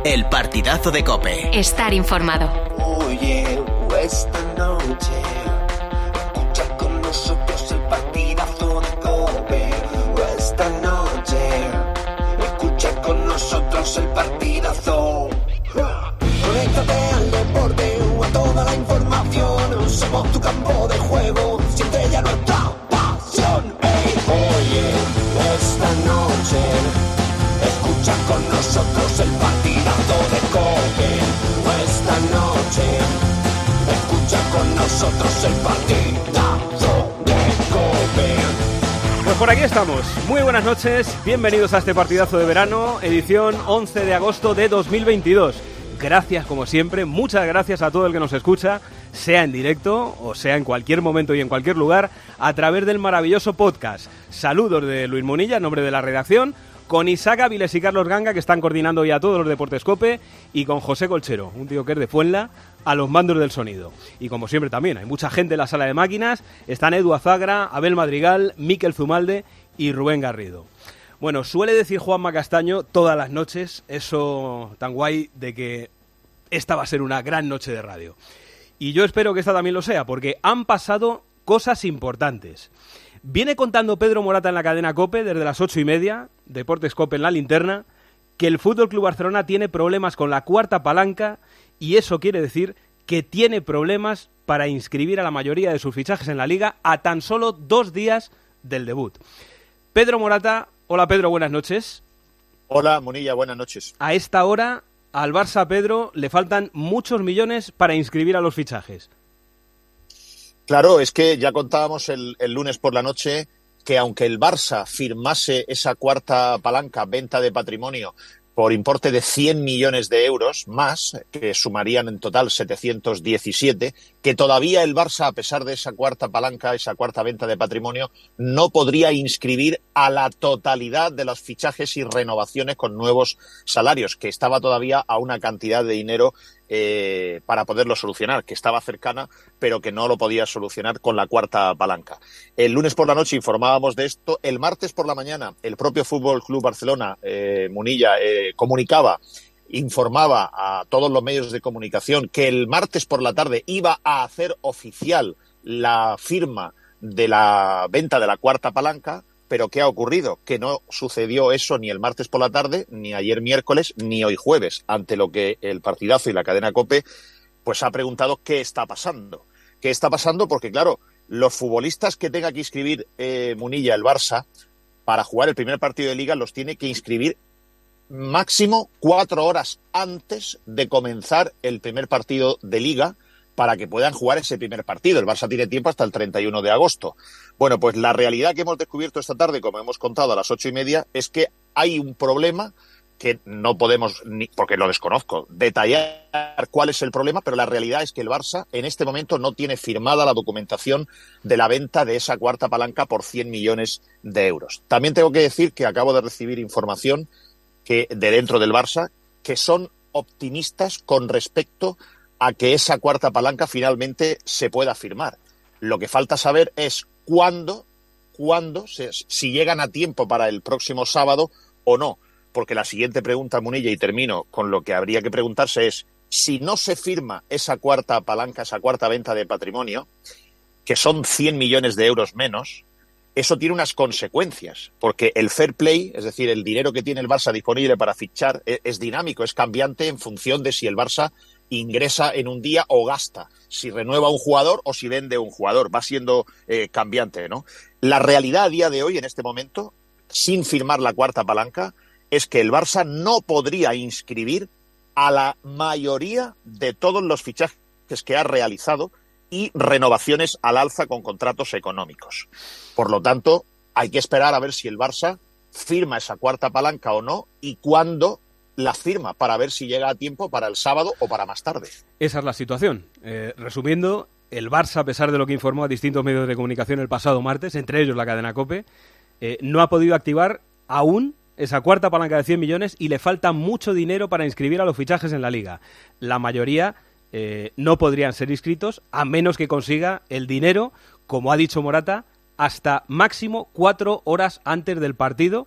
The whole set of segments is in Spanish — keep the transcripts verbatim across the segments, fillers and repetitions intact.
El partidazo de COPE. Estar informado. Oye, esta noche escucha con nosotros el partidazo de COPE. Esta noche escucha con nosotros el partidazo. Conéctate al deporte o a toda la información. Somos tu campo de juego, siempre ya nuestra pasión. Hey, oye, esta noche escucha con nosotros el partidazo de COPE. Esta noche escucha con nosotros el partidazo de COPE. Pues por aquí estamos. Muy buenas noches, bienvenidos a este partidazo de verano, edición once de agosto de dos mil veintidós. Gracias como siempre, muchas gracias a todo el que nos escucha, sea en directo o sea en cualquier momento y en cualquier lugar, a través del maravilloso podcast. Saludos de Luis Munilla, en nombre de la redacción, con Isaac Áviles y Carlos Ganga, que están coordinando ya todos los deportes COPE, y con José Colchero, un tío que es de Fuenla, a los mandos del sonido. Y como siempre también, hay mucha gente en la sala de máquinas, están Edu Azagra, Abel Madrigal, Miquel Zumalde y Rubén Garrido. Bueno, suele decir Juanma Castaño todas las noches eso tan guay de que esta va a ser una gran noche de radio. Y yo espero que esta también lo sea, porque han pasado cosas importantes. Viene contando Pedro Morata en la cadena COPE desde las ocho y media, Deportes COPE en la linterna, que el F C Barcelona tiene problemas con la cuarta palanca y eso quiere decir que tiene problemas para inscribir a la mayoría de sus fichajes en la Liga a tan solo dos días del debut. Pedro Morata, hola Pedro, buenas noches. Hola Munilla, buenas noches. A esta hora al Barça, Pedro, le faltan muchos millones para inscribir a los fichajes. Claro, es que ya contábamos el, el lunes por la noche que aunque el Barça firmase esa cuarta palanca, venta de patrimonio, por importe de cien millones de euros más, que sumarían en total setecientos diecisiete, que todavía el Barça, a pesar de esa cuarta palanca, esa cuarta venta de patrimonio, no podría inscribir a la totalidad de los fichajes y renovaciones con nuevos salarios, que estaba todavía a una cantidad de dinero eh, para poderlo solucionar, que estaba cercana, pero que no lo podía solucionar con la cuarta palanca. El lunes por la noche informábamos de esto. El martes por la mañana, el propio F C Barcelona, eh, Munilla, eh, comunicaba, informaba a todos los medios de comunicación que el martes por la tarde iba a hacer oficial la firma de la venta de la cuarta palanca, pero ¿qué ha ocurrido? Que no sucedió eso ni el martes por la tarde, ni ayer miércoles, ni hoy jueves, ante lo que el partidazo y la cadena COPE pues ha preguntado qué está pasando. ¿Qué está pasando? Porque claro, los futbolistas que tenga que inscribir eh, Munilla, el Barça, para jugar el primer partido de Liga los tiene que inscribir máximo cuatro horas antes de comenzar el primer partido de Liga para que puedan jugar ese primer partido. El Barça tiene tiempo hasta el treinta y uno de agosto. Bueno, pues la realidad que hemos descubierto esta tarde, como hemos contado a las ocho y media, es que hay un problema que no podemos, ni, porque lo desconozco, detallar cuál es el problema, pero la realidad es que el Barça en este momento no tiene firmada la documentación de la venta de esa cuarta palanca por cien millones de euros. También tengo que decir que acabo de recibir información que de dentro del Barça, que son optimistas con respecto a que esa cuarta palanca finalmente se pueda firmar. Lo que falta saber es cuándo, cuándo, se, si llegan a tiempo para el próximo sábado o no. Porque la siguiente pregunta, Munilla, y termino con lo que habría que preguntarse es, si no se firma esa cuarta palanca, esa cuarta venta de patrimonio, que son cien millones de euros menos, eso tiene unas consecuencias, porque el fair play, es decir, el dinero que tiene el Barça disponible para fichar, es, es dinámico, es cambiante en función de si el Barça ingresa en un día o gasta, si renueva un jugador o si vende un jugador, va siendo eh, cambiante, ¿no? La realidad a día de hoy, en este momento, sin firmar la cuarta palanca, es que el Barça no podría inscribir a la mayoría de todos los fichajes que ha realizado y renovaciones al alza con contratos económicos. Por lo tanto, hay que esperar a ver si el Barça firma esa cuarta palanca o no y cuándo la firma, para ver si llega a tiempo para el sábado o para más tarde. Esa es la situación. Eh, resumiendo, el Barça, a pesar de lo que informó a distintos medios de comunicación el pasado martes, entre ellos la cadena COPE, eh, no ha podido activar aún esa cuarta palanca de cien millones y le falta mucho dinero para inscribir a los fichajes en la Liga. La mayoría eh, no podrían ser inscritos a menos que consiga el dinero, como ha dicho Morata, hasta máximo cuatro horas antes del partido,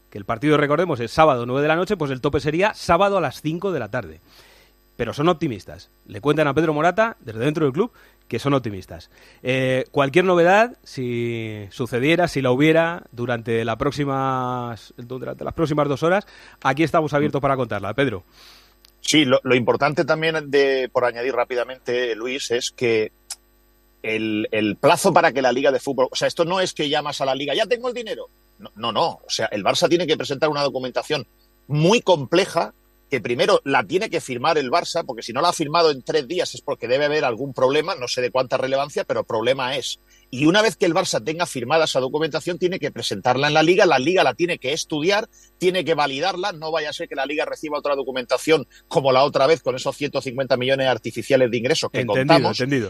que el partido, recordemos, es sábado nueve de la noche, pues el tope sería sábado a las cinco de la tarde. Pero son optimistas. Le cuentan a Pedro Morata, desde dentro del club, que son optimistas. Eh, cualquier novedad, si sucediera, si la hubiera, durante, la próximas, durante las próximas dos horas, aquí estamos abiertos para contarla. Pedro. Sí, lo, lo importante también, de, por añadir rápidamente, Luis, es que el, el plazo para que la Liga de Fútbol... O sea, esto no es que llamas a la Liga, ya tengo el dinero. No, no, no. O sea, el Barça tiene que presentar una documentación muy compleja, que primero la tiene que firmar el Barça, porque si no la ha firmado en tres días es porque debe haber algún problema, no sé de cuánta relevancia, pero problema es. Y una vez que el Barça tenga firmada esa documentación, tiene que presentarla en la Liga, la Liga la tiene que estudiar, tiene que validarla, no vaya a ser que la Liga reciba otra documentación como la otra vez con esos ciento cincuenta millones artificiales de ingresos que entendido, contamos. Entendido.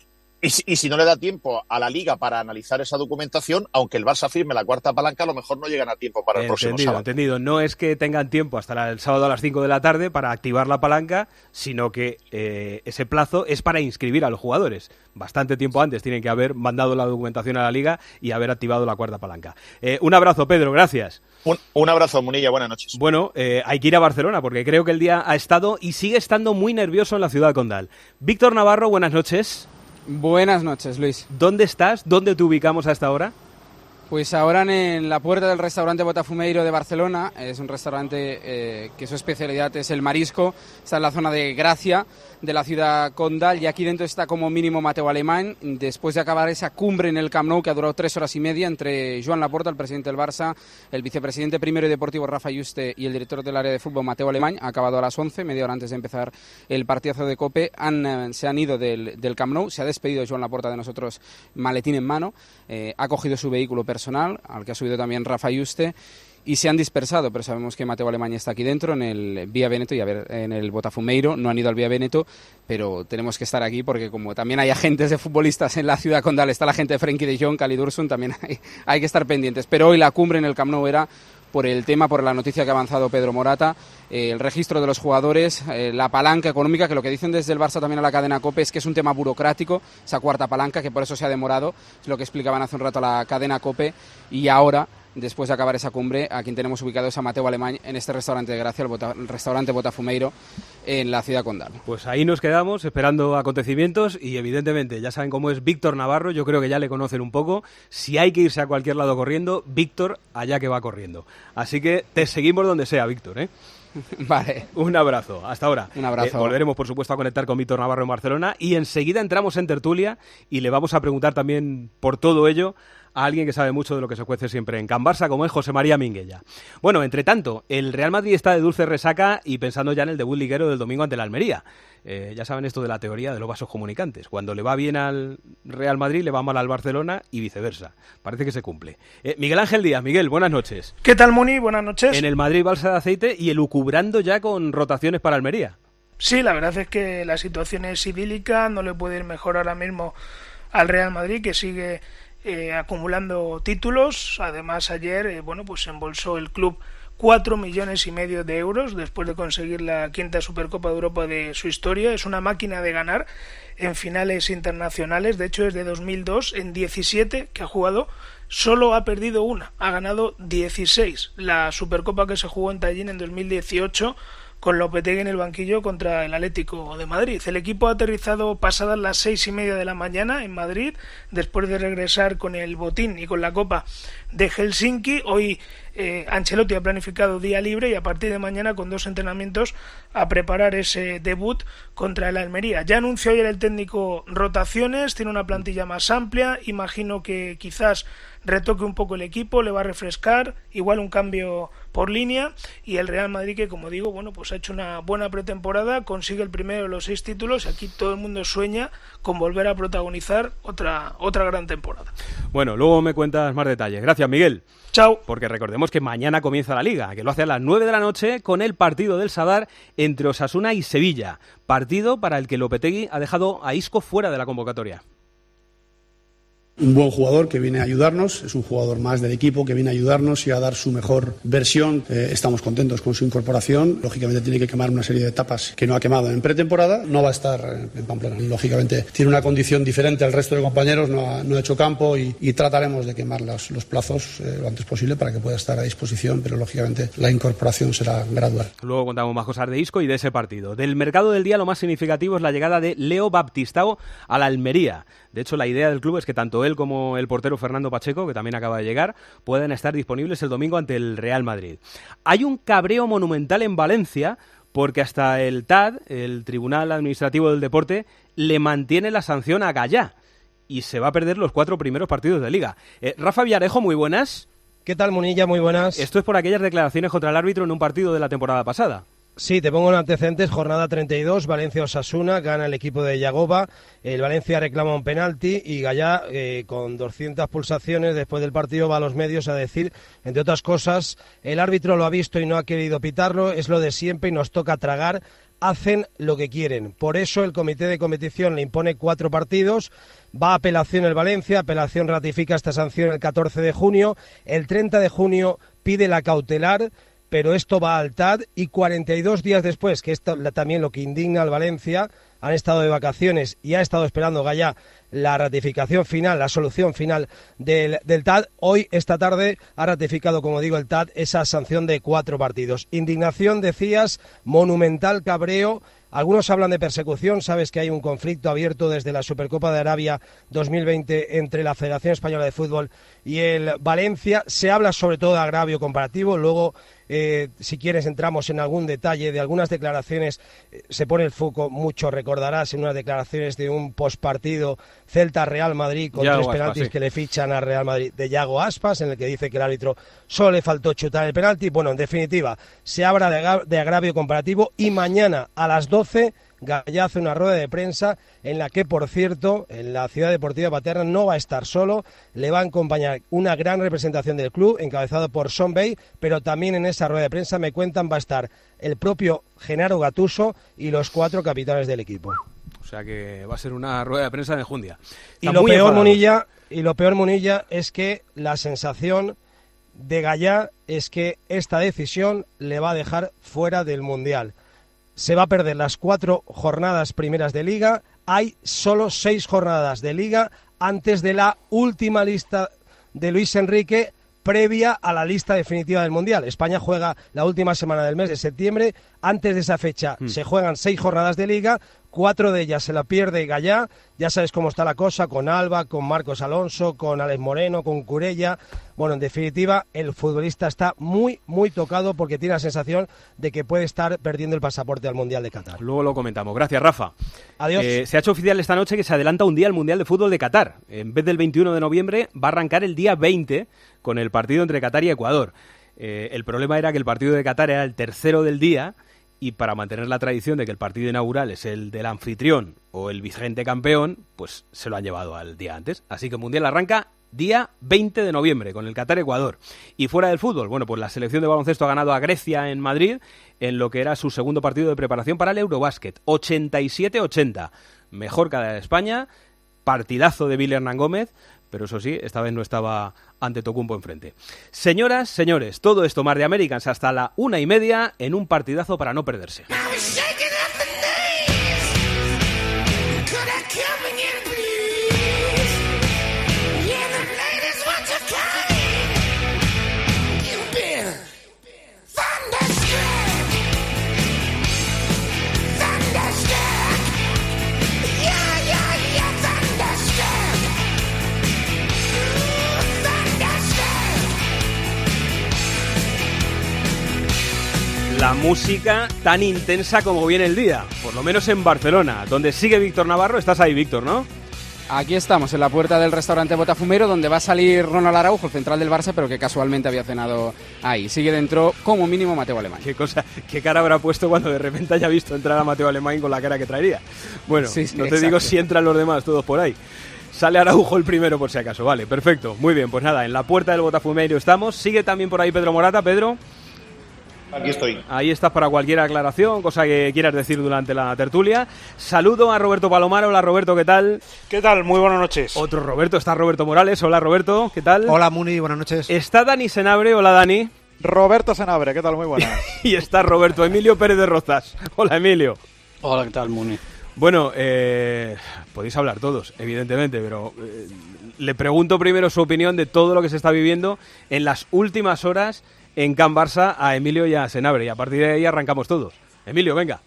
Y si, y si no le da tiempo a la Liga para analizar esa documentación, aunque el Barça firme la cuarta palanca, a lo mejor no llegan a tiempo para el entendido, próximo sábado. Entendido, no es que tengan tiempo hasta la, el sábado a las cinco de la tarde para activar la palanca, sino que eh, ese plazo es para inscribir a los jugadores. Bastante tiempo antes tienen que haber mandado la documentación a la Liga y haber activado la cuarta palanca. Eh, un abrazo, Pedro, gracias. Un, un abrazo, Munilla, buenas noches. Bueno, eh, hay que ir a Barcelona porque creo que el día ha estado y sigue estando muy nervioso en la ciudad condal. Víctor Navarro, buenas noches. Buenas noches, Luis. ¿Dónde estás? ¿Dónde te ubicamos a esta hora? Pues ahora en la puerta del restaurante Botafumeiro de Barcelona. Es un restaurante eh, que su especialidad es el marisco. Está en la zona de Gracia de la ciudad condal, y aquí dentro está como mínimo Mateu Alemany, después de acabar esa cumbre en el Camp Nou que ha durado tres horas y media entre Joan Laporta, el presidente del Barça, el vicepresidente primero y deportivo Rafa Yuste y el director del área de fútbol Mateu Alemany. Ha acabado a las once, media hora antes de empezar el partidazo de COPE. Han, se han ido del, del Camp Nou, se ha despedido Joan Laporta de nosotros, maletín en mano, eh, ha cogido su vehículo personal, al que ha subido también Rafa Yuste, y se han dispersado, pero sabemos que Mateu Alemany está aquí dentro, en el Vía Veneto y a ver, en el Botafumeiro. No han ido al Vía Veneto, pero tenemos que estar aquí porque como también hay agentes de futbolistas en la ciudad condal, está la gente de Frenkie de Jong, Cali Dursun, también hay, hay que estar pendientes. Pero hoy la cumbre en el Camp Nou era por el tema, por la noticia que ha avanzado Pedro Morata, eh, el registro de los jugadores, eh, la palanca económica, que lo que dicen desde el Barça también a la cadena COPE es que es un tema burocrático, esa cuarta palanca, que por eso se ha demorado, es lo que explicaban hace un rato a la cadena COPE, y ahora, después de acabar esa cumbre, a quien tenemos ubicado es a Mateu Alemany en este restaurante de Gracia, el, Bota, el restaurante Botafumeiro, en la ciudad condal. Pues ahí nos quedamos esperando acontecimientos y evidentemente ya saben cómo es Víctor Navarro, yo creo que ya le conocen un poco. Si hay que irse a cualquier lado corriendo, Víctor allá que va corriendo. Así que te seguimos donde sea, Víctor, ¿eh? Vale. Un abrazo, hasta ahora. Un abrazo. Eh, volveremos, por supuesto, a conectar con Víctor Navarro en Barcelona y enseguida entramos en tertulia y le vamos a preguntar también por todo ello a alguien que sabe mucho de lo que se cuece siempre en Can Barça, como es José María Minguella. Bueno, entre tanto, el Real Madrid está de dulce resaca y pensando ya en el debut liguero del domingo ante la Almería. Eh, ya saben esto de la teoría de los vasos comunicantes. Cuando le va bien al Real Madrid, le va mal al Barcelona y viceversa. Parece que se cumple. Eh, Miguel Ángel Díaz. Miguel, buenas noches. ¿Qué tal, Muni? Buenas noches. En el Madrid, balsa de aceite y elucubrando ya con rotaciones para Almería. Sí, la verdad es que la situación es idílica, no le puede ir mejor ahora mismo al Real Madrid, que sigue eh, acumulando títulos. Además, ayer, eh, bueno, pues embolsó el club cuatro millones y medio de euros después de conseguir la quinta Supercopa de Europa de su historia. Es una máquina de ganar en finales internacionales. De hecho, desde dos mil dos, en diecisiete que ha jugado, solo ha perdido una. Ha ganado dieciséis. La Supercopa que se jugó en Tallinn en dos mil dieciocho, con Lopetegui en el banquillo contra el Atlético de Madrid. El equipo ha aterrizado pasadas las seis y media de la mañana en Madrid, después de regresar con el botín y con la Copa de Helsinki. Hoy eh, Ancelotti ha planificado día libre y a partir de mañana, con dos entrenamientos, a preparar ese debut contra el Almería. Ya anunció ayer el técnico rotaciones, tiene una plantilla más amplia, imagino que quizás retoque un poco el equipo, le va a refrescar, igual un cambio por línea, y el Real Madrid, que como digo, bueno, pues ha hecho una buena pretemporada, consigue el primero de los seis títulos, y aquí todo el mundo sueña con volver a protagonizar otra, otra gran temporada. Bueno, luego me cuentas más detalles. Gracias, Miguel. Chao. Porque recordemos que mañana comienza la Liga, que lo hace a las nueve de la noche con el partido del Sadar entre Osasuna y Sevilla. Partido para el que Lopetegui ha dejado a Isco fuera de la convocatoria. Un buen jugador que viene a ayudarnos, es un jugador más del equipo que viene a ayudarnos y a dar su mejor versión. Eh, estamos contentos con su incorporación. Lógicamente tiene que quemar una serie de etapas que no ha quemado en pretemporada. No va a estar en Pamplona. Lógicamente tiene una condición diferente al resto de compañeros, no ha, no ha hecho campo y, y trataremos de quemar los, los plazos eh, lo antes posible para que pueda estar a disposición, pero lógicamente la incorporación será gradual. Luego contamos más cosas de Isco y de ese partido. Del mercado del día lo más significativo es la llegada de Leo Baptistao a la Almería. De hecho, la idea del club es que tanto él como el portero Fernando Pacheco, que también acaba de llegar, pueden estar disponibles el domingo ante el Real Madrid. Hay un cabreo monumental en Valencia porque hasta el T A D, el Tribunal Administrativo del Deporte, le mantiene la sanción a Gallá y se va a perder los cuatro primeros partidos de Liga. Eh, Rafa Villarejo, muy buenas. ¿Qué tal, Munilla? Muy buenas. Esto es por aquellas declaraciones contra el árbitro en un partido de la temporada pasada. Sí, te pongo en antecedentes, jornada treinta y dos, Valencia-Osasuna, gana el equipo de Yagoba, el Valencia reclama un penalti y Gallá, eh, con doscientas pulsaciones después del partido, va a los medios a decir, entre otras cosas, el árbitro lo ha visto y no ha querido pitarlo, es lo de siempre y nos toca tragar, hacen lo que quieren. Por eso el comité de competición le impone cuatro partidos, va a apelación el Valencia, apelación ratifica esta sanción el catorce de junio, el treinta de junio pide la cautelar, pero esto va al T A D y cuarenta y dos días después, que esto también lo que indigna al Valencia, han estado de vacaciones y ha estado esperando Gallá la ratificación final, la solución final del, del T A D. Hoy, esta tarde, ha ratificado, como digo, el T A D esa sanción de cuatro partidos. Indignación, decías, monumental cabreo. Algunos hablan de persecución, sabes que hay un conflicto abierto desde la Supercopa de Arabia dos mil veinte entre la Federación Española de Fútbol y el Valencia. Se habla sobre todo de agravio comparativo, luego, eh, si quieres, entramos en algún detalle de algunas declaraciones. Eh, se pone el foco, mucho recordarás, en unas declaraciones de un postpartido Celta-Real Madrid con Yago tres Aspas, penaltis sí. que le fichan a Real Madrid de Yago Aspas, en el que dice que el árbitro solo le faltó chutar el penalti. Bueno, en definitiva, se habla de, agra- de agravio comparativo y mañana a las doce Gallá hace una rueda de prensa en la que, por cierto, en la Ciudad Deportiva Paterna no va a estar solo, le va a acompañar una gran representación del club, encabezado por Son Bey, pero también en esa rueda de prensa, me cuentan, va a estar el propio Genaro Gattuso y los cuatro capitanes del equipo. O sea que va a ser una rueda de prensa de enjundia. Y Están lo muy peor, enfadados. Munilla, y lo peor, Munilla, es que la sensación de Gallá es que esta decisión le va a dejar fuera del Mundial. Se va a perder las cuatro jornadas primeras de Liga. Hay solo seis jornadas de Liga antes de la última lista de Luis Enrique, previa a la lista definitiva del Mundial. España juega la última semana del mes de septiembre. Antes de esa fecha mm. se juegan seis jornadas de Liga. Cuatro de ellas se la pierde Gallá. Ya sabes cómo está la cosa con Alba, con Marcos Alonso, con Alex Moreno, con Curella. Bueno, en definitiva, el futbolista está muy, muy tocado porque tiene la sensación de que puede estar perdiendo el pasaporte al Mundial de Qatar. Luego lo comentamos. Gracias, Rafa. Adiós. Eh, se ha hecho oficial esta noche que se adelanta un día el Mundial de Fútbol de Qatar. En vez del veintiuno de noviembre, va a arrancar el día veinte con el partido entre Qatar y Ecuador. Eh, el problema era que el partido de Qatar era el tercero del día y para mantener la tradición de que el partido inaugural es el del anfitrión o el vigente campeón, pues se lo han llevado al día antes. Así que el Mundial arranca día veinte de noviembre con el Qatar-Ecuador. Y fuera del fútbol, bueno, pues la selección de baloncesto ha ganado a Grecia en Madrid en lo que era su segundo partido de preparación para el Eurobásquet. ochenta y siete ochenta. Mejor que la de España. Partidazo de Billy Hernán Gómez. Pero eso sí, esta vez no estaba Antetokounmpo enfrente. Señoras, señores, todo esto más de Americans hasta la una y media en un partidazo para no perderse. La música tan intensa como viene el día, por lo menos en Barcelona, donde sigue Víctor Navarro. Estás ahí, Víctor, ¿no? Aquí estamos, en la puerta del restaurante Botafumero, donde va a salir Ronald Araujo, el central del Barça, pero que casualmente había cenado ahí. Sigue dentro, como mínimo, Mateo Alemán. Qué cosa, qué cara habrá puesto cuando de repente haya visto entrar a Mateo Alemán con la cara que traería. Bueno, sí, sí, no te exacto. digo si entran los demás todos por ahí. Sale Araujo el primero por si acaso, vale, perfecto. Muy bien, pues nada, en la puerta del Botafumero estamos. Sigue también por ahí Pedro Morata. Pedro. Aquí estoy. Ahí estás para cualquier aclaración, cosa que quieras decir durante la tertulia. Saludo a Roberto Palomar. Hola, Roberto, ¿qué tal? ¿Qué tal? Muy buenas noches. Otro Roberto, está Roberto Morales. Hola, Roberto, ¿qué tal? Hola, Muni, buenas noches. Está Dani Senabre. Hola, Dani. Roberto Senabre, ¿qué tal? Muy buenas. Y está Roberto Emilio Pérez de Rozas. Hola, Emilio. Hola, ¿qué tal, Muni? Bueno, eh, podéis hablar todos, evidentemente, pero eh, le pregunto primero su opinión de todo lo que se está viviendo en las últimas horas en Can Barça a Emilio y a Senabre, y a partir de ahí arrancamos todos. Emilio, venga.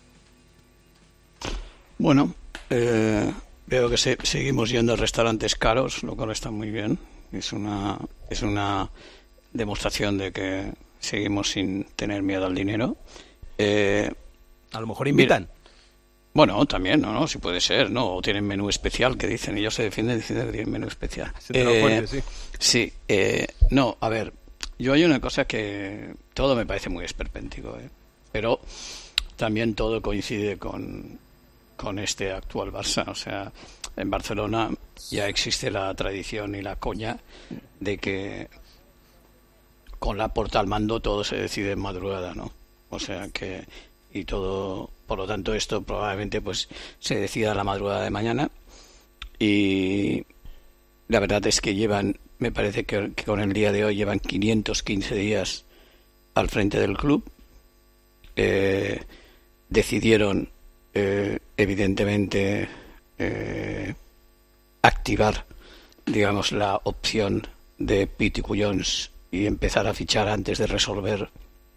Bueno, eh, veo que se, seguimos yendo a restaurantes caros, lo cual está muy bien. Es una, es una demostración de que seguimos sin tener miedo al dinero. Eh, a lo mejor invitan. Mira, bueno, también, no, no, sí puede ser, ¿no? O tienen menú especial, que dicen, ellos se defienden diciendo que tienen menú especial. Eh, fuerte, sí, sí eh, no, a ver, yo hay una cosa que todo me parece muy esperpéntico, ¿eh? Pero también todo coincide con, con este actual Barça. O sea, en Barcelona ya existe la tradición y la coña de que con Laporta al mando todo se decide en madrugada, ¿no? O sea que, y todo, por lo tanto esto probablemente pues se decida a la madrugada de mañana, y la verdad es que llevan, me parece que, que con el día de hoy llevan quinientos quince días al frente del club. Eh, decidieron eh, evidentemente eh, activar, digamos, la opción de Piti Cuyons y empezar a fichar antes de resolver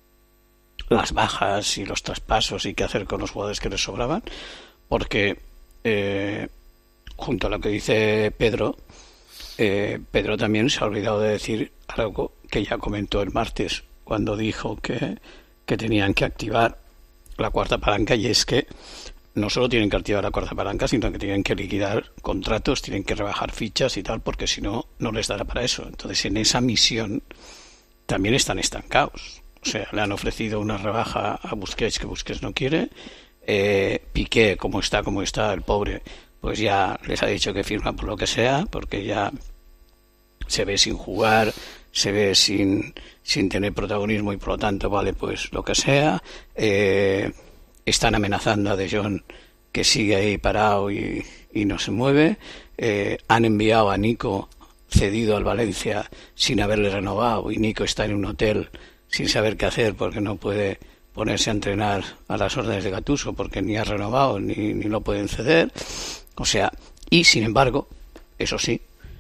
las bajas y los traspasos y qué hacer con los jugadores que les sobraban, porque eh, junto a lo que dice Pedro, eh, Pedro también se ha olvidado de decir algo que ya comentó el martes cuando dijo que, que tenían que activar la cuarta palanca, y es que no solo tienen que activar la cuarta palanca, sino que tienen que liquidar contratos, tienen que rebajar fichas y tal, porque si no, no les dará para eso. Entonces, en esa misión también están estancados. O sea, le han ofrecido una rebaja a Busquets que Busquets no quiere. Eh, Piqué, como está, como está, el pobre, pues ya les ha dicho que firma por lo que sea, porque ya se ve sin jugar, se ve sin, sin tener protagonismo y por lo tanto, vale, pues lo que sea. Eh, están amenazando a De Jong, que sigue ahí parado y, y no se mueve. Eh, han enviado a Nico cedido al Valencia sin haberle renovado, y Nico está en un hotel sin saber qué hacer porque no puede ponerse a entrenar a las órdenes de Gattuso porque ni ha renovado ni, ni lo pueden ceder. O sea, y sin embargo, eso sí,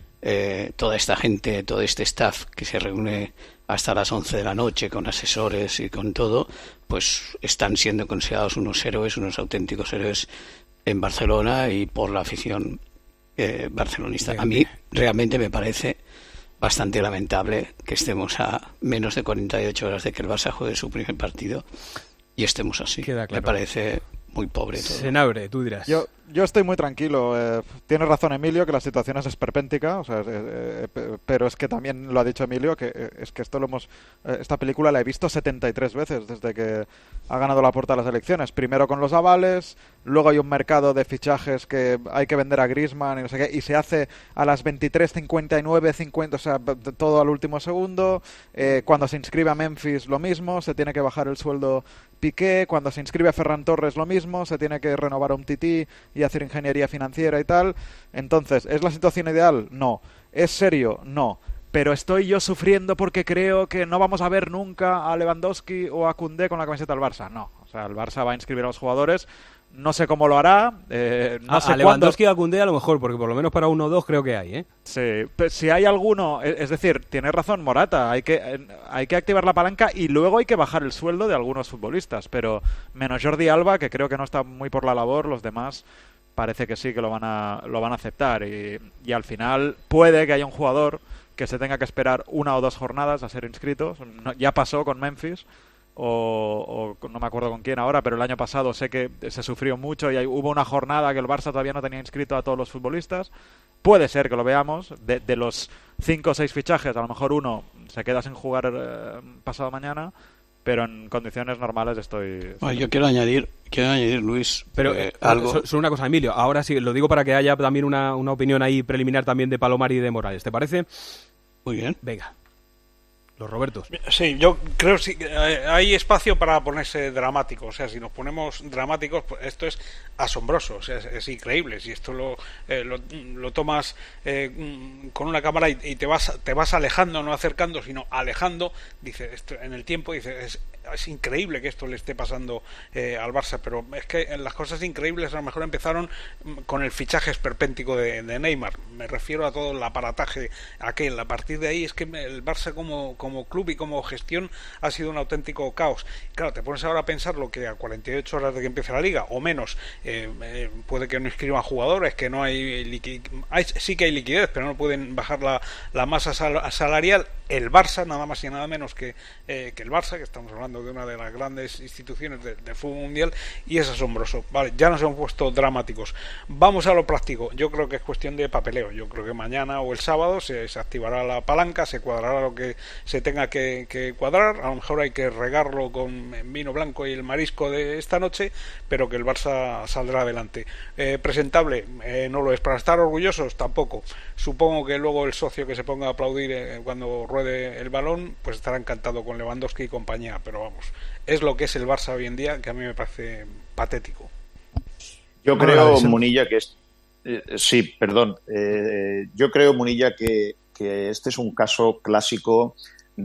eh, toda esta gente, todo este staff que se reúne hasta las once de la noche con asesores y con todo, pues están siendo considerados unos héroes, unos auténticos héroes en Barcelona y por la afición eh, barcelonista. A mí realmente me parece bastante lamentable que estemos a menos de cuarenta y ocho horas de que el Barça juegue su primer partido y estemos así. Queda claro. Me parece muy pobre todo. Senabre, tú dirás. Yo, yo estoy muy tranquilo. Eh, tiene razón Emilio que la situación es esperpéntica, o sea, eh, eh, pero es que también lo ha dicho Emilio, que eh, es que esto lo hemos, eh, esta película la he visto setenta y tres veces desde que ha ganado Laporta las elecciones. Primero con los avales, luego hay un mercado de fichajes que hay que vender a Griezmann y no sé qué, y se hace a las veintitrés cincuenta y nueve, cincuenta, o sea, todo al último segundo. Eh, cuando se inscribe a Memphis lo mismo, se tiene que bajar el sueldo Piqué. Cuando se inscribe a Ferran Torres lo mismo, se tiene que renovar a un Tití y hacer ingeniería financiera y tal. Entonces, ¿es la situación ideal? No. ¿Es serio? No. Pero estoy yo sufriendo porque creo que no vamos a ver nunca a Lewandowski o a Koundé con la camiseta del Barça. No. O sea, el Barça va a inscribir a los jugadores. No sé cómo lo hará. Eh, no a, sé a Lewandowski y a Koundé a lo mejor, porque por lo menos para uno o dos creo que hay, ¿eh? Sí, pero si hay alguno, es decir, tiene razón Morata, hay que hay que activar la palanca y luego hay que bajar el sueldo de algunos futbolistas, pero menos Jordi Alba, que creo que no está muy por la labor, los demás parece que sí que lo van a lo van a aceptar y, y al final puede que haya un jugador que se tenga que esperar una o dos jornadas a ser inscrito. No, ya pasó con Memphis. O, o no me acuerdo con quién ahora, pero el año pasado sé que se sufrió mucho y hay, hubo una jornada que el Barça todavía no tenía inscrito a todos los futbolistas. Puede ser que lo veamos. De, de los cinco o seis fichajes, a lo mejor uno se queda sin jugar eh, pasado mañana, pero en condiciones normales estoy... estoy... Bueno, yo quiero añadir, quiero añadir Luis, pero eh, algo... solo una cosa, Emilio, ahora sí, lo digo para que haya también una, una opinión ahí preliminar también de Palomar y de Morales, ¿te parece? Muy bien. Venga. los Robertos. Sí, yo creo que sí, hay espacio para ponerse dramático. O sea, si nos ponemos dramáticos, pues esto es asombroso, o sea, es, es increíble. Si esto lo, eh, lo, lo tomas eh, con una cámara y, y te vas te vas alejando, no acercando, sino alejando, dice esto, en el tiempo, dice es, es increíble que esto le esté pasando eh, al Barça, pero es que las cosas increíbles a lo mejor empezaron con el fichaje esperpéntico de, de Neymar. Me refiero a todo el aparataje aquel. A partir de ahí es que el Barça como, como club y como gestión ha sido un auténtico caos. Claro, te pones ahora a pensar lo que a cuarenta y ocho horas de que empiece la liga o menos, eh, eh, puede que no inscriban jugadores, que no hay, liqui- hay sí que hay liquidez, pero no pueden bajar la, la masa sal- salarial. El Barça, nada más y nada menos que, eh, que el Barça, que estamos hablando de una de las grandes instituciones del de fútbol mundial, y es asombroso. Vale, ya nos hemos puesto dramáticos. Vamos a lo práctico. Yo creo que es cuestión de papeleo. Yo creo que mañana o el sábado se, se activará la palanca, se cuadrará lo que se tenga que, que cuadrar. A lo mejor hay que regarlo con vino blanco y el marisco de esta noche, pero que el Barça saldrá adelante. Eh, presentable, eh, no lo es. Para estar orgullosos, tampoco. Supongo que luego el socio que se ponga a aplaudir eh, cuando ruede el balón, pues estará encantado con Lewandowski y compañía, pero vamos, es lo que es el Barça hoy en día, que a mí me parece patético. Yo creo, Munilla, que es... Eh, sí, perdón. Eh, yo creo, Munilla, que, que este es un caso clásico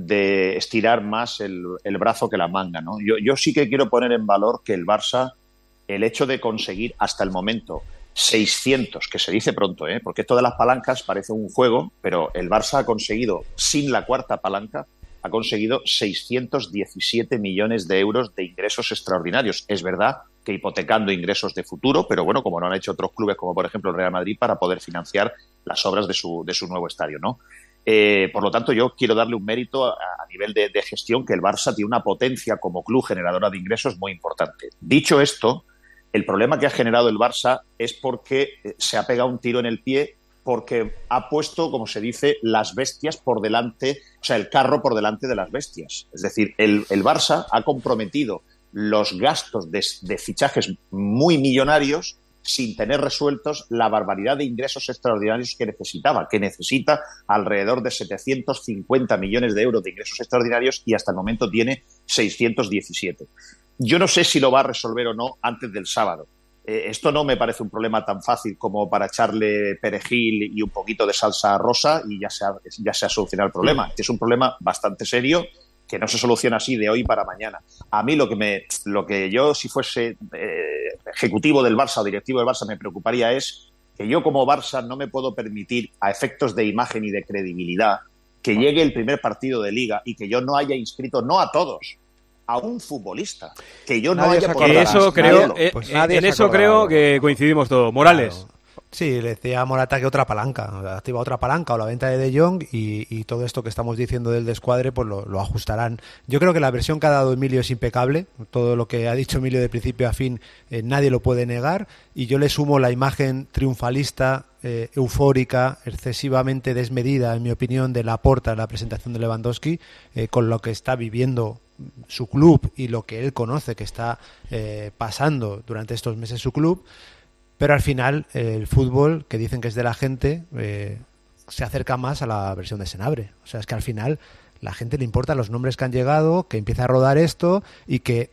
de estirar más el, el brazo que la manga, ¿no? Yo, yo sí que quiero poner en valor que el Barça, el hecho de conseguir hasta el momento seiscientos, que se dice pronto, ¿eh? Porque esto de las palancas parece un juego, pero el Barça ha conseguido, sin la cuarta palanca, ha conseguido seiscientos diecisiete millones de euros de ingresos extraordinarios. Es verdad que hipotecando ingresos de futuro, pero bueno, como lo han hecho otros clubes, como por ejemplo el Real Madrid, para poder financiar las obras de su, de su nuevo estadio, ¿no? Eh, por lo tanto, yo quiero darle un mérito a, a nivel de, de gestión, que el Barça tiene una potencia como club generadora de ingresos muy importante. Dicho esto, el problema que ha generado el Barça es porque se ha pegado un tiro en el pie, porque ha puesto, como se dice, las bestias por delante, o sea, el carro por delante de las bestias. Es decir, el, el Barça ha comprometido los gastos de, de fichajes muy millonarios sin tener resueltos la barbaridad de ingresos extraordinarios que necesitaba, que necesita alrededor de setecientos cincuenta millones de euros de ingresos extraordinarios y hasta el momento tiene seiscientos diecisiete. Yo no sé si lo va a resolver o no antes del sábado. Eh, esto no me parece un problema tan fácil como para echarle perejil y un poquito de salsa rosa y ya se ha, ya se ha solucionado el problema. Este es un problema bastante serio que no se soluciona así de hoy para mañana. A mí lo que me, lo que yo, si fuese eh, ejecutivo del Barça o directivo del Barça, me preocuparía es que yo como Barça no me puedo permitir, a efectos de imagen y de credibilidad, que llegue el primer partido de Liga y que yo no haya inscrito, no a todos, a un futbolista, que yo no nadie haya podido eso creo eh, pues en eso creo que coincidimos todos. Morales. Claro. Sí, le decía a Morata que otra palanca, activa otra palanca o la venta de De Jong y, y todo esto que estamos diciendo del descuadre pues lo, lo ajustarán. Yo creo que la versión que ha dado Emilio es impecable, todo lo que ha dicho Emilio de principio a fin eh, nadie lo puede negar, y yo le sumo la imagen triunfalista, eh, eufórica, excesivamente desmedida en mi opinión de Laporta en la presentación de Lewandowski, eh, con lo que está viviendo su club y lo que él conoce que está eh, pasando durante estos meses su club. Pero al final eh, el fútbol, que dicen que es de la gente, eh, se acerca más a la versión de Senabre. O sea, es que al final la gente le importan los nombres que han llegado, que empieza a rodar esto y que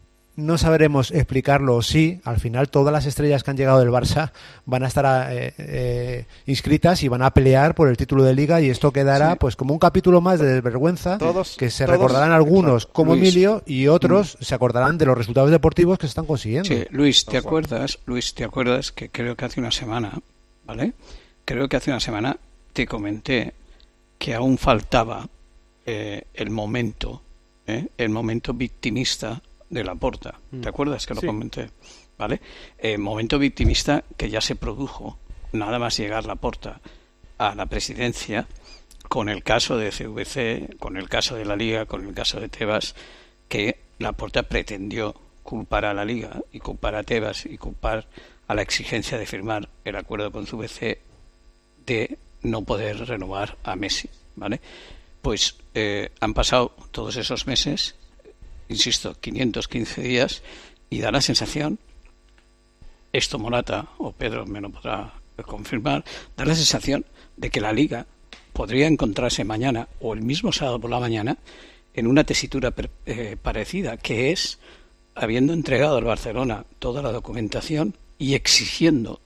no sabremos explicarlo o sí. Al final todas las estrellas que han llegado del Barça van a estar eh, eh, inscritas y van a pelear por el título de Liga, y esto quedará sí. pues como un capítulo más de desvergüenza, todos, que se todos, recordarán algunos exacto. como Luis. Emilio y otros mm. se acordarán de los resultados deportivos que se están consiguiendo. Sí, Luis, ¿te acuerdas? Luis, ¿te acuerdas que creo que hace una semana, ¿vale? Creo que hace una semana te comenté que aún faltaba eh, el momento, ¿eh? el momento victimista de Laporta. ¿Te acuerdas que lo sí. comenté? ¿Vale? Eh, momento victimista que ya se produjo nada más llegar Laporta a la presidencia, con el caso de C V C, con el caso de la Liga, con el caso de Tebas, que Laporta pretendió culpar a la Liga y culpar a Tebas y culpar a la exigencia de firmar el acuerdo con C V C de no poder renovar a Messi, ¿vale? Pues eh, han pasado todos esos meses, insisto, quinientos quince días, y da la sensación, esto Morata o Pedro me lo podrá confirmar, da la sensación de que la Liga podría encontrarse mañana o el mismo sábado por la mañana en una tesitura eh, parecida, que es, habiendo entregado al Barcelona toda la documentación y exigiendo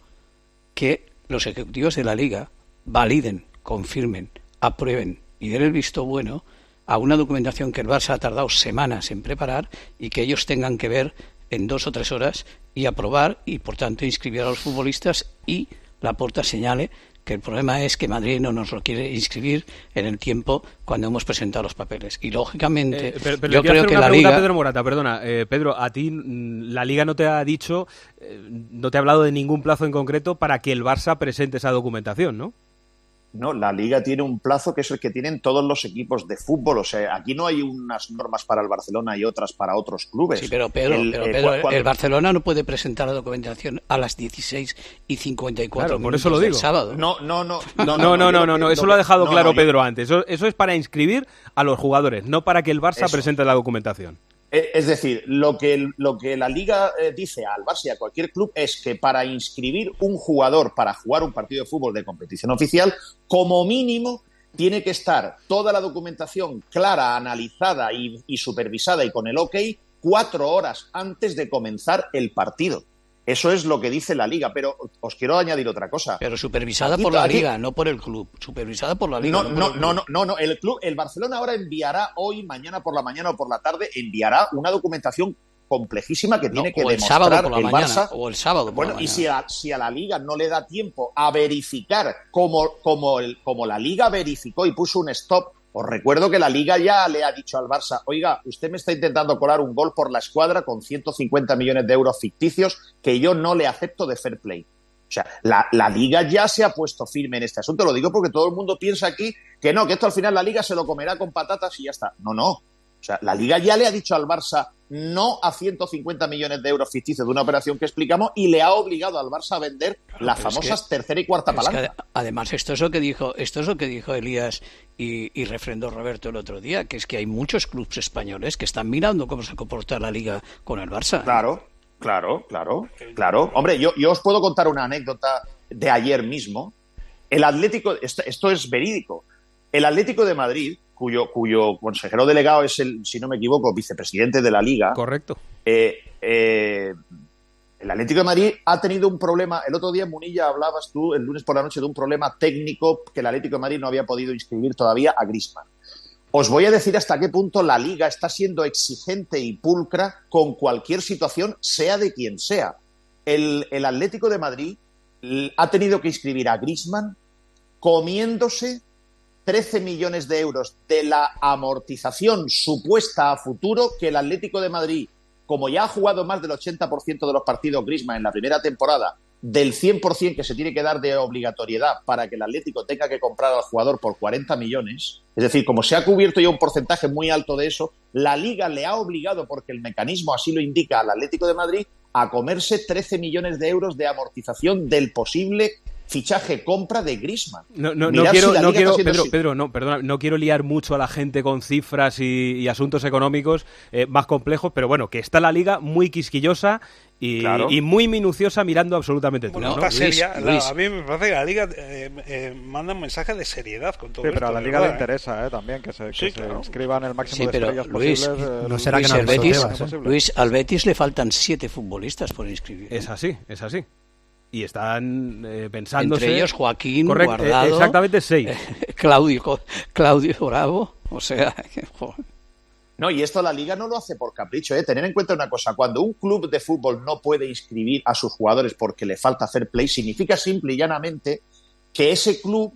que los ejecutivos de la Liga validen, confirmen, aprueben y den el visto bueno a una documentación que el Barça ha tardado semanas en preparar y que ellos tengan que ver en dos o tres horas y aprobar y, por tanto, inscribir a los futbolistas, y Laporta señale que el problema es que Madrid no nos lo quiere inscribir en el tiempo cuando hemos presentado los papeles. Y, lógicamente, eh, pero, pero yo creo que la Liga... Pedro Morata, perdona. Eh, Pedro, a ti la Liga no te ha dicho, eh, no te ha hablado de ningún plazo en concreto para que el Barça presente esa documentación, ¿no? No, la Liga tiene un plazo que es el que tienen todos los equipos de fútbol. O sea, aquí no hay unas normas para el Barcelona y otras para otros clubes. Sí, pero Pedro, el, pero, Pedro, eh, cuando... el Barcelona no puede presentar la documentación a las dieciséis y cincuenta y cuatro claro, por eso lo digo. Del sábado. No, no, no. No, no, no, no, no, no, no eso lo ha dejado no, claro no, Pedro yo... antes. Eso, eso es para inscribir a los jugadores, no para que el Barça eso. presente la documentación. Es decir, lo que, lo que la Liga eh, dice al Barça y a cualquier club es que para inscribir un jugador para jugar un partido de fútbol de competición oficial, como mínimo tiene que estar toda la documentación clara, analizada y, y supervisada y con el ok cuatro horas antes de comenzar el partido. Eso es lo que dice la Liga, pero os quiero añadir otra cosa. Pero supervisada aquí, por la aquí, Liga, no por el club. Supervisada por la Liga. No, no, no, no, no, no, no. El club, el Barcelona ahora enviará hoy, mañana por la mañana o por la tarde, enviará una documentación complejísima que tiene no, que o el demostrar sábado por la el mañana, Barça. O el sábado por bueno, la mañana. Y si a, si a la Liga no le da tiempo a verificar como, como, el, como la Liga verificó y puso un stop. Os recuerdo que la Liga ya le ha dicho al Barça, oiga, usted me está intentando colar un gol por la escuadra con ciento cincuenta millones de euros ficticios que yo no le acepto de fair play. O sea, la, la Liga ya se ha puesto firme en este asunto. Lo digo porque todo el mundo piensa aquí que no, que esto al final la Liga se lo comerá con patatas y ya está. No, no. O sea, la Liga ya le ha dicho al Barça no a ciento cincuenta millones de euros ficticios de una operación que explicamos y le ha obligado al Barça a vender claro, las famosas es que, tercera y cuarta palanca. Es que además, esto es lo que dijo, esto es lo que dijo Elías y, y refrendó Roberto el otro día, que es que hay muchos clubes españoles que están mirando cómo se comporta la Liga con el Barça. Claro, claro, claro, claro. Hombre, yo, yo os puedo contar una anécdota de ayer mismo. El Atlético, esto, esto es verídico, el Atlético de Madrid, cuyo, cuyo consejero delegado es el, si no me equivoco, vicepresidente de la Liga. Correcto. Eh, eh, el Atlético de Madrid ha tenido un problema. El otro día en Munilla hablabas tú, el lunes por la noche, de un problema técnico que el Atlético de Madrid no había podido inscribir todavía a Griezmann. Os voy a decir hasta qué punto la Liga está siendo exigente y pulcra con cualquier situación, sea de quien sea. El, el Atlético de Madrid ha tenido que inscribir a Griezmann comiéndose trece millones de euros de la amortización supuesta a futuro que el Atlético de Madrid, como ya ha jugado más del ochenta por ciento de los partidos Griezmann en la primera temporada, del cien por ciento que se tiene que dar de obligatoriedad para que el Atlético tenga que comprar al jugador por cuarenta millones, es decir, como se ha cubierto ya un porcentaje muy alto de eso, la Liga le ha obligado, porque el mecanismo así lo indica, al Atlético de Madrid a comerse trece millones de euros de amortización del posible fichaje compra de Griezmann. No, no, no quiero, si no quiero Pedro, Pedro, no, perdona, no quiero liar mucho a la gente con cifras y, y asuntos económicos eh, más complejos, pero bueno, que está la Liga muy quisquillosa y, claro. y muy minuciosa mirando absolutamente todo. Bueno, ¿no? Está seria. La, a mí me parece que la Liga eh, eh, manda un mensaje de seriedad con todo sí, esto. pero a la Liga verdad, le interesa eh, también que se, sí, que claro. se inscriban el máximo sí, de estrellas Luis, posibles. Eh, no será Luis, que no al Betis, ¿eh? Luis, al Betis le faltan siete futbolistas por inscribir. Es así, es así. Y están eh, pensándose... Entre ellos Joaquín, Correcto, Guardado... Eh, exactamente seis. Eh, Claudio, Claudio Bravo, o sea... Joder. No, y esto la Liga no lo hace por capricho, ¿eh? Tener en cuenta una cosa, cuando un club de fútbol no puede inscribir a sus jugadores porque le falta fair play, significa simple y llanamente que ese club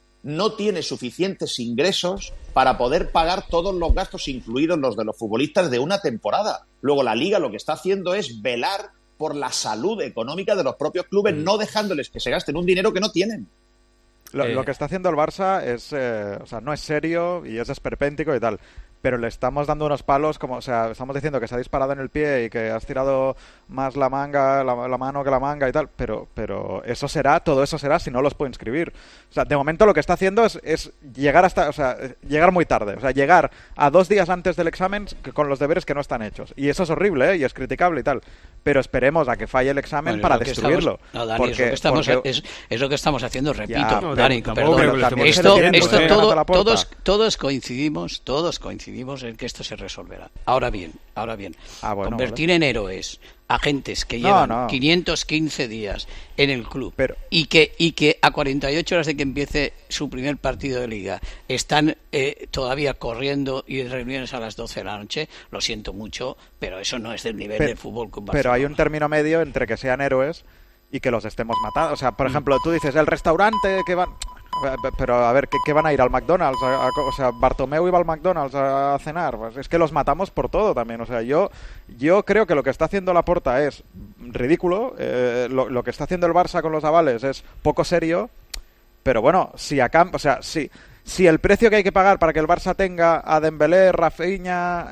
no tiene suficientes ingresos para poder pagar todos los gastos, incluidos los de los futbolistas, de una temporada. Luego la Liga lo que está haciendo es velar por la salud económica de los propios clubes, mm. no dejándoles que se gasten un dinero que no tienen. Lo, eh. lo que está haciendo el Barça es, eh, o sea, no es serio y es esperpéntico y tal, pero le estamos dando unos palos, como, o sea, estamos diciendo que se ha disparado en el pie y que has tirado más la manga, la, la mano que la manga y tal, pero, pero eso será, todo eso será si no los puede inscribir. O sea, de momento lo que está haciendo es, es llegar hasta, o sea, llegar muy tarde, o sea, llegar a dos días antes del examen con los deberes que no están hechos. Y eso es horrible, ¿eh? Y es criticable y tal. Pero esperemos a que falle el examen bueno, para destruirlo. Estamos, no, Dani, porque, es, lo que estamos, porque... es, es lo que estamos haciendo, repito. Ya, no, Dani, tampoco, perdón. pero esto, entiendo, esto ¿eh? todo, todos, todos coincidimos, todos coincidimos en que esto se resolverá. Ahora bien, ahora bien, ah, bueno, convertir vale. en héroes a gentes que no, llevan no. quinientos quince días en el club pero... y que y que a cuarenta y ocho horas de que empiece su primer partido de liga están eh, todavía corriendo y en reuniones a las doce de la noche, lo siento mucho, pero eso no es del nivel pero, del fútbol Club Barcelona. Pero hay un término medio entre que sean héroes y que los estemos matando. O sea, por ejemplo, tú dices, el restaurante que van... Pero a ver, ¿qué, qué van a ir al McDonald's? A, a, o sea, Bartomeu iba al McDonald's a, a cenar. Pues es que los matamos por todo también. O sea, yo yo creo que lo que está haciendo Laporta es ridículo. Eh, lo, lo que está haciendo el Barça con los avales es poco serio. Pero bueno, si a campo, o sea, si, si el precio que hay que pagar para que el Barça tenga a Dembélé, Rafinha,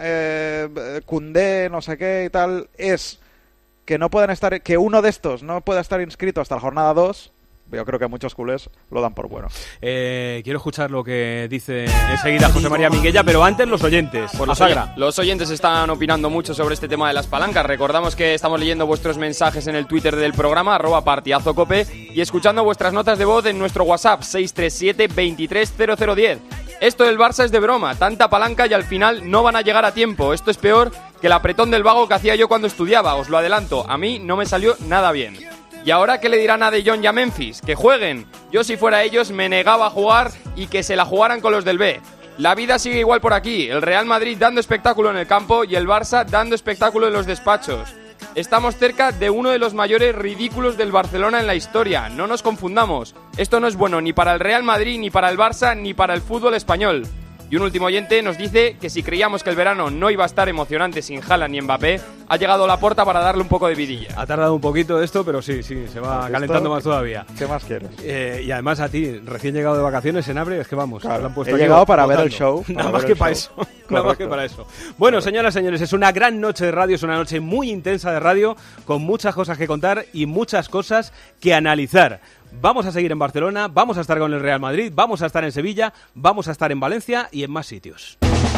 eh, Koundé, no sé qué y tal, es que no puedan estar, que uno de estos no pueda estar inscrito hasta la jornada dos. Yo creo que muchos culés lo dan por bueno. Eh, quiero escuchar lo que dice enseguida José María Minguella, pero antes los oyentes, por la sagra. Los oyentes están opinando mucho sobre este tema de las palancas. Recordamos que estamos leyendo vuestros mensajes en el Twitter del programa, arroba partidazocope, y escuchando vuestras notas de voz en nuestro WhatsApp, seis tres siete, veintitrés cero cero diez. Esto del Barça es de broma, tanta palanca y al final no van a llegar a tiempo. Esto es peor que el apretón del vago que hacía yo cuando estudiaba, os lo adelanto. A mí no me salió nada bien. ¿Y ahora qué le dirán a De Jong y a Memphis? ¡Que jueguen! Yo si fuera ellos me negaba a jugar y que se la jugaran con los del B. La vida sigue igual por aquí, el Real Madrid dando espectáculo en el campo y el Barça dando espectáculo en los despachos. Estamos cerca de uno de los mayores ridículos del Barcelona en la historia, no nos confundamos. Esto no es bueno ni para el Real Madrid, ni para el Barça, ni para el fútbol español. Y un último oyente nos dice que si creíamos que el verano no iba a estar emocionante sin Haaland ni Mbappé, ha llegado Laporta para darle un poco de vidilla. Ha tardado un poquito esto, pero sí, sí, se va ¿Has calentando visto? más todavía. ¿Qué más quieres? Eh, y además a ti, recién llegado de vacaciones en Abre, es que vamos, claro, lo han puesto he aquí llegado para votando. ver el show. Nada para más ver que el para show. eso. Nada más que para eso. Bueno, señoras y señores, es una gran noche de radio, es una noche muy intensa de radio, con muchas cosas que contar y muchas cosas que analizar. Vamos a seguir en Barcelona, vamos a estar con el Real Madrid, vamos a estar en Sevilla, vamos a estar en Valencia y en más sitios.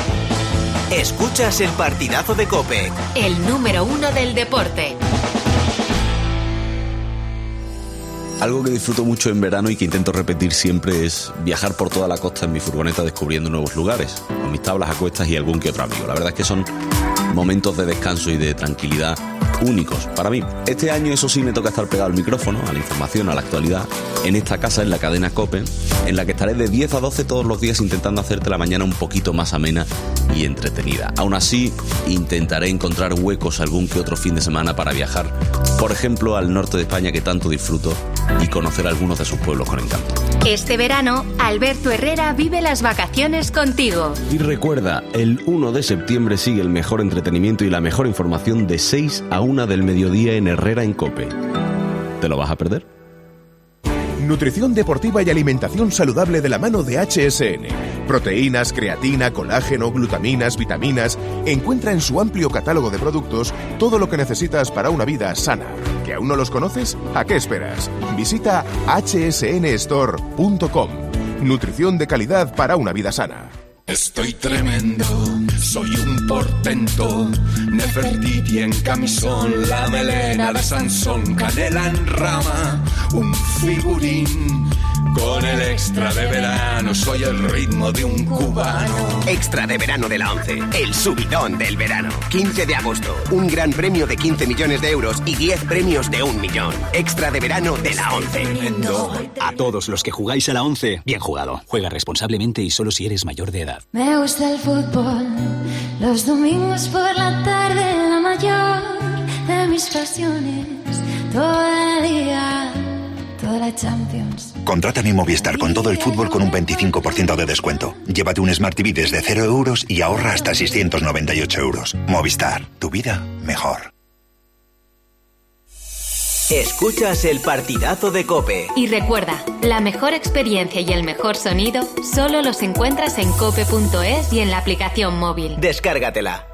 Escuchas el partidazo de COPE. El número uno del deporte. Algo que disfruto mucho en verano y que intento repetir siempre es viajar por toda la costa en mi furgoneta descubriendo nuevos lugares, con mis tablas a cuestas y algún que otro amigo. La verdad es que son momentos de descanso y de tranquilidad únicos para mí. Este año, eso sí, me toca estar pegado al micrófono, a la información, a la actualidad, en esta casa, en la cadena COPE, en la que estaré de diez a doce todos los días intentando hacerte la mañana un poquito más amena y entretenida. Aún así, intentaré encontrar huecos algún que otro fin de semana para viajar, por ejemplo, al norte de España, que tanto disfruto, y conocer algunos de sus pueblos con encanto. Este verano, Alberto Herrera vive las vacaciones contigo. Y recuerda, el uno de septiembre sigue el mejor entretenimiento y la mejor información de seis a una del mediodía en Herrera en COPE. ¿Te lo vas a perder? Nutrición deportiva y alimentación saludable de la mano de H S N. Proteínas, creatina, colágeno, glutaminas, vitaminas. Encuentra en su amplio catálogo de productos todo lo que necesitas para una vida sana. ¿Que aún no los conoces? ¿A qué esperas? Visita hache ese ene store punto com. Nutrición de calidad para una vida sana. Estoy tremendo, soy un portento, Nefertiti en camisón, la melena de Sansón, canela en rama, un figurín, con el extra de verano, soy el ritmo de un cubano. Extra de verano de la ONCE, el subidón del verano. quince de agosto, un gran premio de quince millones de euros y diez premios de un millón. Extra de verano de la ONCE. A todos los que jugáis a la ONCE, bien jugado. Juega responsablemente y solo si eres mayor de edad. Me gusta el fútbol, los domingos por la tarde, la mayor de mis pasiones, todo el día, toda la Champions. Contrata mi Movistar con todo el fútbol con un veinticinco por ciento de descuento. Llévate un Smart T V desde cero euros y ahorra hasta seiscientos noventa y ocho euros. Movistar, tu vida mejor. Escuchas el partidazo de COPE. Y recuerda, la mejor experiencia y el mejor sonido solo los encuentras en cope punto es y en la aplicación móvil. Descárgatela.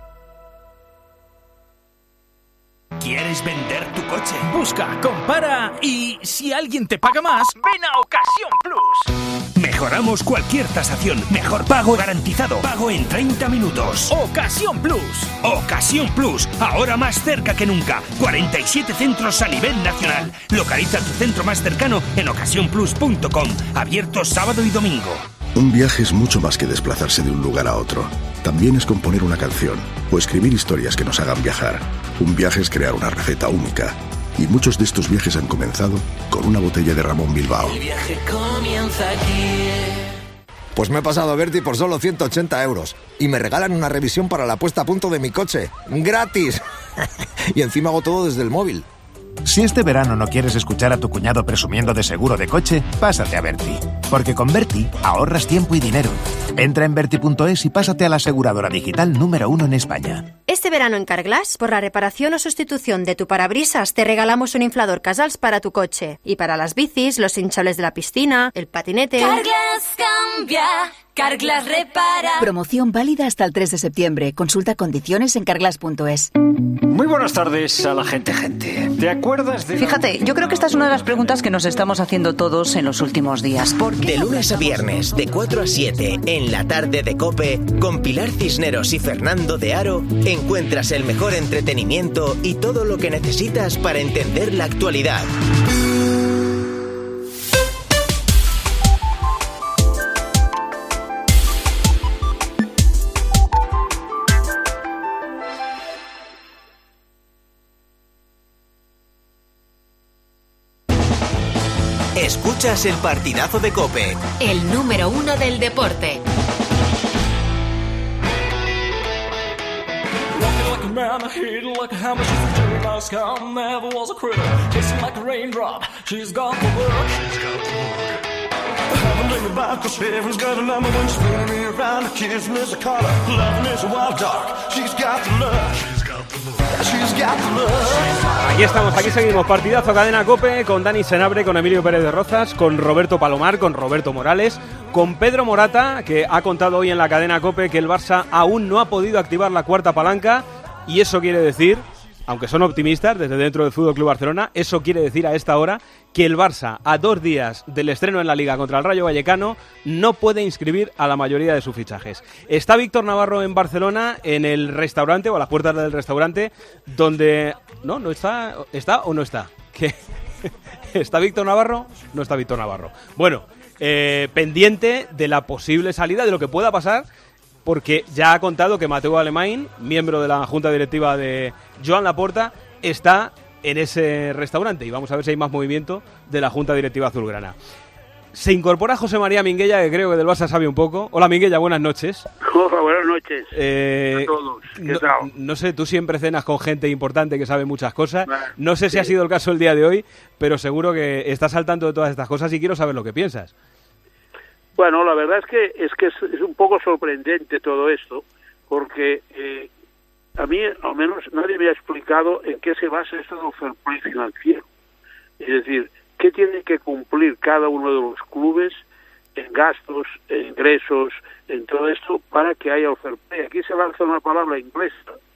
¿Quieres vender tu coche? Busca, compara y si alguien te paga más, ven a Ocasión Plus. Mejoramos cualquier tasación. Mejor pago garantizado. Pago en treinta minutos. Ocasión Plus. Ocasión Plus. Ahora más cerca que nunca. cuarenta y siete centros a nivel nacional. Localiza tu centro más cercano en ocasión plus punto com. Abierto sábado y domingo. Un viaje es mucho más que desplazarse de un lugar a otro. También es componer una canción o escribir historias que nos hagan viajar. Un viaje es crear una receta única. Y muchos de estos viajes han comenzado con una botella de Ramón Bilbao. El viaje comienza aquí. Pues me he pasado a Berti por solo ciento ochenta euros. Y me regalan una revisión para la puesta a punto de mi coche. ¡Gratis! Y encima hago todo desde el móvil. Si este verano no quieres escuchar a tu cuñado presumiendo de seguro de coche, pásate a Berti. Porque con Berti ahorras tiempo y dinero. Entra en berti punto es y pásate a la aseguradora digital número uno en España. Este verano en Carglass, por la reparación o sustitución de tu parabrisas, te regalamos un inflador Casals para tu coche. Y para las bicis, los hinchables de la piscina, el patinete... Carglass cambia, Carglass repara. Promoción válida hasta el tres de septiembre. Consulta condiciones en carglass punto es. Muy buenas tardes a la gente, gente. ¿Te acuerdas de...? Fíjate, yo creo que esta es una de las preguntas que nos estamos haciendo todos en los últimos días. ¿Por qué? De lunes a viernes, de cuatro a siete, en la tarde de COPE, con Pilar Cisneros y Fernando de Aro, encuentras el mejor entretenimiento y todo lo que necesitas para entender la actualidad. Escuchas el partidazo de COPE, el número uno del deporte. Aquí estamos, aquí seguimos, partidazo Cadena COPE, con Dani Senabre, con Emilio Pérez de Rozas, con Roberto Palomar, con Roberto Morales, con Pedro Morata, que ha contado hoy en la Cadena COPE que el Barça aún no ha podido activar la cuarta palanca, y eso quiere decir, aunque son optimistas desde dentro del F C Barcelona, eso quiere decir a esta hora que el Barça, a dos días del estreno en la Liga contra el Rayo Vallecano, no puede inscribir a la mayoría de sus fichajes. Está Víctor Navarro en Barcelona, en el restaurante, o a las puertas del restaurante, donde... No, no está... ¿Está o no está? ¿Qué? ¿Está Víctor Navarro? No está Víctor Navarro. Bueno, eh, pendiente de la posible salida, de lo que pueda pasar, porque ya ha contado que Mateu Alemany, miembro de la junta directiva de Joan Laporta, está en ese restaurante, y vamos a ver si hay más movimiento de la junta directiva azulgrana. Se incorpora José María Minguella, que creo que del Barça sabe un poco. Hola Minguella, buenas noches. Hola, buenas noches eh, a todos. ¿Qué no, tal? No sé, tú siempre cenas con gente importante que sabe muchas cosas. No sé si ha sido el caso el día de hoy, pero seguro que estás al tanto de todas estas cosas y quiero saber lo que piensas. Bueno, la verdad es que es que es, es un poco sorprendente todo esto, porque eh, a mí, al menos, nadie me ha explicado en qué se basa esto del fair play financiero. Es decir, qué tiene que cumplir cada uno de los clubes en gastos, en ingresos, en todo esto, para que haya el fair play. Aquí se lanza una palabra inglesa,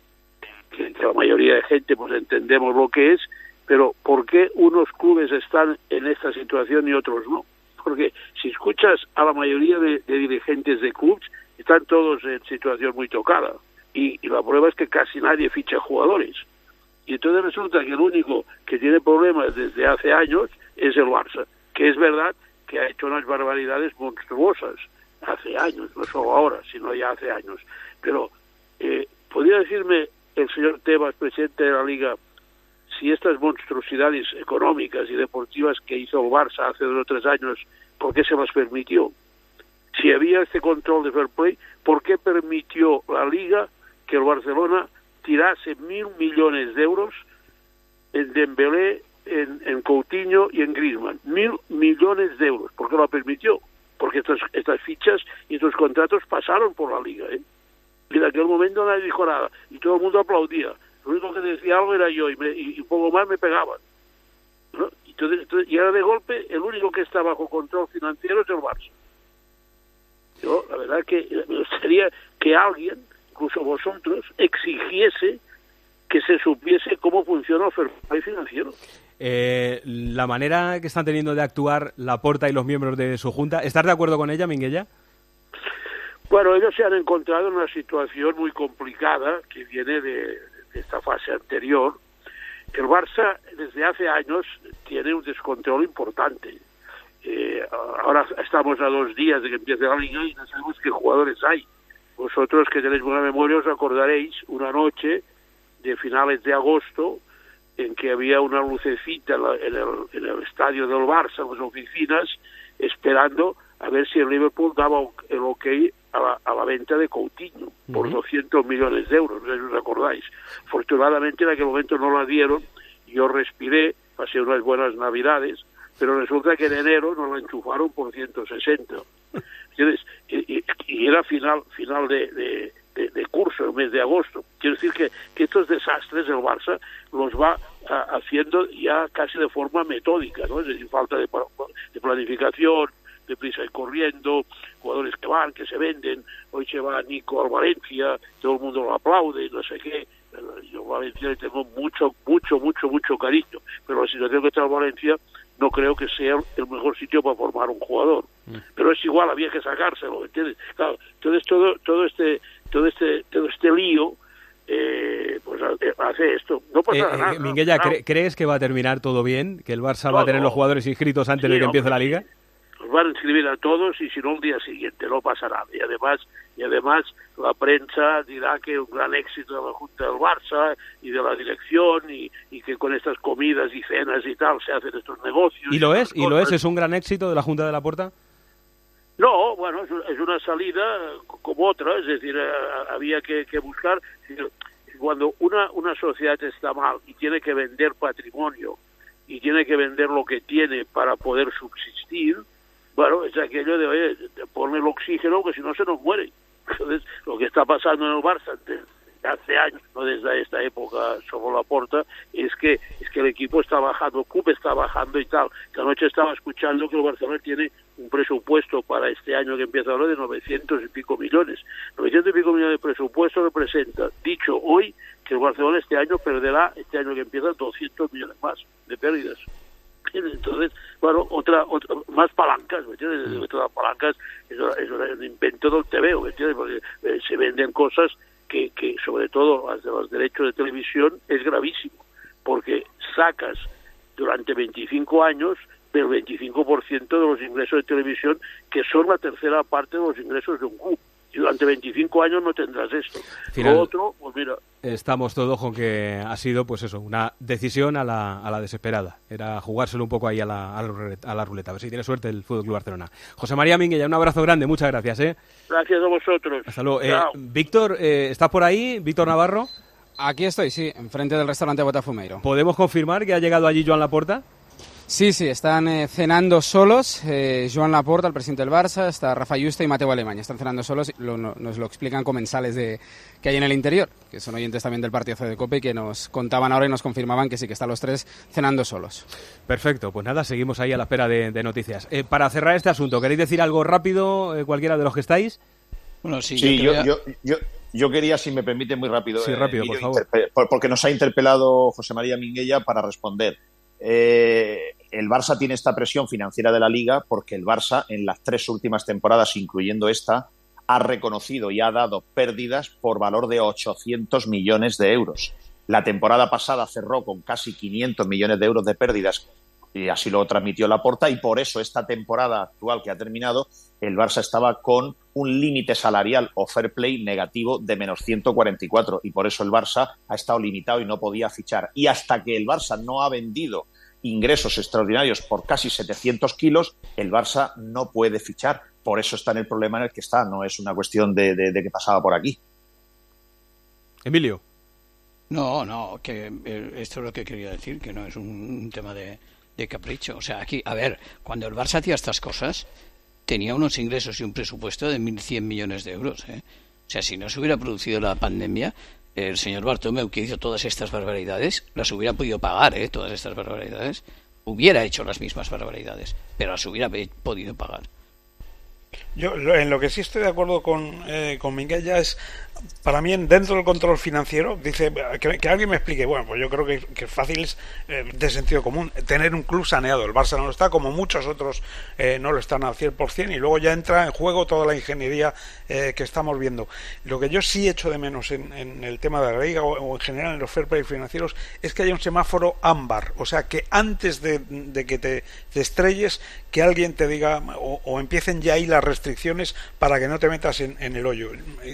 que, que la mayoría de gente pues entendemos lo que es, pero ¿por qué unos clubes están en esta situación y otros no? Porque si escuchas a la mayoría de, de dirigentes de clubes, están todos en situación muy tocada. Y, y la prueba es que casi nadie ficha jugadores. Y entonces resulta que el único que tiene problemas desde hace años es el Barça, que es verdad que ha hecho unas barbaridades monstruosas hace años, no solo ahora, sino ya hace años. Pero, eh, ¿podría decirme el señor Tebas, presidente de la Liga, si estas monstruosidades económicas y deportivas que hizo el Barça hace dos o tres años, ¿por qué se las permitió? Si había este control de fair play, ¿por qué permitió la Liga que el Barcelona tirase mil millones de euros en Dembélé, en, en Coutinho y en Griezmann? Mil millones de euros. ¿Por qué lo permitió? Porque estas, estas fichas y estos contratos pasaron por la Liga, ¿eh? Y en aquel momento nadie dijo nada y todo el mundo aplaudía. Lo único que decía algo era yo y, me, y un poco más me pegaban. Entonces, entonces, y ahora de golpe, el único que está bajo control financiero es el Barça. Yo, la verdad que me gustaría que alguien, incluso vosotros, exigiese que se supiese cómo funciona el fair play financiero. Eh, la manera que están teniendo de actuar Laporta y los miembros de su junta, ¿estás de acuerdo con ella, Minguella? Bueno, ellos se han encontrado en una situación muy complicada que viene de, de esta fase anterior. El Barça desde hace años tiene un descontrol importante. Eh, ahora estamos a dos días de que empiece la Liga y no sabemos qué jugadores hay. Vosotros que tenéis buena memoria os acordaréis una noche de finales de agosto en que había una lucecita en, la, en, el, en el estadio del Barça, en las oficinas, esperando a ver si el Liverpool daba el ok a la, a la venta de Coutinho por uh-huh. doscientos millones de euros, no sé si os acordáis. Afortunadamente en aquel momento no la dieron, yo respiré, pasé unas buenas navidades, pero resulta que en enero nos la enchufaron por ciento sesenta. ¿Entiendes? Y, y, y era final final de, de, de, de curso, el mes de agosto. Quiero decir que, que estos desastres el Barça los va a, haciendo ya casi de forma metódica, ¿no? Es decir, falta de, de planificación, de prisa y corriendo, jugadores que van, que se venden, hoy se va Nico al Valencia, todo el mundo lo aplaude, no sé qué. Yo a Valencia le tengo mucho, mucho, mucho, mucho cariño, pero la situación que está en Valencia no creo que sea el mejor sitio para formar un jugador. Mm. Pero es igual, había que sacárselo, ¿entiendes? Claro, entonces todo, todo este, todo este, todo este lío, eh, pues hace esto. No pasa eh, nada. Eh, Minguella, no, ¿cre- ¿crees que va a terminar todo bien? ¿Que el Barça no, va a tener no. los jugadores inscritos antes sí, de que empiece hombre, la Liga? Los van a inscribir a todos y si no el día siguiente, no pasa nada. Y además, y además la prensa dirá que un gran éxito de la Junta del Barça y de la dirección y, y que con estas comidas y cenas y tal se hacen estos negocios. ¿Y lo es? ¿Y cosas. lo es? ¿Es un gran éxito de la Junta de Laporta? No, bueno, es una salida como otra, es decir, había que, que buscar. Cuando una, una sociedad está mal y tiene que vender patrimonio y tiene que vender lo que tiene para poder subsistir, bueno, es aquello de, oye, ponle el oxígeno que si no se nos muere. Entonces, lo que está pasando en el Barça desde hace años, no desde esta época sobre Laporta, es que es que el equipo está bajando, el club está bajando y tal. Que anoche estaba escuchando que el Barcelona tiene un presupuesto para este año que empieza ahora de novecientos y pico millones. novecientos y pico millones de presupuesto representa, dicho hoy, que el Barcelona este año perderá, este año que empieza, doscientos millones más de pérdidas. Entonces, bueno, otra, otra más palancas, ¿me entiendes? Otras palancas es, es un invento del T V O, ¿me entiendes? Porque eh, se venden cosas que, que, sobre todo las de los derechos de televisión, es gravísimo, porque sacas durante veinticinco años del veinticinco por ciento de los ingresos de televisión, que son la tercera parte de los ingresos de un club. Y durante veinticinco años no tendrás esto. Final, Lo otro, pues mira... Estamos todos con que ha sido, pues eso, una decisión a la, a la desesperada. Era jugárselo un poco ahí a la, a la, ruleta, a la ruleta. A ver si tiene suerte el F C Barcelona. José María Minguella, un abrazo grande, muchas gracias. ¿eh? Gracias a vosotros. Hasta luego. Eh, Víctor, eh, ¿estás por ahí? Víctor Navarro. Aquí estoy, sí, enfrente del restaurante Botafumeiro. ¿Podemos confirmar que ha llegado allí Joan Laporta? Sí, sí, están eh, cenando solos. Eh, Joan Laporta, el presidente del Barça, está Rafa Yuste y Mateu Alemany. Están cenando solos, lo, no, nos lo explican comensales de, que hay en el interior, que son oyentes también del partidazo de COPE y que nos contaban ahora y nos confirmaban que sí, que están los tres cenando solos. Perfecto, pues nada, seguimos ahí a la espera de, de noticias. Eh, para cerrar este asunto, ¿queréis decir algo rápido, eh, cualquiera de los que estáis? Bueno, sí, sí yo, quería... yo, yo, yo, yo quería, si me permite, muy rápido. Sí, rápido, eh, por favor. Interpe- porque nos ha interpelado José María Minguella para responder. Eh, el Barça tiene esta presión financiera de la Liga porque el Barça en las tres últimas temporadas, incluyendo esta, ha reconocido y ha dado pérdidas por valor de ochocientos millones de euros. La temporada pasada cerró con casi quinientos millones de euros de pérdidas y así lo transmitió Laporta, y por eso esta temporada actual que ha terminado el Barça estaba con un límite salarial o fair play negativo de menos ciento cuarenta y cuatro, y por eso el Barça ha estado limitado y no podía fichar. Y hasta que el Barça no ha vendido ingresos extraordinarios por casi setecientos kilos, el Barça no puede fichar. Por eso está en el problema en el que está, no es una cuestión de, de, de que pasaba por aquí. Emilio. No, no, que eh, esto es lo que quería decir, que no es un, un tema de, de capricho. O sea, aquí, a ver, cuando el Barça hacía estas cosas, tenía unos ingresos y un presupuesto de mil cien millones de euros, ¿eh? O sea, si no se hubiera producido la pandemia, el señor Bartomeu, que hizo todas estas barbaridades, las hubiera podido pagar, ¿eh? Todas estas barbaridades, hubiera hecho las mismas barbaridades, pero las hubiera podido pagar. Yo en lo que sí estoy de acuerdo con, eh, con Miguel ya es, para mí, dentro del control financiero, dice que, que alguien me explique. Bueno, pues yo creo que, que fácil es, eh, de sentido común, tener un club saneado. El Barça no lo está, como muchos otros eh, no lo están al cien por ciento, y luego ya entra en juego toda la ingeniería eh, que estamos viendo. Lo que yo sí echo de menos en, en el tema de la Liga o, o en general en los fair play financieros es que haya un semáforo ámbar, o sea, que antes de, de que te, te estrelles, que alguien te diga o, o empiecen ya ahí las restricciones para que no te metas en, en el hoyo.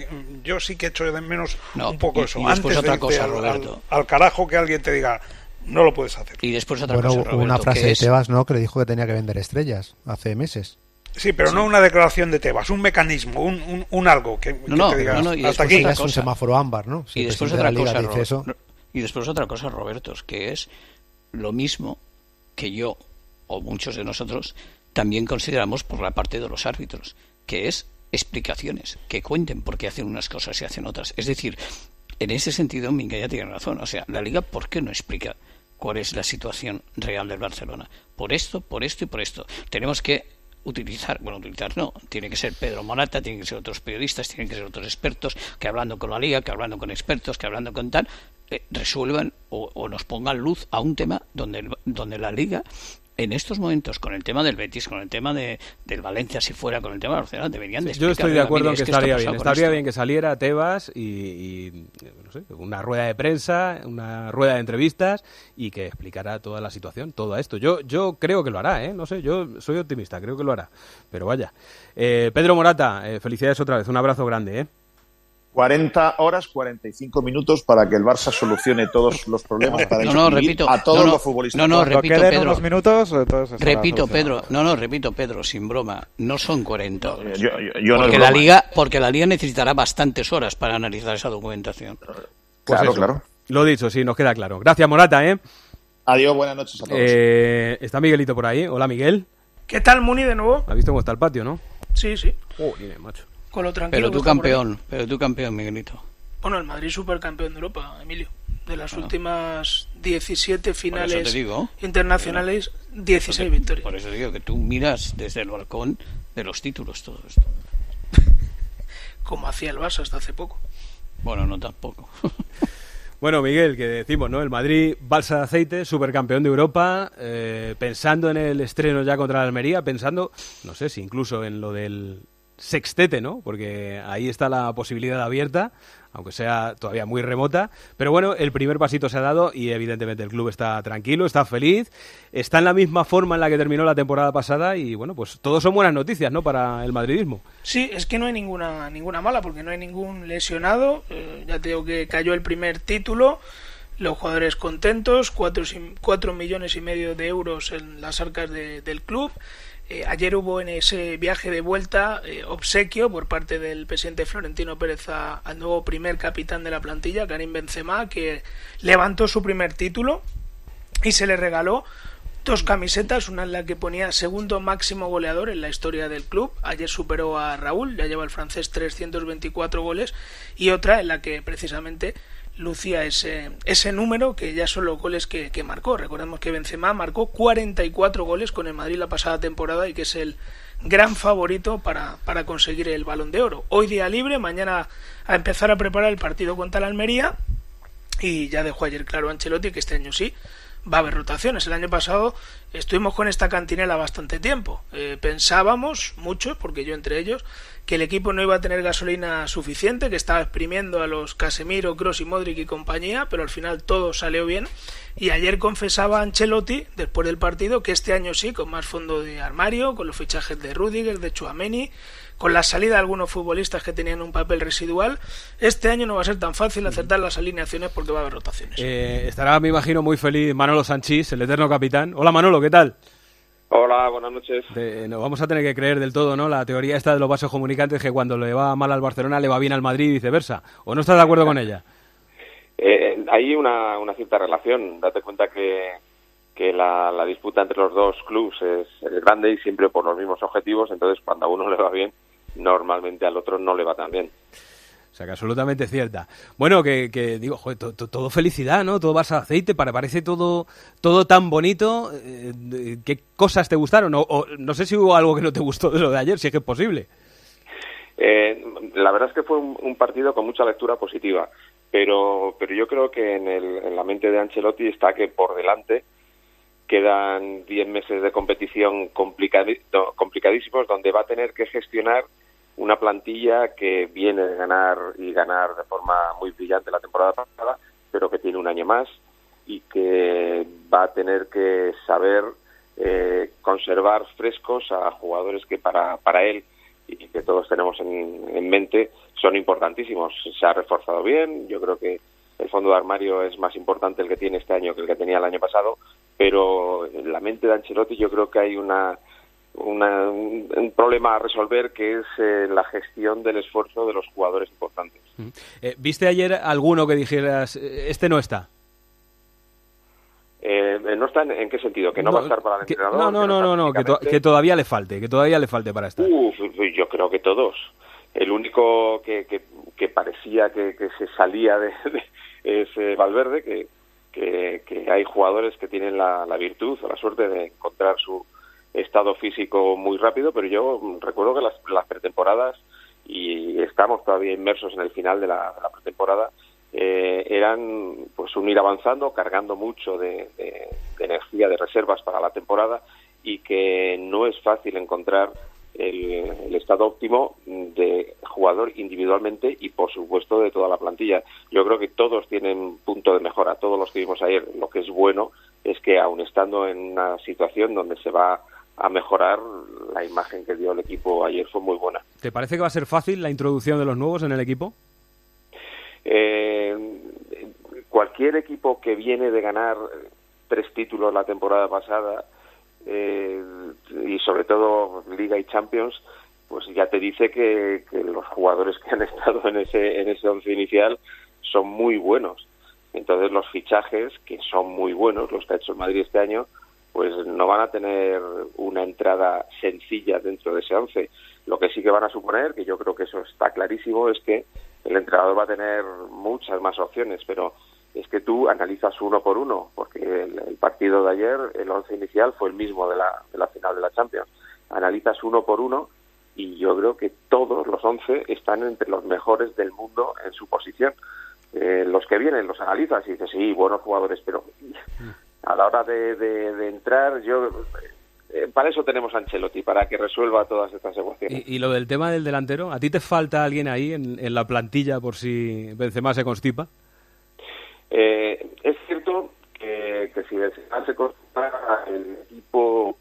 Yo sí que echo de menos no, un poco y, eso. Y después antes otra de cosa, al, Roberto. Al, al carajo que alguien te diga, no lo puedes hacer. Y después otra bueno, cosa, Roberto, Roberto, una frase que de es... Tebas, ¿no?, que le dijo que tenía que vender estrellas hace meses. Sí, pero sí. no una declaración de Tebas, un mecanismo, un, un, un algo que, no, no, que te digas, no, no, y hasta aquí. Es un semáforo ámbar, ¿no? Si y después otra cosa, Robert, eso... y después otra cosa, Roberto, que es lo mismo que yo o muchos de nosotros también consideramos por la parte de los árbitros, que es explicaciones, que cuenten por qué hacen unas cosas y hacen otras. Es decir, en ese sentido, Minguella tiene razón. O sea, la Liga, ¿por qué no explica cuál es la situación real del Barcelona? Por esto, por esto y por esto. Tenemos que utilizar, bueno, utilizar no, tiene que ser Pedro Morata, tienen que ser otros periodistas, tienen que ser otros expertos, que hablando con la Liga, que hablando con expertos, que hablando con tal, eh, resuelvan o, o nos pongan luz a un tema donde, donde la Liga, en estos momentos, con el tema del Betis, con el tema de del Valencia, si fuera, con el tema de Barcelona, deberían de sí, yo estoy de acuerdo en que, que estaría bien, estaría esto. bien que saliera Tebas y, y no sé, una rueda de prensa, una rueda de entrevistas y que explicara toda la situación, todo esto. Yo yo creo que lo hará, ¿eh? No sé, yo soy optimista, creo que lo hará, pero vaya. Eh, Pedro Morata, eh, felicidades otra vez, un abrazo grande, ¿eh? cuarenta horas, cuarenta y cinco minutos para que el Barça solucione todos los problemas para no, no, repito, a todos no, no, los futbolistas. No, no, repito, Pedro. unos minutos, repito, Pedro. No, no, repito, Pedro, sin broma. No son cuarenta horas. Yo, yo, yo porque, no la Liga, porque la Liga necesitará bastantes horas para analizar esa documentación. Pues claro, eso, claro. Lo dicho, sí, nos queda claro. Gracias, Morata, ¿eh? Adiós, buenas noches a todos. Eh, está Miguelito por ahí. Hola, Miguel. ¿Qué tal, Muni, de nuevo? ¿Has visto cómo está el patio, no? Sí, sí. Oh, dime, macho. Con lo tranquilo. Pero tú campeón, pero tú campeón, Miguelito. Bueno, el Madrid supercampeón de Europa, Emilio. De las bueno. últimas diecisiete finales digo, internacionales, dieciséis victorias. Por eso digo que tú miras desde el balcón de los títulos todo esto. Como hacía el Barça hasta hace poco. Bueno, no tampoco. Bueno, Miguel, que decimos, ¿no? El Madrid, balsa de aceite, supercampeón de Europa, eh, pensando en el estreno ya contra la Almería, pensando, no sé si incluso en lo del sextete, ¿no? Porque ahí está la posibilidad abierta, aunque sea todavía muy remota, pero bueno, el primer pasito se ha dado y evidentemente el club está tranquilo, está feliz, está en la misma forma en la que terminó la temporada pasada y bueno, pues todos son buenas noticias, ¿no?, para el madridismo. Sí, es que no hay ninguna ninguna mala, porque no hay ningún lesionado, eh, ya te digo que cayó el primer título, los jugadores contentos, cuatro, cuatro millones y medio de euros en las arcas de, del club. Eh, ayer hubo en ese viaje de vuelta eh, obsequio por parte del presidente Florentino Pérez a, al nuevo primer capitán de la plantilla, Karim Benzema, que levantó su primer título y se le regaló dos camisetas, una en la que ponía segundo máximo goleador en la historia del club, ayer superó a Raúl, ya lleva el francés trescientos veinticuatro goles, y otra en la que precisamente lucía ese ese número, que ya son los goles que, que marcó. Recordemos que Benzema marcó cuarenta y cuatro goles con el Madrid la pasada temporada y que es el gran favorito para, para conseguir el Balón de Oro. Hoy día libre, mañana a empezar a preparar el partido contra la Almería, y ya dejó ayer claro Ancelotti que este año sí va a haber rotaciones. El año pasado estuvimos con esta cantinela bastante tiempo. Eh, pensábamos, muchos, porque yo entre ellos, que el equipo no iba a tener gasolina suficiente, que estaba exprimiendo a los Casemiro, Kroos y Modric y compañía, pero al final todo salió bien. Y ayer confesaba Ancelotti, después del partido, que este año sí, con más fondo de armario, con los fichajes de Rüdiger, de Tchouaméni, con la salida de algunos futbolistas que tenían un papel residual, este año no va a ser tan fácil acertar las alineaciones porque va a haber rotaciones. Eh, estará, me imagino, muy feliz Manolo Sanchís, el eterno capitán. Hola, Manolo, ¿qué tal? Hola, buenas noches. De, no vamos a tener que creer del todo, ¿no?, la teoría esta de los vasos comunicantes, que cuando le va mal al Barcelona le va bien al Madrid y viceversa. ¿O no estás de acuerdo con ella? Eh, hay una, una cierta relación. Date cuenta que, que la, la disputa entre los dos clubes es, es grande y siempre por los mismos objetivos, entonces cuando a uno le va bien, normalmente al otro no le va tan bien. O sea, que absolutamente cierta. Bueno, que, que digo, joder, to, to, todo felicidad, ¿no? Todo Barça de aceite, para, parece todo todo tan bonito. Eh, ¿Qué cosas te gustaron? O, o no sé si hubo algo que no te gustó de lo de ayer, si es que es posible. Eh, la verdad es que fue un, un partido con mucha lectura positiva, pero pero yo creo que en, el, en la mente de Ancelotti está que por delante quedan diez meses de competición complicadi- complicadísimos, donde va a tener que gestionar una plantilla que viene de ganar y ganar de forma muy brillante la temporada pasada, pero que tiene un año más y que va a tener que saber eh, conservar frescos a jugadores que para, para él y que todos tenemos en, en mente son importantísimos. Se ha reforzado bien, yo creo que el fondo de armario es más importante el que tiene este año que el que tenía el año pasado, pero en la mente de Ancelotti yo creo que hay una Una, un, un problema a resolver, que es eh, la gestión del esfuerzo de los jugadores importantes. Eh, ¿Viste ayer alguno que dijeras, este no está? Eh, ¿No está en, en qué sentido? ¿Que no, no va a estar para el que, entrenador? No, no, no, no, no que, to, que todavía le falte, que todavía le falte para estar. Uf, yo creo que todos. El único que, que, que parecía que, que se salía de, de es eh, Valverde, que, que, que hay jugadores que tienen la, la virtud o la suerte de encontrar su estado físico muy rápido, pero yo recuerdo que las, las pretemporadas, y estamos todavía inmersos en el final de la, de la pretemporada, eh, eran pues un ir avanzando, cargando mucho de, de, de energía, de reservas para la temporada, y que no es fácil encontrar el, el estado óptimo de jugador individualmente y por supuesto de toda la plantilla. Yo creo que todos tienen punto de mejora, todos los que vimos ayer. Lo que es bueno es que aun estando en una situación donde se va a mejorar, la imagen que dio el equipo ayer fue muy buena. ¿Te parece que va a ser fácil la introducción de los nuevos en el equipo? Eh, cualquier equipo que viene de ganar tres títulos la temporada pasada eh, y sobre todo Liga y Champions, pues ya te dice que, que los jugadores que han estado en ese en ese once inicial son muy buenos. Entonces los fichajes, que son muy buenos, los que ha hecho el Madrid este año, pues no van a tener una entrada sencilla dentro de ese once. Lo que sí que van a suponer, que yo creo que eso está clarísimo, es que el entrenador va a tener muchas más opciones, pero es que tú analizas uno por uno, porque el, el partido de ayer, el once inicial, fue el mismo de la, de la final de la Champions. Analizas uno por uno y yo creo que todos los once están entre los mejores del mundo en su posición. Eh, los que vienen los analizas y dices, sí, buenos jugadores, pero a la hora de, de, de entrar, yo eh, para eso tenemos a Ancelotti, para que resuelva todas estas ecuaciones. ¿Y, y lo del tema del delantero? ¿A ti te falta alguien ahí en, en la plantilla por si Benzema se constipa? Eh, es cierto que, que si Benzema se constipa, el equipo...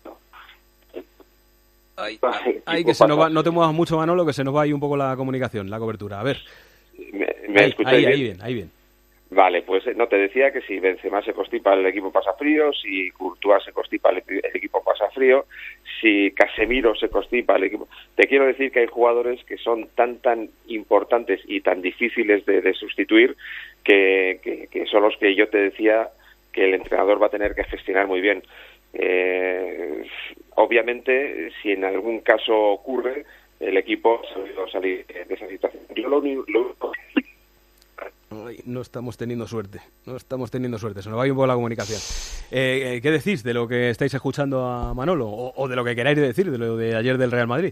Ay, ay, que se nos va, no te muevas mucho, Manolo, que se nos va ahí un poco la comunicación, la cobertura. A ver. ¿Me, me ahí, escucháis ahí, bien? ahí bien, ahí bien. Vale, pues no, te decía que si Benzema se constipa, el equipo pasa frío, si Courtois se constipa, el, el equipo pasa frío, si Casemiro se constipa, el equipo... Te quiero decir que hay jugadores que son tan, tan importantes y tan difíciles de, de sustituir que, que, que son los que yo te decía que el entrenador va a tener que gestionar muy bien. Eh, obviamente, si en algún caso ocurre, el equipo va a salir de esa situación. Yo lo único... Lo... Ay, no estamos teniendo suerte, no estamos teniendo suerte, se nos va a ir un poco la comunicación. Eh, ¿Qué decís de lo que estáis escuchando a Manolo? O, o de lo que queráis decir, de lo de ayer del Real Madrid.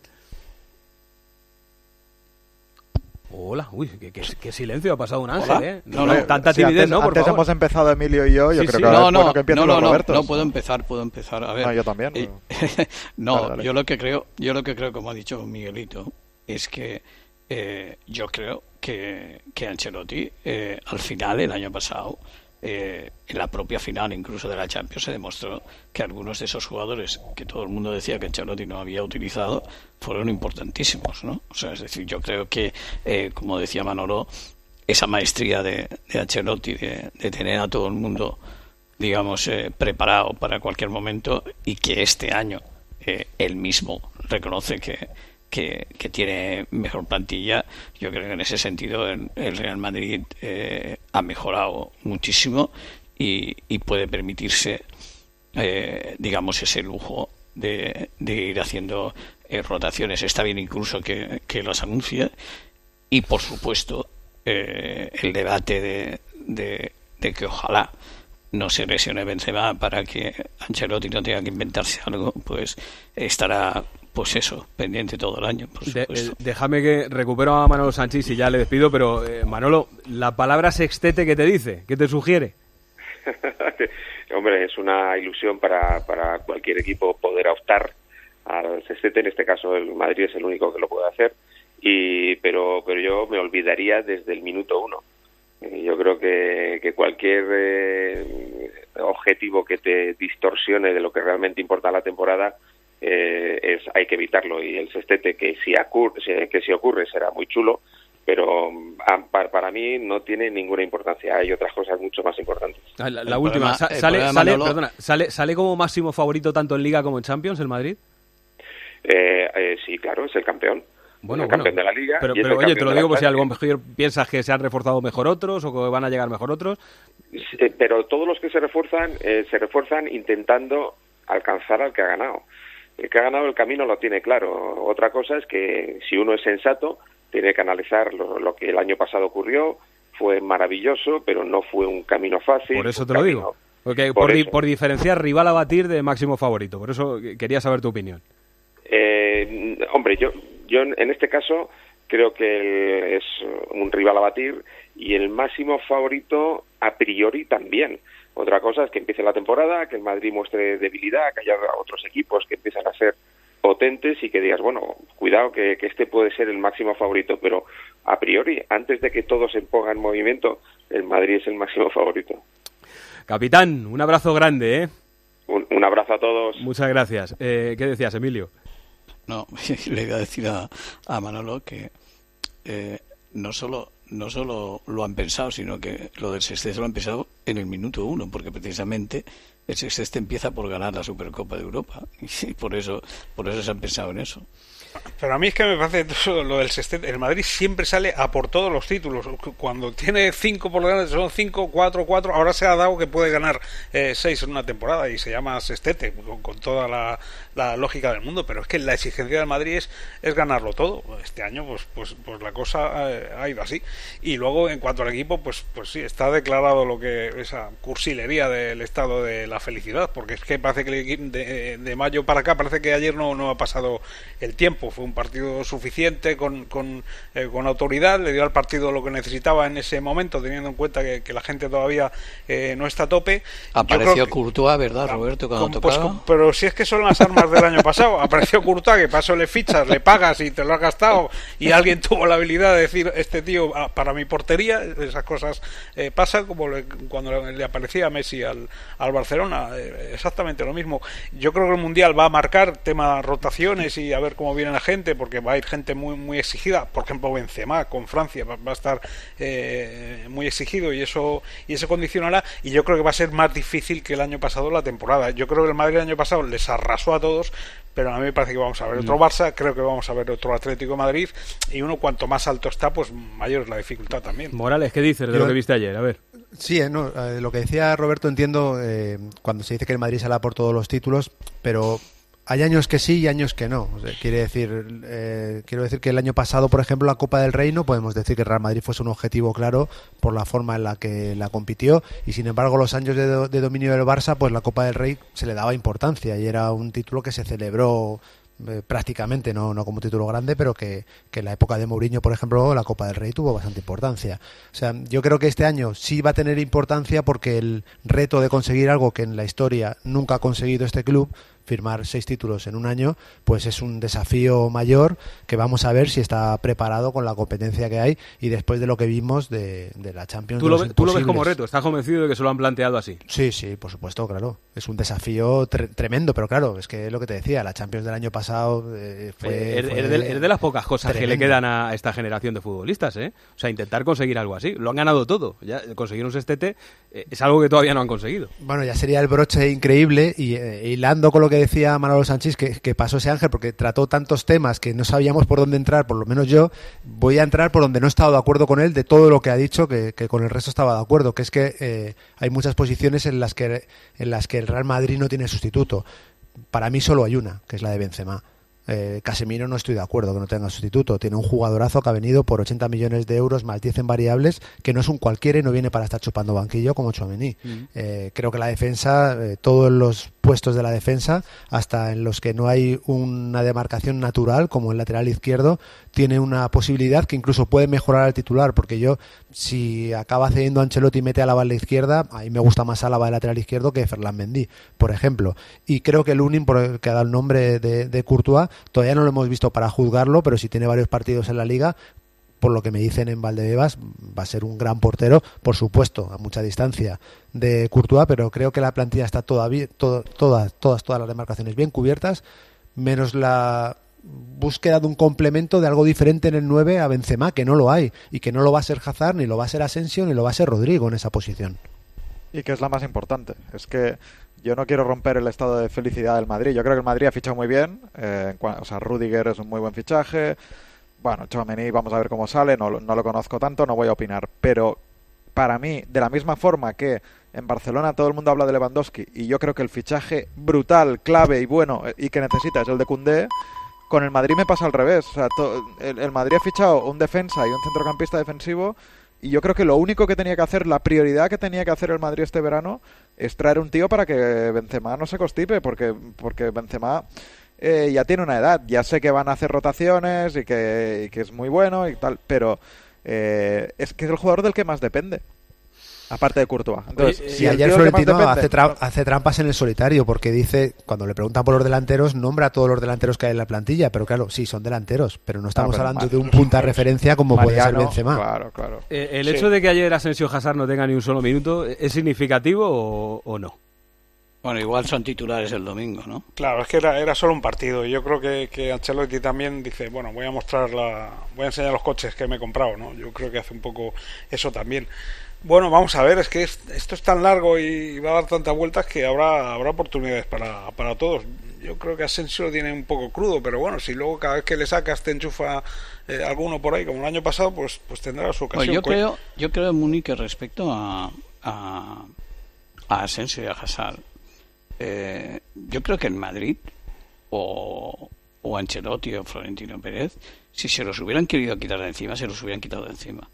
Hola, uy, qué, qué, qué silencio, ha pasado un ángel, Hola. ¿eh? No, no, tanta sí, timidez, antes, ¿no? Por antes favor. hemos empezado Emilio y yo, yo Sí, creo sí. que ahora No, es bueno no, que empiecen no, los no, Robertos. no, puedo empezar, puedo empezar. A ver, No, yo también. eh, no, Dale, dale. yo lo que creo, yo lo que creo, como ha dicho Miguelito, es que eh, yo creo que, que Ancelotti, eh, al final, el año pasado, eh, en la propia final incluso de la Champions, se demostró que algunos de esos jugadores que todo el mundo decía que Ancelotti no había utilizado fueron importantísimos, ¿no? O sea, es decir, yo creo que, eh, como decía Manolo, esa maestría de, de Ancelotti de, de tener a todo el mundo, digamos, eh, preparado para cualquier momento, y que este año eh, él mismo reconoce que, que, que tiene mejor plantilla. Yo creo que en ese sentido el, el Real Madrid eh, ha mejorado muchísimo y, y puede permitirse, eh, digamos, ese lujo de, de ir haciendo eh, rotaciones. Está bien incluso que, que las anuncie. Y por supuesto, eh, el debate de, de, de que ojalá no se lesione Benzema para que Ancelotti no tenga que inventarse algo, pues estará, pues eso, pendiente todo el año, por supuesto. De, eh, déjame que recupero a Manolo Sanchís y ya le despido, pero eh, Manolo, la palabra sextete, ¿qué te dice? ¿Qué te sugiere? Hombre, es una ilusión para, para cualquier equipo poder optar al sextete. En este caso el Madrid es el único que lo puede hacer, y pero pero yo me olvidaría desde el minuto uno. Yo creo que, que cualquier eh, objetivo que te distorsione de lo que realmente importa la temporada eh, es hay que evitarlo, y el sextete que si ocurre, que si ocurre será muy chulo, pero para, para mí no tiene ninguna importancia. Hay otras cosas mucho más importantes. La, la última, problema, sale, sale, Manolo... perdona, sale, ¿sale como máximo favorito tanto en Liga como en Champions el Madrid? Eh, eh, sí, claro, es el campeón. Bueno, el bueno, campeón de la Liga. Pero, y pero oye, te lo digo por si algo mejor piensas que se han reforzado mejor otros o que van a llegar mejor otros. Sí, pero todos los que se refuerzan, eh, se refuerzan intentando alcanzar al que ha ganado. El que ha ganado el camino lo tiene claro. Otra cosa es que si uno es sensato, tiene que analizar lo, lo que el año pasado ocurrió. Fue maravilloso, pero no fue un camino fácil. Por eso te lo camino... digo. Porque por, por, di, por diferenciar rival a batir de máximo favorito. Por eso quería saber tu opinión. Eh, hombre, yo... Yo en este caso creo que es un rival a batir, y el máximo favorito a priori también. Otra cosa es que empiece la temporada, que el Madrid muestre debilidad, que haya otros equipos que empiezan a ser potentes y que digas, bueno, cuidado que, que este puede ser el máximo favorito, pero a priori, antes de que todo se ponga en movimiento, el Madrid es el máximo favorito. Capitán, un abrazo grande, ¿eh? Un, un abrazo a todos. Muchas gracias. Eh, ¿Qué decías, Emilio? No, le iba a decir a, a Manolo que eh, no solo no solo lo han pensado, sino que lo del sextete lo han pensado en el minuto uno, porque precisamente el sextete empieza por ganar la Supercopa de Europa, y por eso por eso se han pensado en eso. Pero a mí es que me parece todo lo del sextete. El Madrid siempre sale a por todos los títulos. Cuando tiene cinco por ganar, son cinco, cuatro, cuatro. Ahora se ha dado que puede ganar eh, seis en una temporada y se llama sextete, con, con toda la, la lógica del mundo. Pero es que la exigencia del Madrid es, es ganarlo todo. Este año, pues, pues, pues la cosa eh, ha ido así. Y luego, en cuanto al equipo, pues, pues sí, está declarado lo que esa cursilería del estado de la felicidad, porque es que parece que de, de mayo para acá parece que ayer no, no ha pasado el tiempo. Fue un partido suficiente con, con, eh, con autoridad, le dio al partido lo que necesitaba en ese momento, teniendo en cuenta que, que la gente todavía eh, no está a tope. Apareció que, Courtois, ¿verdad, Roberto? Cuando con, tocaba. Pues, pero si es que son las armas del año pasado. Apareció Courtois, que pasó le fichas, le pagas y te lo has gastado, y alguien tuvo la habilidad de decir, este tío para mi portería. Esas cosas eh, pasan, como le, cuando le aparecía Messi al, al Barcelona, eh, exactamente lo mismo. Yo creo que el Mundial va a marcar tema rotaciones y a ver cómo viene la gente, porque va a ir gente muy muy exigida. Por ejemplo, Benzema con Francia va, va a estar eh, muy exigido, y eso y eso condicionará, y yo creo que va a ser más difícil que el año pasado la temporada. Yo creo que el Madrid el año pasado les arrasó a todos, pero a mí me parece que vamos a ver otro Barça, creo que vamos a ver otro Atlético de Madrid, y uno cuanto más alto está, pues mayor es la dificultad también. Morales, ¿qué dices de yo, lo que viste ayer? A ver. Sí, eh, no, eh, lo que decía Roberto entiendo eh, cuando se dice que el Madrid sale por todos los títulos, pero hay años que sí y años que no. O sea, quiere decir, eh, quiero decir que el año pasado, por ejemplo, la Copa del Rey no podemos decir que el Real Madrid fuese un objetivo claro por la forma en la que la compitió, y sin embargo los años de, do, de dominio del Barça, pues la Copa del Rey se le daba importancia y era un título que se celebró eh, prácticamente, no, no como título grande, pero que, que en la época de Mourinho, por ejemplo, la Copa del Rey tuvo bastante importancia. O sea, yo creo que este año sí va a tener importancia, porque el reto de conseguir algo que en la historia nunca ha conseguido este club, firmar seis títulos en un año, pues es un desafío mayor que vamos a ver si está preparado con la competencia que hay, y después de lo que vimos de, de la Champions. ¿Tú, lo, ¿Tú lo ves como reto? ¿Estás convencido de que se lo han planteado así? Sí, sí, por supuesto, claro. Es un desafío tre tremendo, pero claro, es que es lo que te decía, la Champions del año pasado eh, fue... Eh, es, fue es, de, es de las pocas cosas tremendo. que le quedan a esta generación de futbolistas, ¿eh? O sea, intentar conseguir algo así. Lo han ganado todo. Ya conseguir un sextete eh, es algo que todavía no han conseguido. Bueno, ya sería el broche increíble, y eh, hilando con lo que decía Manolo Sanchís, que, que pasó ese Ángel, porque trató tantos temas que no sabíamos por dónde entrar, por lo menos yo voy a entrar por donde no he estado de acuerdo con él, de todo lo que ha dicho, que, que con el resto estaba de acuerdo, que es que eh, hay muchas posiciones en las que en las que el Real Madrid no tiene sustituto. Para mí solo hay una, que es la de Benzema. Eh, Casemiro no estoy de acuerdo que no tenga sustituto. Tiene un jugadorazo que ha venido por ochenta millones de euros más diez en variables, que no es un cualquiera y no viene para estar chupando banquillo como Tchouaméni. Mm. Eh, creo que la defensa, eh, todos los puestos de la defensa, hasta en los que no hay una demarcación natural, como el lateral izquierdo, tiene una posibilidad que incluso puede mejorar al titular, porque yo, si acaba cediendo a Ancelotti y mete a Álava a la izquierda, a mí me gusta más Álava de lateral izquierdo que Ferland Mendy, por ejemplo. Y creo que Lunin, por el que ha dado el nombre de, de Courtois, todavía no lo hemos visto para juzgarlo, pero si tiene varios partidos en la Liga, por lo que me dicen en Valdebebas, va a ser un gran portero, por supuesto, a mucha distancia de Courtois, pero creo que la plantilla está todavía, todo, todas, todas, todas las demarcaciones bien cubiertas, menos la búsqueda de un complemento de algo diferente en el nueve a Benzema, que no lo hay, y que no lo va a ser Hazard, ni lo va a ser Asensio, ni lo va a ser Rodrigo en esa posición. Y que es la más importante, es que yo no quiero romper el estado de felicidad del Madrid. Yo creo que el Madrid ha fichado muy bien, eh, o sea, Rüdiger es un muy buen fichaje. Bueno, Tchouaméni, vamos a ver cómo sale, no, no lo conozco tanto, no voy a opinar. Pero para mí, de la misma forma que en Barcelona todo el mundo habla de Lewandowski, y yo creo que el fichaje brutal, clave y bueno y que necesita es el de Koundé, con el Madrid me pasa al revés. O sea, to, el, el Madrid ha fichado un defensa y un centrocampista defensivo, y yo creo que lo único que tenía que hacer, la prioridad que tenía que hacer el Madrid este verano, es traer un tío para que Benzema no se constipe, porque, porque Benzema... Eh, ya tiene una edad, ya sé que van a hacer rotaciones y que, y que es muy bueno y tal, pero eh, es que es el jugador del que más depende, aparte de Courtois. Entonces, Oye, si sí, el ayer tío Florentino depende, hace, tra hace trampas en el solitario, porque dice, cuando le preguntan por los delanteros, nombra a todos los delanteros que hay en la plantilla, pero claro, sí, son delanteros, pero no estamos no, pero hablando de un punta de referencia como Mariano, puede ser Benzema. Claro, claro. Eh, el sí. hecho de que ayer Asensio Hazard no tenga ni un solo minuto, ¿es significativo o, o no? Bueno, igual son titulares el domingo, ¿no? Claro, es que era, era solo un partido. Yo creo que, que Ancelotti también dice, bueno, voy a mostrar la, voy a enseñar los coches que me he comprado, ¿no? Yo creo que hace un poco eso también. Bueno, vamos a ver, es que es, esto es tan largo y va a dar tantas vueltas que habrá habrá oportunidades para, para todos. Yo creo que Asensio lo tiene un poco crudo, pero bueno, si luego cada vez que le sacas te enchufa eh, alguno por ahí, como el año pasado, pues pues tendrá su ocasión. Bueno, yo creo, yo creo, Muni, que respecto a, a, a Asensio y a Hazard, Eh, yo creo que en Madrid o, o Ancelotti o Florentino Pérez, si se los hubieran querido quitar de encima, se los hubieran quitado de encima,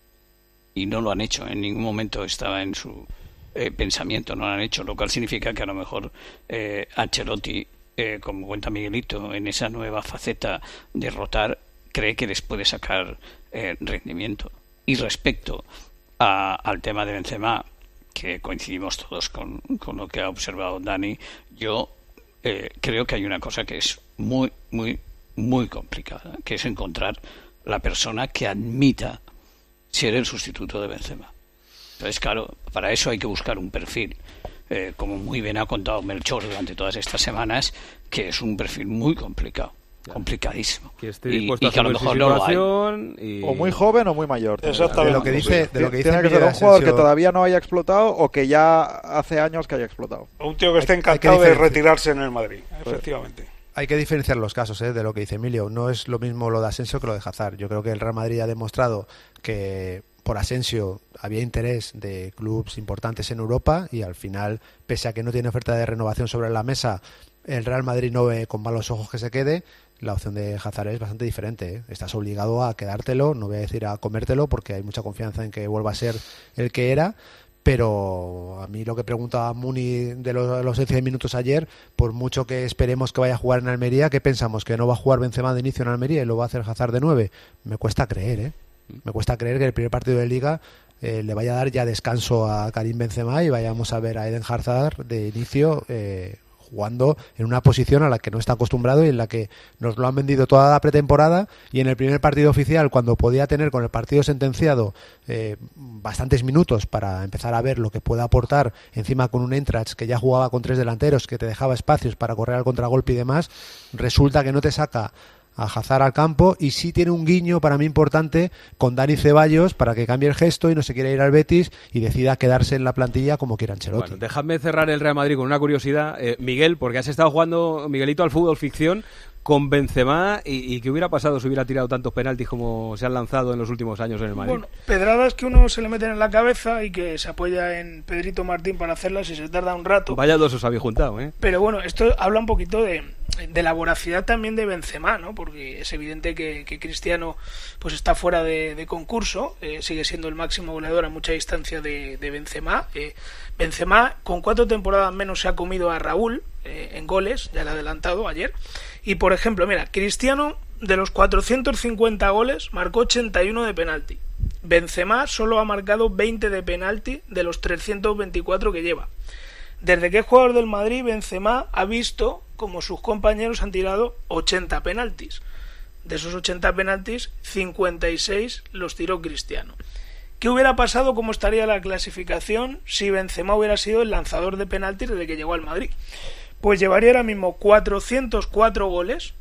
y no lo han hecho. En ningún momento estaba en su eh, pensamiento, no lo han hecho, lo cual significa que a lo mejor eh, Ancelotti, eh, como cuenta Miguelito, en esa nueva faceta de rotar, cree que les puede sacar eh, rendimiento. Y respecto a, al tema de Benzema, que coincidimos todos con, con lo que ha observado Dani, yo eh, creo que hay una cosa que es muy, muy, muy complicada, que es encontrar la persona que admita ser el sustituto de Benzema. Entonces, claro, para eso hay que buscar un perfil, eh, como muy bien ha contado Melchor durante todas estas semanas, que es un perfil muy complicado. Complicadísimo. Que esté dispuesto y, a y que a lo mejor no lo hay. Y... O muy joven o muy mayor. Exactamente. De lo que dice, de lo que dice Tiene que ser un jugador que todavía no haya explotado o que ya hace años que haya explotado. Un tío que esté encantado de retirarse en el Madrid, efectivamente. Hay que diferenciar los casos, ¿eh? De lo que dice Emilio. No es lo mismo lo de Asensio que lo de Hazard. Yo creo que el Real Madrid ha demostrado que por Asensio había interés de clubes importantes en Europa, y al final, pese a que no tiene oferta de renovación sobre la mesa, el Real Madrid no ve con malos ojos que se quede. La opción de Hazard es bastante diferente, ¿eh? Estás obligado a quedártelo, no voy a decir a comértelo, porque hay mucha confianza en que vuelva a ser el que era, pero a mí lo que preguntaba Muni de los, de los once minutos ayer, por mucho que esperemos que vaya a jugar en Almería, ¿qué pensamos? ¿Que no va a jugar Benzema de inicio en Almería y lo va a hacer Hazard de nueve? Me cuesta creer, ¿eh? Me cuesta creer que el primer partido de Liga eh, le vaya a dar ya descanso a Karim Benzema y vayamos a ver a Eden Hazard de inicio eh, jugando en una posición a la que no está acostumbrado y en la que nos lo han vendido toda la pretemporada, y en el primer partido oficial, cuando podía tener con el partido sentenciado eh, bastantes minutos para empezar a ver lo que puede aportar, encima con un Eintracht que ya jugaba con tres delanteros, que te dejaba espacios para correr al contragolpe y demás, resulta que no te saca a Hazard al campo, y sí tiene un guiño para mí importante con Dani Ceballos para que cambie el gesto y no se quiera ir al Betis y decida quedarse en la plantilla como quiera Ancelotti. Bueno, dejadme cerrar el Real Madrid con una curiosidad, eh, Miguel, porque has estado jugando, Miguelito, al fútbol ficción con Benzema y, y qué hubiera pasado si hubiera tirado tantos penaltis como se han lanzado en los últimos años en el Madrid. Bueno, pedradas que uno se le meten en la cabeza y que se apoya en Pedrito Martín para hacerlas y se tarda un rato. Vaya dos os habéis juntado, ¿eh? Pero bueno, esto habla un poquito de, de la voracidad también de Benzema, ¿no? Porque es evidente que, que Cristiano pues está fuera de, de concurso, eh, sigue siendo el máximo goleador a mucha distancia de, de Benzema. Eh, Benzema con cuatro temporadas menos se ha comido a Raúl eh, en goles, ya le ha adelantado ayer. Y por ejemplo, mira, Cristiano de los cuatrocientos cincuenta goles marcó ochenta y uno de penalti. Benzema solo ha marcado veinte de penalti de los trescientos veinticuatro que lleva. Desde que es jugador del Madrid, Benzema ha visto como sus compañeros han tirado ochenta penaltis. De esos ochenta penaltis, cincuenta y seis los tiró Cristiano. ¿Qué hubiera pasado, cómo estaría la clasificación si Benzema hubiera sido el lanzador de penaltis desde que llegó al Madrid? Pues llevaría ahora mismo cuatrocientos cuatro goles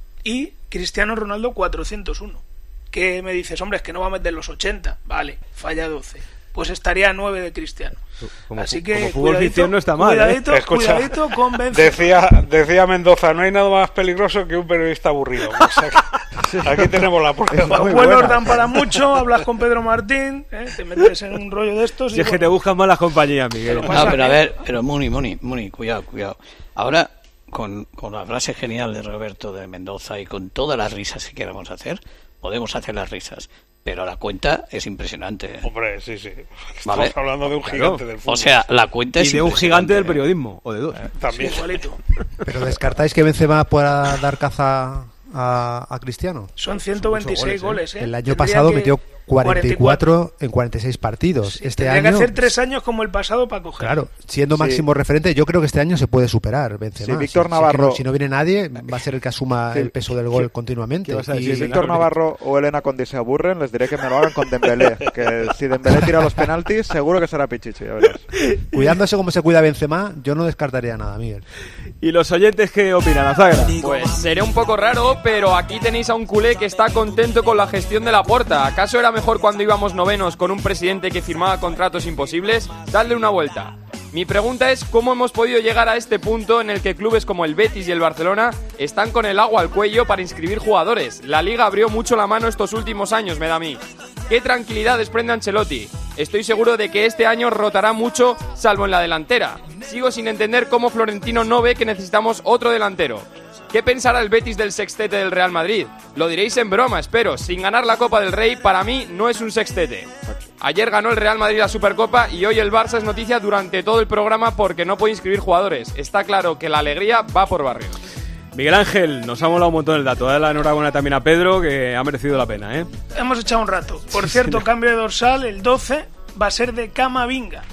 y Cristiano Ronaldo cuatrocientos uno. ¿Qué me dices? Hombre, es que no va a meter los ochenta. Vale, falla doce. Pues estaría a nueve de Cristiano. Como, Así que como fútbol ficción no está mal, cuidadito, ¿eh? Escucha, cuidadito con Benzema. Decía, decía Mendoza, no hay nada más peligroso que un periodista aburrido. O sea, que aquí tenemos la prueba. Los vuelos dan para mucho, hablas con Pedro Martín, ¿eh? Te metes en un rollo de estos. Si y es bueno. que te buscan malas compañías, Miguel. No, pero a ver, pero Muni, Muni, Muni, cuidado, cuidado. Ahora, con, con la frase genial de Roberto de Mendoza y con todas las risas que queramos hacer, podemos hacer las risas. Pero la cuenta es impresionante. Hombre, sí, sí. Estamos ¿Vale? hablando de un Claro. gigante del fútbol. O sea, la cuenta es Y de un gigante del periodismo, o de dos. Eh, también. Sí, igualito. ¿Pero descartáis que Benzema pueda dar caza a, a Cristiano? Son ciento veintiséis Son goles, ¿eh? El año Tendría pasado que- metió cuarenta y cuatro en cuarenta y seis partidos. Sí, este tendría año, que hacer tres años como el pasado para coger. claro, siendo Sí. máximo referente, yo creo que este año se puede superar Benzema. Sí, Víctor Si- si, Navarro- es que no, si no viene nadie, va a ser el que asuma Sí. el peso del gol ¿Qué- continuamente. ¿Qué vas a Y- decir? Si Víctor Navarro o Elena Conde se aburren, les diré que me lo hagan con Dembélé. Que si Dembélé tira los penaltis, seguro que será Pichichi. Ya verás. Cuidándose como se cuida Benzema, yo no descartaría nada, Miguel. ¿Y los oyentes qué opinan, Azagra? Pues sería un poco raro, pero aquí tenéis a un culé que está contento con la gestión de Laporta. ¿Acaso era mejor cuando íbamos novenos con un presidente que firmaba contratos imposibles? Dadle una vuelta. Mi pregunta es cómo hemos podido llegar a este punto en el que clubes como el Betis y el Barcelona están con el agua al cuello para inscribir jugadores. La Liga abrió mucho la mano estos últimos años, me da a mí. ¿Qué tranquilidad desprende Ancelotti? Estoy seguro de que este año rotará mucho, salvo en la delantera. Sigo sin entender cómo Florentino no ve que necesitamos otro delantero. ¿Qué pensará el Betis del sextete del Real Madrid? Lo diréis en broma, espero. Sin ganar la Copa del Rey, para mí no es un sextete. Ayer ganó el Real Madrid la Supercopa y hoy el Barça es noticia durante todo el programa porque no puede inscribir jugadores. Está claro que la alegría va por barrios. Miguel Ángel, nos ha molado un montón el dato. Dale la enhorabuena también a Pedro, que ha merecido la pena, ¿eh? Hemos echado un rato. Por cierto, cambio de dorsal, el doce va a ser de Camavinga.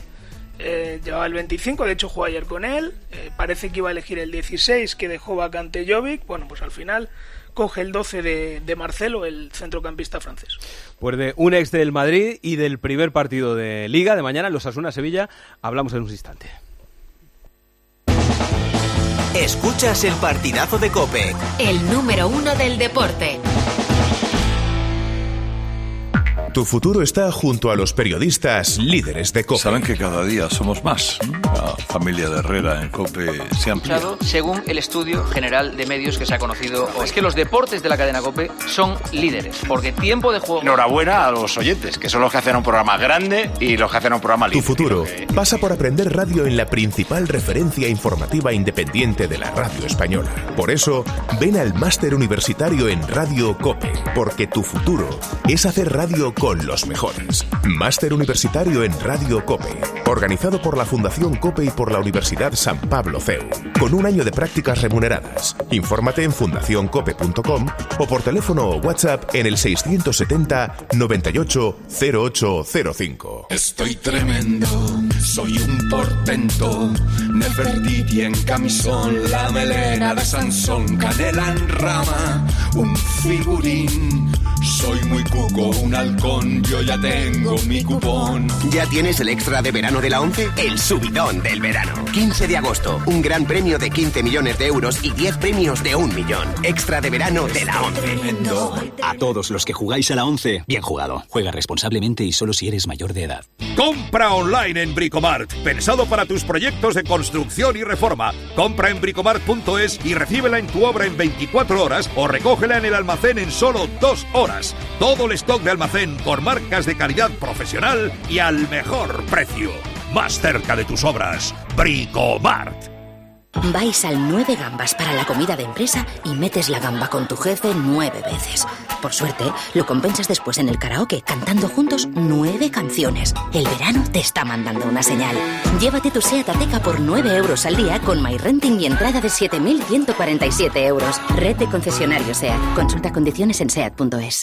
Eh, llevaba el veinticinco, de hecho jugó ayer con él. Eh, parece que iba a elegir el dieciséis que dejó vacante Jovic. Bueno, pues al final coge el doce de, de Marcelo, el centrocampista francés. Pues de un ex del Madrid y del primer partido de Liga de mañana, los Osasuna-Sevilla, hablamos en un instante. Escuchas el partidazo de COPE. El número uno del deporte. Tu futuro está junto a los periodistas líderes de COPE. Saben que cada día somos más. La familia de Herrera en COPE se amplía. Según el estudio general de medios que se ha conocido, es que los deportes de la cadena COPE son líderes, porque tiempo de juego... Enhorabuena a los oyentes, que son los que hacen un programa grande y los que hacen un programa Tu libre. futuro pasa por aprender radio en la principal referencia informativa independiente de la radio española. Por eso, ven al máster universitario en Radio COPE, porque tu futuro es hacer radio con los mejores. Máster universitario en Radio COPE, organizado por la Fundación COPE y por la Universidad San Pablo C E U, con un año de prácticas remuneradas. Infórmate en fundación cope punto com o por teléfono o WhatsApp en el seiscientos setenta noventa y ocho cero ocho cero cinco. Estoy tremendo, soy un portento, Nefertiti en camisón, la melena de Sansón, canela en rama, un figurín, Soy muy cuco, un halcón, yo ya tengo mi cupón. ¿Ya tienes el extra de verano de la ONCE? El subidón del verano. quince de agosto, un gran premio de quince millones de euros y diez premios de un millón. Extra de verano de la ONCE. A todos los que jugáis a la ONCE, bien jugado. Juega responsablemente y solo si eres mayor de edad. Compra online en Bricomart. Pensado para tus proyectos de construcción y reforma. Compra en bricomart punto es y recíbela en tu obra en veinticuatro horas o recógela en el almacén en solo dos horas. Todo el stock de almacén con marcas de calidad profesional y al mejor precio. Más cerca de tus obras. Bricomart. Vais al nueve gambas para la comida de empresa y metes la gamba con tu jefe nueve veces. Por suerte, lo compensas después en el karaoke cantando juntos nueve canciones. El verano te está mandando una señal. Llévate tu SEAT Ateca por nueve euros al día con MyRenting y entrada de siete mil ciento cuarenta y siete euros. Red de concesionarios SEAT. Consulta condiciones en seat punto es.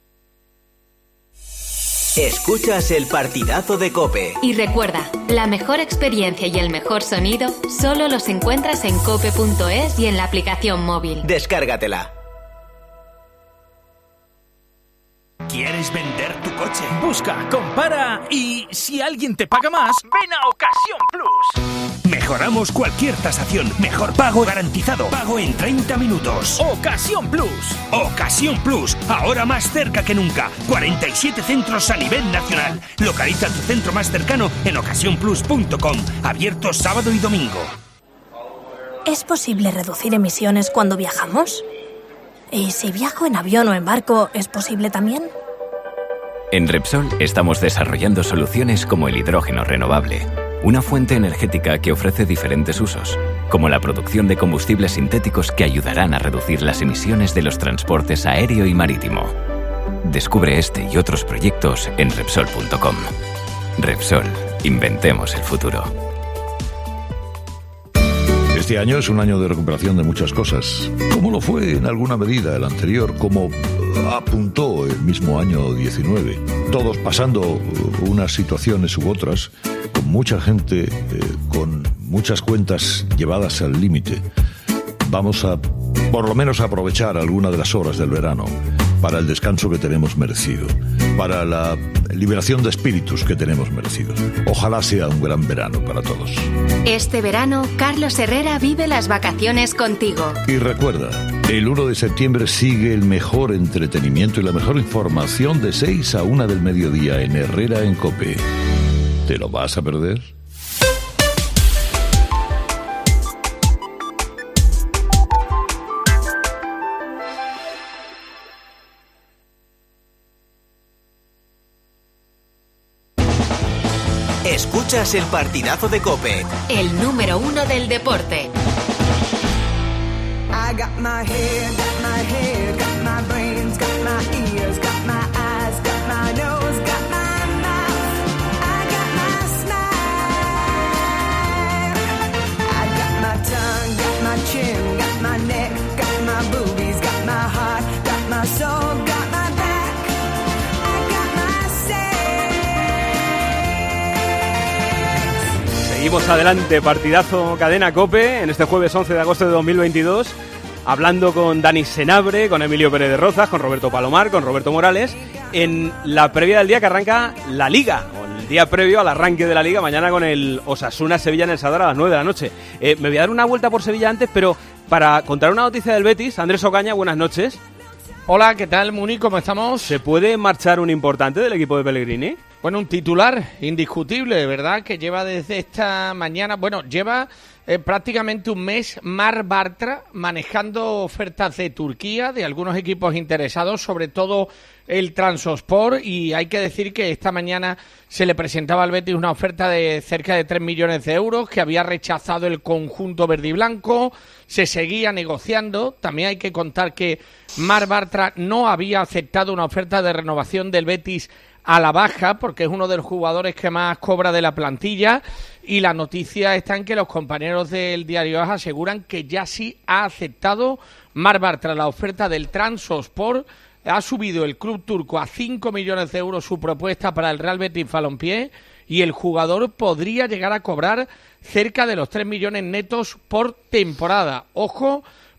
Escuchas el partidazo de COPE. Y recuerda, la mejor experiencia y el mejor sonido solo los encuentras en cope punto es y en la aplicación móvil. Descárgatela. ¿Quieres vender tu coche? Busca, compara y si alguien te paga más, ven a Ocasión Plus. Mejoramos cualquier tasación. Mejor pago garantizado. Pago en treinta minutos. Ocasión Plus. Ocasión Plus. Ahora más cerca que nunca. cuarenta y siete centros a nivel nacional. Localiza tu centro más cercano en ocasión plus punto com. Abierto sábado y domingo. ¿Es posible reducir emisiones cuando viajamos? ¿Y si viajo en avión o en barco, es posible también? En Repsol estamos desarrollando soluciones como el hidrógeno renovable, una fuente energética que ofrece diferentes usos, como la producción de combustibles sintéticos que ayudarán a reducir las emisiones de los transportes aéreo y marítimo. Descubre este y otros proyectos en Repsol punto com. Repsol, inventemos el futuro. Este año es un año de recuperación de muchas cosas, como lo fue en alguna medida el anterior, como apuntó el mismo año diecinueve. Todos pasando unas situaciones u otras, con mucha gente, eh, con muchas cuentas llevadas al límite. Vamos a, por lo menos, aprovechar alguna de las horas del verano para el descanso que tenemos merecido, para la liberación de espíritus que tenemos merecido. Ojalá sea un gran verano para todos. Este verano, Carlos Herrera vive las vacaciones contigo. Y recuerda, el uno de septiembre sigue el mejor entretenimiento y la mejor información de seis a una del mediodía en Herrera en COPE. ¿Te lo vas a perder? Escuchas el partidazo de COPE. El número uno del deporte. I got my head, got my head, got my brains, got my ears, got my eyes, got my nose, got my mouth. I got my smile. I got my tongue, got my chin, got my neck, got my boobies, got my heart, got my soul, got my back. I got my sex. Seguimos adelante, partidazo Cadena COPE en este jueves once de agosto de dos mil veintidós. Hablando con Dani Senabre, con Emilio Pérez de Rozas, con Roberto Palomar, con Roberto Morales, en la previa del día que arranca la Liga, o el día previo al arranque de la Liga, mañana con el Osasuna-Sevilla en el Sadar a las nueve de la noche. Eh, me voy a dar una vuelta por Sevilla antes, pero para contar una noticia del Betis, Andrés Ocaña, buenas noches. Hola, ¿qué tal, Muni? ¿Cómo estamos? ¿Se puede marchar un importante del equipo de Pellegrini? Bueno, un titular indiscutible, ¿verdad? Que lleva desde esta mañana, bueno, lleva eh, prácticamente un mes Mar Bartra manejando ofertas de Turquía, de algunos equipos interesados, sobre todo el Trabzonspor, y hay que decir que esta mañana se le presentaba al Betis una oferta de cerca de tres millones de euros que había rechazado el conjunto verde y blanco, se seguía negociando. También hay que contar que Mar Bartra no había aceptado una oferta de renovación del Betis a la baja, porque es uno de los jugadores que más cobra de la plantilla, y la noticia está en que los compañeros del Diario A S aseguran que ya sí ha aceptado Mar Bartra la oferta del Trabzonspor. Ha subido el club turco a cinco millones de euros su propuesta para el Real Betis Balompié, y el jugador podría llegar a cobrar cerca de los tres millones netos por temporada. Ojo,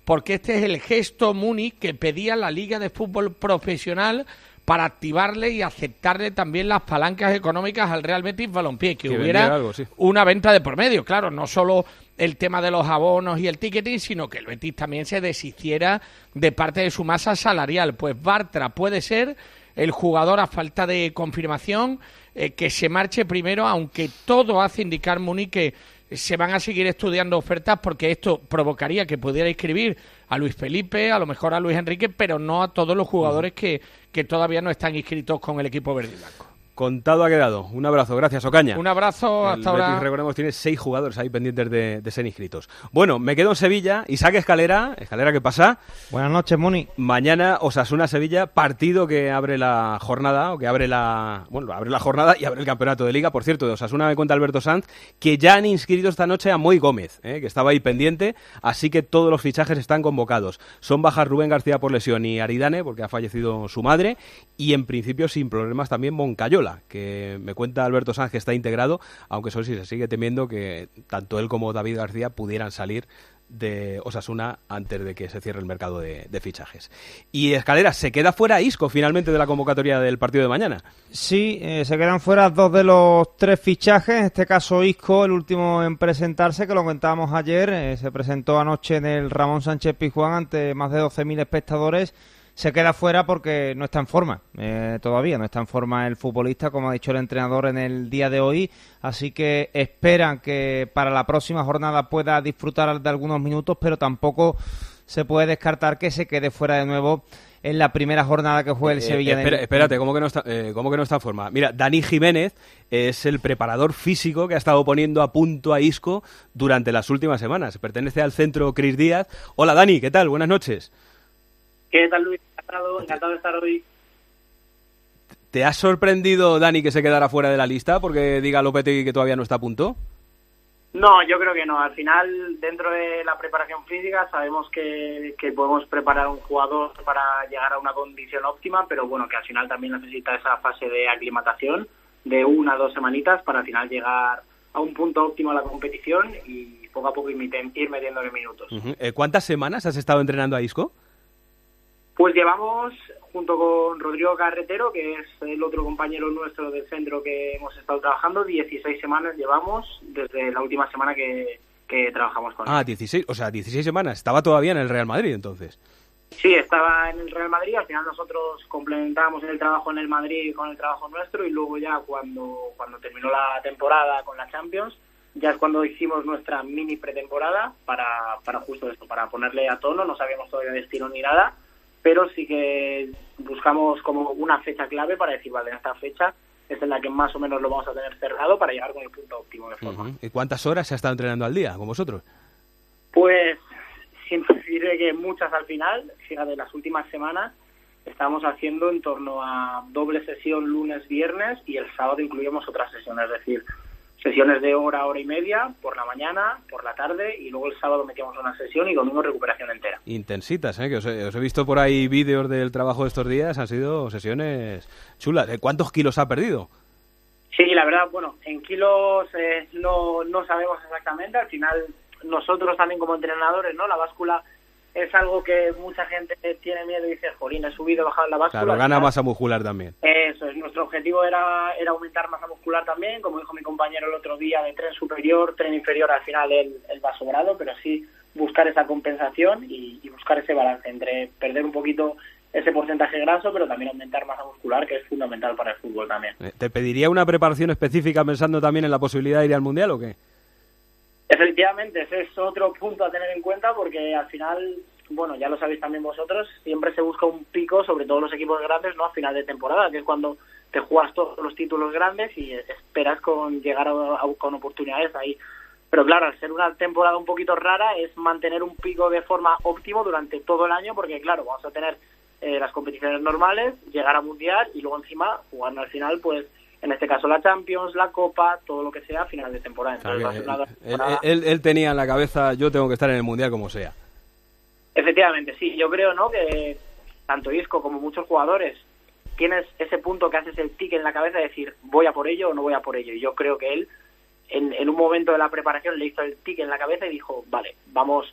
porque este es el gesto Múnich que pedía la Liga de Fútbol Profesional para activarle y aceptarle también las palancas económicas al Real Betis Balompié, que, que hubiera algo, sí. una venta de por medio, claro, no solo el tema de los abonos y el ticketing, sino que el Betis también se deshiciera de parte de su masa salarial. Pues Bartra puede ser el jugador, a falta de confirmación, eh, que se marche primero, aunque todo hace indicar, Múnich, que se van a seguir estudiando ofertas, porque esto provocaría que pudiera inscribir a Luis Felipe, a lo mejor a Luis Enrique, pero no a todos los jugadores que, que todavía no están inscritos con el equipo verde y blanco. Contado ha quedado. Un abrazo, gracias, Ocaña. Un abrazo, hasta el ahora. Betis, recordemos, tiene seis jugadores ahí pendientes de, de ser inscritos. Bueno, me quedo en Sevilla. Isaac Escalera. Escalera, ¿qué pasa? Buenas noches, Muni. Mañana Osasuna-Sevilla, partido que abre la jornada, o que abre la bueno, abre la jornada y abre el campeonato de Liga. Por cierto, de Osasuna me cuenta Alberto Sanz que ya han inscrito esta noche a Moy Gómez, ¿eh? que estaba ahí pendiente, así que todos los fichajes están convocados. Son bajas Rubén García por lesión y Aridane, porque ha fallecido su madre, y en principio sin problemas también Moncayola, que me cuenta Alberto Sanz que está integrado, aunque eso sí se sigue temiendo que tanto él como David García pudieran salir de Osasuna antes de que se cierre el mercado de, de fichajes. Y Escalera, ¿se queda fuera Isco finalmente de la convocatoria del partido de mañana? Sí, eh, se quedan fuera dos de los tres fichajes, en este caso Isco, el último en presentarse, que lo comentábamos ayer, eh, se presentó anoche en el Ramón Sánchez Pizjuán ante más de doce mil espectadores. Se queda fuera porque no está en forma, eh, todavía no está en forma el futbolista, como ha dicho el entrenador en el día de hoy, así que esperan que para la próxima jornada pueda disfrutar de algunos minutos, pero tampoco se puede descartar que se quede fuera de nuevo en la primera jornada que juegue el eh, Sevilla. Espera, de... Espérate, ¿cómo que, no está, eh, ¿cómo que no está en forma? Mira, Dani Jiménez es el preparador físico que ha estado poniendo a punto a Isco durante las últimas semanas, pertenece al centro Cris Díaz. Hola Dani, ¿qué tal? Buenas noches. ¿Qué tal, Luis? Encantado, encantado de estar hoy. ¿Te ha sorprendido, Dani, que se quedara fuera de la lista porque diga Lopetegui que todavía no está a punto? No, yo creo que no. Al final, dentro de la preparación física, sabemos que, que podemos preparar a un jugador para llegar a una condición óptima, pero bueno, que al final también necesita esa fase de aclimatación de una o dos semanitas para al final llegar a un punto óptimo a la competición y poco a poco ir metiéndole minutos. Uh-huh. ¿Cuántas semanas has estado entrenando a Isco? Pues llevamos, junto con Rodrigo Carretero, que es el otro compañero nuestro del centro que hemos estado trabajando, dieciséis semanas llevamos desde la última semana que, que trabajamos con él. Ah, dieciséis, o sea, dieciséis semanas. Estaba todavía en el Real Madrid, entonces. Sí, estaba en el Real Madrid. Al final nosotros complementábamos el trabajo en el Madrid con el trabajo nuestro y luego ya cuando, cuando terminó la temporada con la Champions, ya es cuando hicimos nuestra mini pretemporada para, para justo esto, para ponerle a tono. No sabíamos todavía destino ni nada, pero sí que buscamos como una fecha clave para decir, vale, en esta fecha es en la que más o menos lo vamos a tener cerrado para llegar con el punto óptimo de forma. Uh-huh. ¿Y cuántas horas se ha estado entrenando al día con vosotros? Pues, siento decir que muchas al final. Fíjate, las últimas semanas estamos haciendo en torno a doble sesión lunes-viernes y el sábado incluimos otras sesiones, es decir, sesiones de hora, hora y media, por la mañana, por la tarde, y luego el sábado metíamos una sesión y domingo recuperación entera. Intensitas, ¿eh? Que os he, os he visto por ahí vídeos del trabajo de estos días, han sido sesiones chulas. ¿Cuántos kilos ha perdido? Sí, la verdad, bueno, en kilos eh, no, no sabemos exactamente. Al final, nosotros también como entrenadores, ¿no? La báscula es algo que mucha gente tiene miedo y dice, jolín, he subido, he bajado la báscula. Claro, gana masa muscular también. Eso es, nuestro objetivo era, era aumentar masa muscular también, como dijo mi compañero el otro día, de tren superior, tren inferior, al final él, él va sobrado, pero sí buscar esa compensación y, y buscar ese balance entre perder un poquito ese porcentaje graso, pero también aumentar masa muscular, que es fundamental para el fútbol también. ¿Te pediría una preparación específica pensando también en la posibilidad de ir al Mundial o qué? Efectivamente, ese es otro punto a tener en cuenta porque al final, bueno, ya lo sabéis también vosotros, siempre se busca un pico, sobre todo los equipos grandes, ¿no? A final de temporada, que es cuando te juegas todos los títulos grandes y esperas con llegar a, a, con oportunidades ahí. Pero claro, al ser una temporada un poquito rara, es mantener un pico de forma óptimo durante todo el año, porque claro, vamos a tener eh, las competiciones normales, llegar a Mundial y luego encima, jugando al final, pues en este caso la Champions, la Copa, todo lo que sea a final de temporada. Entonces, Claro, va a ser una él, temporada... él, él, él tenía en la cabeza, yo tengo que estar en el Mundial como sea. Efectivamente, sí, yo creo, ¿no?, que tanto Isco como muchos jugadores tienes ese punto que haces el tic en la cabeza de decir, voy a por ello o no voy a por ello. Y yo creo que él, en, en un momento de la preparación, le hizo el tic en la cabeza y dijo, vale, vamos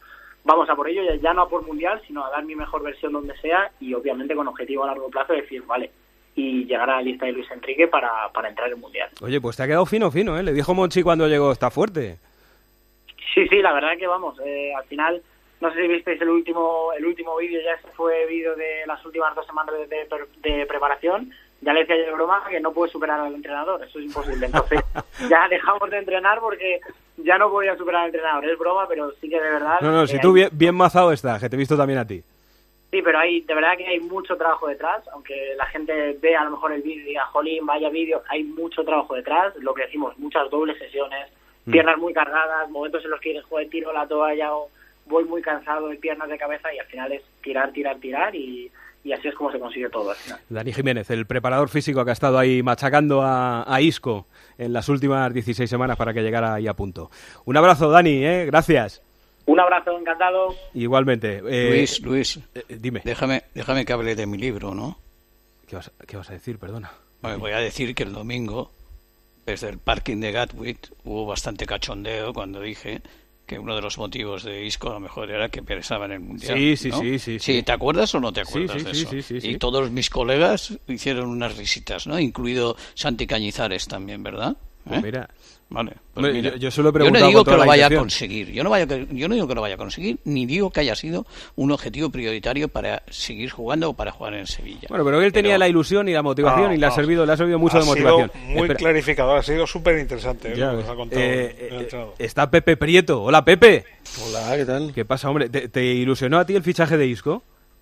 vamos a por ello, ya, ya no a por mundial, sino a dar mi mejor versión donde sea y obviamente con objetivo a largo plazo de decir, vale, y llegar a la lista de Luis Enrique para, para entrar en el mundial. Oye, pues te ha quedado fino, fino, ¿eh? Le dijo Monchi cuando llegó, está fuerte. Sí, sí, la verdad que vamos, eh, al final, no sé si visteis el último el último vídeo, ya ese fue vídeo de las últimas dos semanas de, de, de preparación, ya le decía yo de broma que no puede superar al entrenador, eso es imposible, entonces ya dejamos de entrenar porque ya no podía superar al entrenador, es broma, pero sí que de verdad... No, no, si hay... tú bien, bien mazado estás, que te he visto también a ti. Sí, pero hay, de verdad que hay mucho trabajo detrás, aunque la gente vea a lo mejor el vídeo y diga, jolín, vaya vídeo, hay mucho trabajo detrás, lo que decimos, muchas dobles sesiones, mm. piernas muy cargadas, momentos en los que dices, joder, tiro la toalla o voy muy cansado de piernas de cabeza y al final es tirar, tirar, tirar y, y así es como se consigue todo al final. Dani Jiménez, el preparador físico que ha estado ahí machacando a, a Isco en las últimas dieciséis semanas para que llegara ahí a punto. Un abrazo, Dani, ¿eh? Gracias. Un abrazo, encantado. Igualmente. Eh, Luis, Luis, eh, dime. Déjame, déjame que hable de mi libro, ¿no? ¿Qué vas, qué vas a decir? Perdona. Bueno, voy a decir que el domingo, desde el parking de Gatwick, hubo bastante cachondeo cuando dije que uno de los motivos de Isco a lo mejor era que pensaba en el Mundial. Sí, sí, ¿no? sí, sí, sí. sí. ¿Te acuerdas o no te acuerdas sí, sí, de sí, eso? Sí, sí, sí, y sí. todos mis colegas hicieron unas risitas, ¿no? Incluido Santi Cañizares también, ¿verdad? Pues mira, vale, pues Hombre, mira. Yo, yo, solo he yo no digo que lo vaya intención. a conseguir, yo no, vaya, yo no digo que lo vaya a conseguir, ni digo que haya sido un objetivo prioritario para seguir jugando o para jugar en Sevilla. Bueno, pero él tenía pero... la ilusión y la motivación no, y le ha no. servido, le ha servido mucho ha de motivación. Sido muy Espera. clarificador, ha sido súper interesante. Ya, Nos ha contado eh, el eh, entrenador. está Pepe Prieto. Hola, Pepe. Hola, ¿qué tal? ¿Qué pasa, hombre? ¿Te, te ilusionó a ti el fichaje de Isco?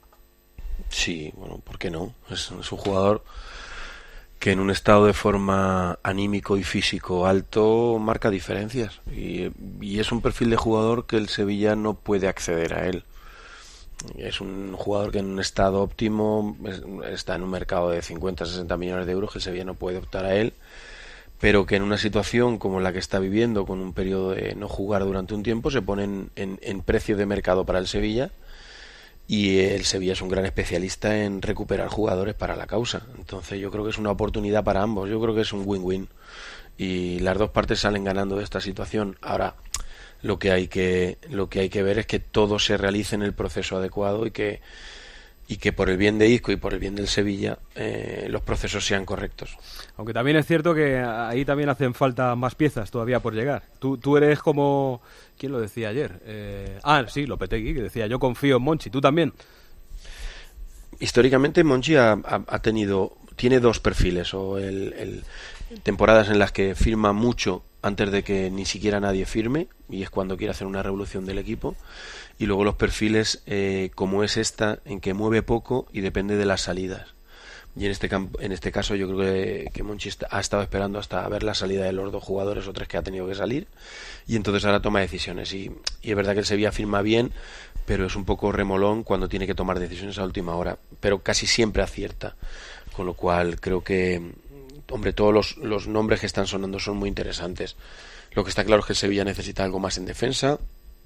Sí, bueno, ¿por qué no? Es, es un jugador que en un estado de forma anímico y físico alto marca diferencias y, y es un perfil de jugador que el Sevilla no puede acceder a él. Es un jugador que en un estado óptimo es, está en un mercado de cincuenta a sesenta millones de euros que el Sevilla no puede optar a él, pero que en una situación como la que está viviendo, con un periodo de no jugar durante un tiempo, se pone en, en, en precio de mercado para el Sevilla. Y el Sevilla es un gran especialista en recuperar jugadores para la causa. Entonces yo creo que es una oportunidad para ambos. Yo creo que es un win-win. Y las dos partes salen ganando de esta situación. Ahora, lo que hay que, lo que hay que ver es que todo se realice en el proceso adecuado y que, y que por el bien de Isco y por el bien del Sevilla eh, los procesos sean correctos. Aunque también es cierto que ahí también hacen falta más piezas todavía por llegar. Tú, tú eres como... ¿Quién lo decía ayer? Eh... Ah, sí, Lopetegui, que decía, yo confío en Monchi. ¿Tú también? Históricamente Monchi ha, ha, ha tenido... Tiene dos perfiles. O el, el temporadas en las que firma mucho antes de que ni siquiera nadie firme, y es cuando quiere hacer una revolución del equipo. Y luego los perfiles eh, como es esta, en que mueve poco y depende de las salidas. Y en este campo, en este caso yo creo que, que Monchi está, ha estado esperando hasta ver la salida de los dos jugadores o tres que ha tenido que salir, y entonces ahora toma decisiones. Y, y es verdad que el Sevilla firma bien, pero es un poco remolón cuando tiene que tomar decisiones a última hora, pero casi siempre acierta. Con lo cual creo que, hombre, todos los, los nombres que están sonando son muy interesantes. Lo que está claro es que el Sevilla necesita algo más en defensa.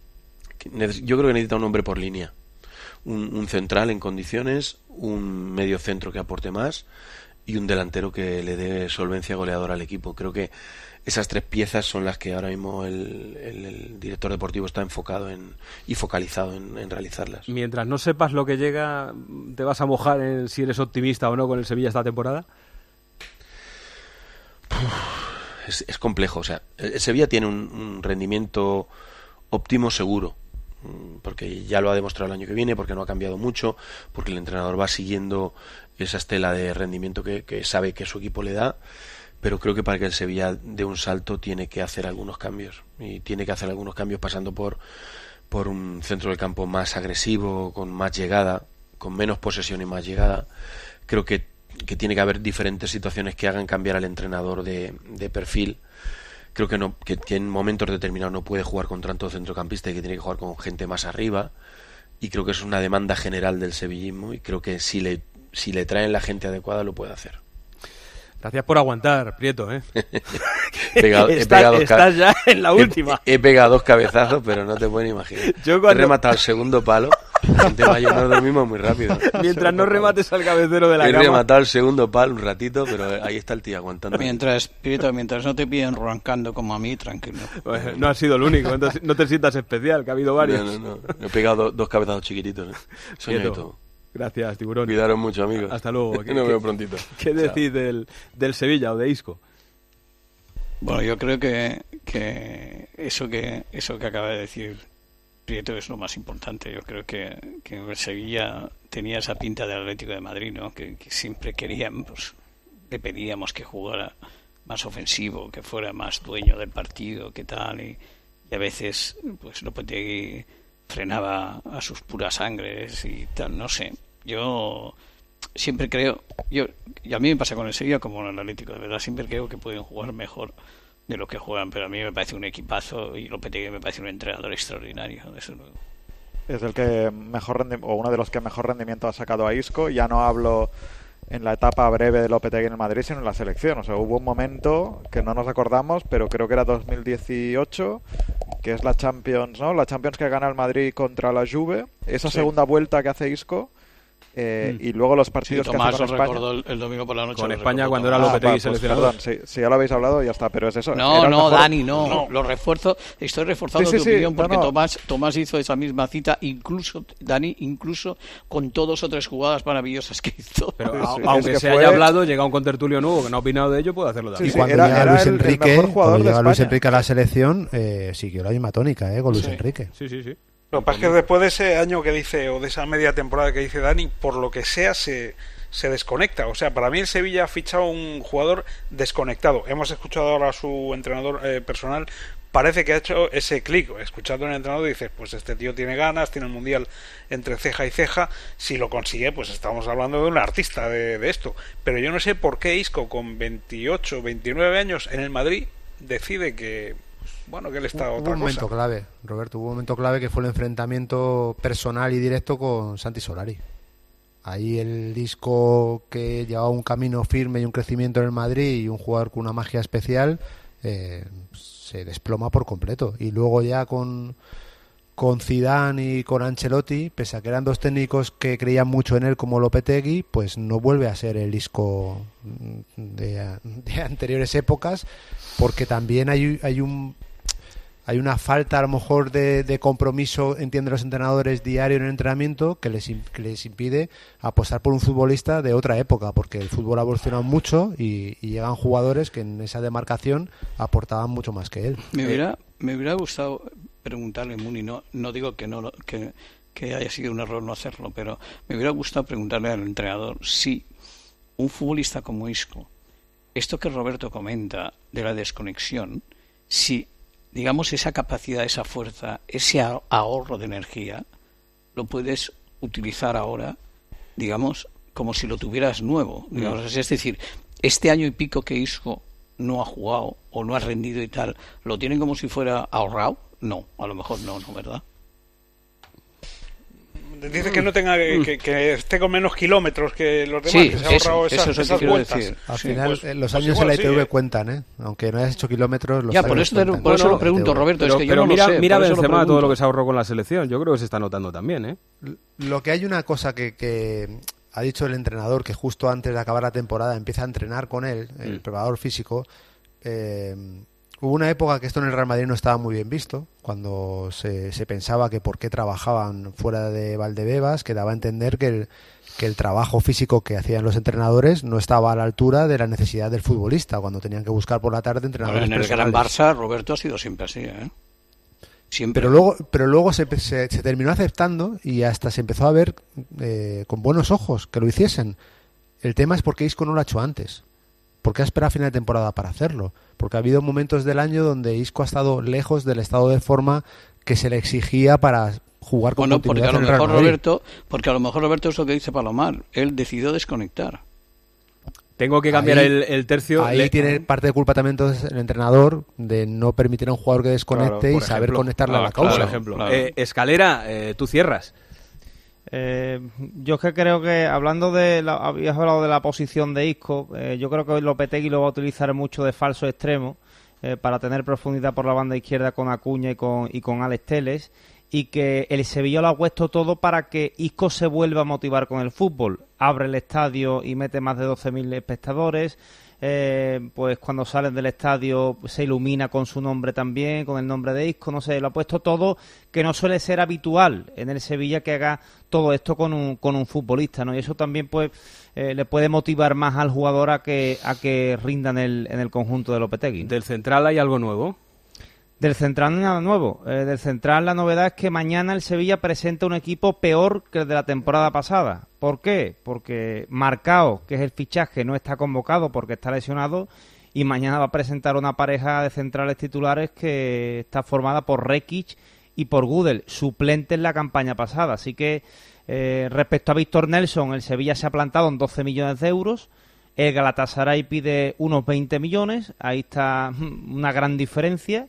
Yo creo que necesita un hombre por línea. Un, un central en condiciones, un medio centro que aporte más y un delantero que le dé solvencia goleadora al equipo. Creo que esas tres piezas son las que ahora mismo el, el, el director deportivo está enfocado en, y focalizado en, en realizarlas. Mientras no sepas lo que llega, ¿te vas a mojar en si eres optimista o no con el Sevilla esta temporada? Es, es complejo. O sea, el Sevilla tiene un, un rendimiento óptimo seguro, porque ya lo ha demostrado el año que viene, porque no ha cambiado mucho, porque el entrenador va siguiendo esa estela de rendimiento que, que sabe que su equipo le da, pero creo que para que el Sevilla dé un salto tiene que hacer algunos cambios, y tiene que hacer algunos cambios pasando por, por un centro del campo más agresivo, con más llegada, con menos posesión y más llegada. Creo que, que tiene que haber diferentes situaciones que hagan cambiar al entrenador de, de perfil. Creo que no, que, que en momentos determinados no puede jugar con tanto centrocampista y que tiene que jugar con gente más arriba, y creo que es una demanda general del sevillismo, y creo que si le, si le traen la gente adecuada lo puede hacer. Gracias por aguantar, Prieto, ¿eh? he pegado, he Está, pegado estás ya en la última. He, he pegado dos cabezazos, pero no te pueden imaginar. Yo cuando... He rematado el segundo palo La gente mayor nos dormimos muy rápido. Mientras no remates al cabecero de la He cama. rematado el segundo pal un ratito, pero ahí está el tío aguantando. Mientras, Pirito, mientras no te pillen roncando como a mí, tranquilo. Bueno, no has sido el único, entonces no te sientas especial, que ha habido varios. No, no, no. He pegado do, dos cabezazos chiquititos. ¿eh? Sueño y Quieto. todo. Gracias, Tiburón. Cuidaros mucho, amigos. Hasta luego. Nos vemos prontito. ¿Qué decís del, del Sevilla o de Isco? Bueno, yo creo que, que eso que eso que acaba de decir Prieto es lo más importante. Yo creo que, que el Sevilla tenía esa pinta del Atlético de Madrid, ¿no? Que, que siempre queríamos, pues, le pedíamos que jugara más ofensivo, que fuera más dueño del partido, que tal, y, y a veces pues Lopetegui frenaba a sus puras sangres y tal, no sé. Yo siempre creo, yo y a mí me pasa con el Sevilla como en el Atlético, de verdad, siempre creo que pueden jugar mejor de lo que juegan, pero a mí me parece un equipazo y Lopetegui me parece un entrenador extraordinario, desde luego. Es el que mejor rendi- o uno de los que mejor rendimiento ha sacado a Isco. Ya no hablo en la etapa breve de Lopetegui en el Madrid, sino en la selección. O sea, hubo un momento que no nos acordamos, pero creo que era dos mil dieciocho, que es la Champions, ¿no? La Champions que gana el Madrid contra la Juve. Esa Sí. segunda vuelta que hace Isco. Eh, Mm. Y luego los Sí, partidos que Tomás hace lo con España. recordó el, el domingo por la noche. Con lo España recordó cuando Tomás. era Lopetegui Ah, pues, seleccionador. perdón, si, si ya lo habéis hablado, ya está, pero es eso. No, Era el no, mejor- Dani, no, lo refuerzo, estoy reforzando Sí, sí, tu sí, opinión no, porque no. Tomás, Tomás hizo esa misma cita, incluso, Dani, incluso con dos o tres jugadas maravillosas que hizo. Pero Sí, a- sí, aunque es que se fue- haya hablado, llega un contertulio nuevo que no ha opinado de ello, puede hacerlo Sí, también. sí, Y cuando era- llega era Luis el- el Enrique, mejor jugador cuando de llega Luis España. Enrique a la selección, eh, siguió la misma tónica, eh, con Luis Sí. Enrique. Sí, sí, sí. Lo que pasa es que después de ese año que dice, o de esa media temporada que dice Dani, por lo que sea, se, se desconecta. O sea, para mí el Sevilla ha fichado un jugador desconectado. Hemos escuchado ahora a su entrenador eh, personal, parece que ha hecho ese clic. Escuchando al entrenador dices, pues este tío tiene ganas, tiene el Mundial entre ceja y ceja. Si lo consigue, pues estamos hablando de un artista de, de esto. Pero yo no sé por qué Isco, con veintiocho, veintinueve años en el Madrid, decide que... Bueno, que él está a Hubo otra un momento cosa. clave, Roberto, hubo un momento clave que fue el enfrentamiento personal y directo con Santi Solari. Ahí el Isco, que llevaba un camino firme y un crecimiento en el Madrid, y un jugador con una magia especial, eh, se desploma por completo. Y luego ya con, con Zidane y con Ancelotti, pese a que eran dos técnicos que creían mucho en él como Lopetegui, pues no vuelve a ser el Isco de, de anteriores épocas, porque también hay, hay un... Hay una falta a lo mejor de, de compromiso, entienden los entrenadores, diario en el entrenamiento, que les, im- que les impide apostar por un futbolista de otra época, porque el fútbol ha evolucionado mucho y, y llegan jugadores que en esa demarcación aportaban mucho más que él. Me hubiera, me hubiera gustado preguntarle, Muni, no, no digo que no lo- que, que haya sido un error no hacerlo, pero me hubiera gustado preguntarle al entrenador si un futbolista como Isco, esto que Roberto comenta de la desconexión, si digamos esa capacidad, esa fuerza, ese a- ahorro de energía, lo puedes utilizar ahora, digamos, como si lo tuvieras nuevo, digamos, es decir, este año y pico que Isco no ha jugado o no ha rendido y tal, ¿lo tienen como si fuera ahorrado? No, a lo mejor no, ¿no? ¿Verdad? Dice que no tenga que, que esté con menos kilómetros que los demás, Sí, que se ha eso, ahorrado eso esas, es lo que esas quiero vueltas. decir. Al Sí, final, pues- eh, los pues años igual en la sí, I T V eh. cuentan, ¿eh? Aunque no hayas hecho kilómetros, los Ya, años por eso, te- cuentan. por eso lo Bueno, pregunto, I T V. Roberto, Pero, es que yo pero no mira, lo sé, mira por eso lo Benzema todo pregunto. lo que se ahorró con la selección. Yo creo que se está notando también, ¿eh? Lo que hay una cosa que, que ha dicho el entrenador, que justo antes de acabar la temporada empieza a entrenar con él, el Mm. preparador físico. eh, hubo una época que esto en el Real Madrid no estaba muy bien visto, cuando se, se pensaba que por qué trabajaban fuera de Valdebebas, que daba a entender que el, que el trabajo físico que hacían los entrenadores no estaba a la altura de la necesidad del futbolista, cuando tenían que buscar por la tarde Bueno, entrenadores en el Gran personales. Barça, Roberto ha sido siempre así, ¿eh? Siempre. Pero luego, pero luego se, se, se terminó aceptando y hasta se empezó a ver eh, con buenos ojos que lo hiciesen. El tema es por qué Isco no lo ha hecho antes. ¿Por qué ha esperado a final de temporada para hacerlo? Porque ha habido momentos del año donde Isco ha estado lejos del estado de forma que se le exigía para jugar con Bueno, porque continuidad a lo en el Real mejor Madrid. Roberto, porque a lo mejor Roberto es lo que dice Palomar, él decidió desconectar. Tengo que cambiar Ahí- el, el tercio. Ahí Le- tiene parte de culpa también entonces el entrenador de no permitir a un jugador que desconecte Claro, y por saber ejemplo. conectarle a Ah, la claro, causa. por ejemplo. Eh, Escalera, eh, tú cierras. Eh, yo es que creo que, hablando de, la, habías hablado de la posición de Isco, eh, yo creo que Lopetegui lo va a utilizar mucho de falso extremo eh, para tener profundidad por la banda izquierda con Acuña y con, y con Alex Telles. y que el Sevilla lo ha puesto todo para que Isco se vuelva a motivar con el fútbol. Abre el estadio y mete más de doce mil espectadores. Eh, pues cuando salen del estadio se ilumina con su nombre también, con el nombre de Isco, no sé, lo ha puesto todo, que no suele ser habitual en el Sevilla que haga todo esto con un, con un futbolista, ¿no? Y eso también pues eh, le puede motivar más al jugador a que a que rinda en el, en el conjunto de Lopetegui. ¿Del central hay algo nuevo? Del central no hay nada nuevo. Eh, del central la novedad es que mañana el Sevilla presenta un equipo peor que el de la temporada pasada. ¿Por qué? Porque Marcao, que es el fichaje, no está convocado porque está lesionado, y mañana va a presentar una pareja de centrales titulares que está formada por Rekic y por Gudel, suplente en la campaña pasada. Así que eh, respecto a Víctor Nelson, el Sevilla se ha plantado en doce millones de euros. El Galatasaray pide unos veinte millones. Ahí está una gran diferencia.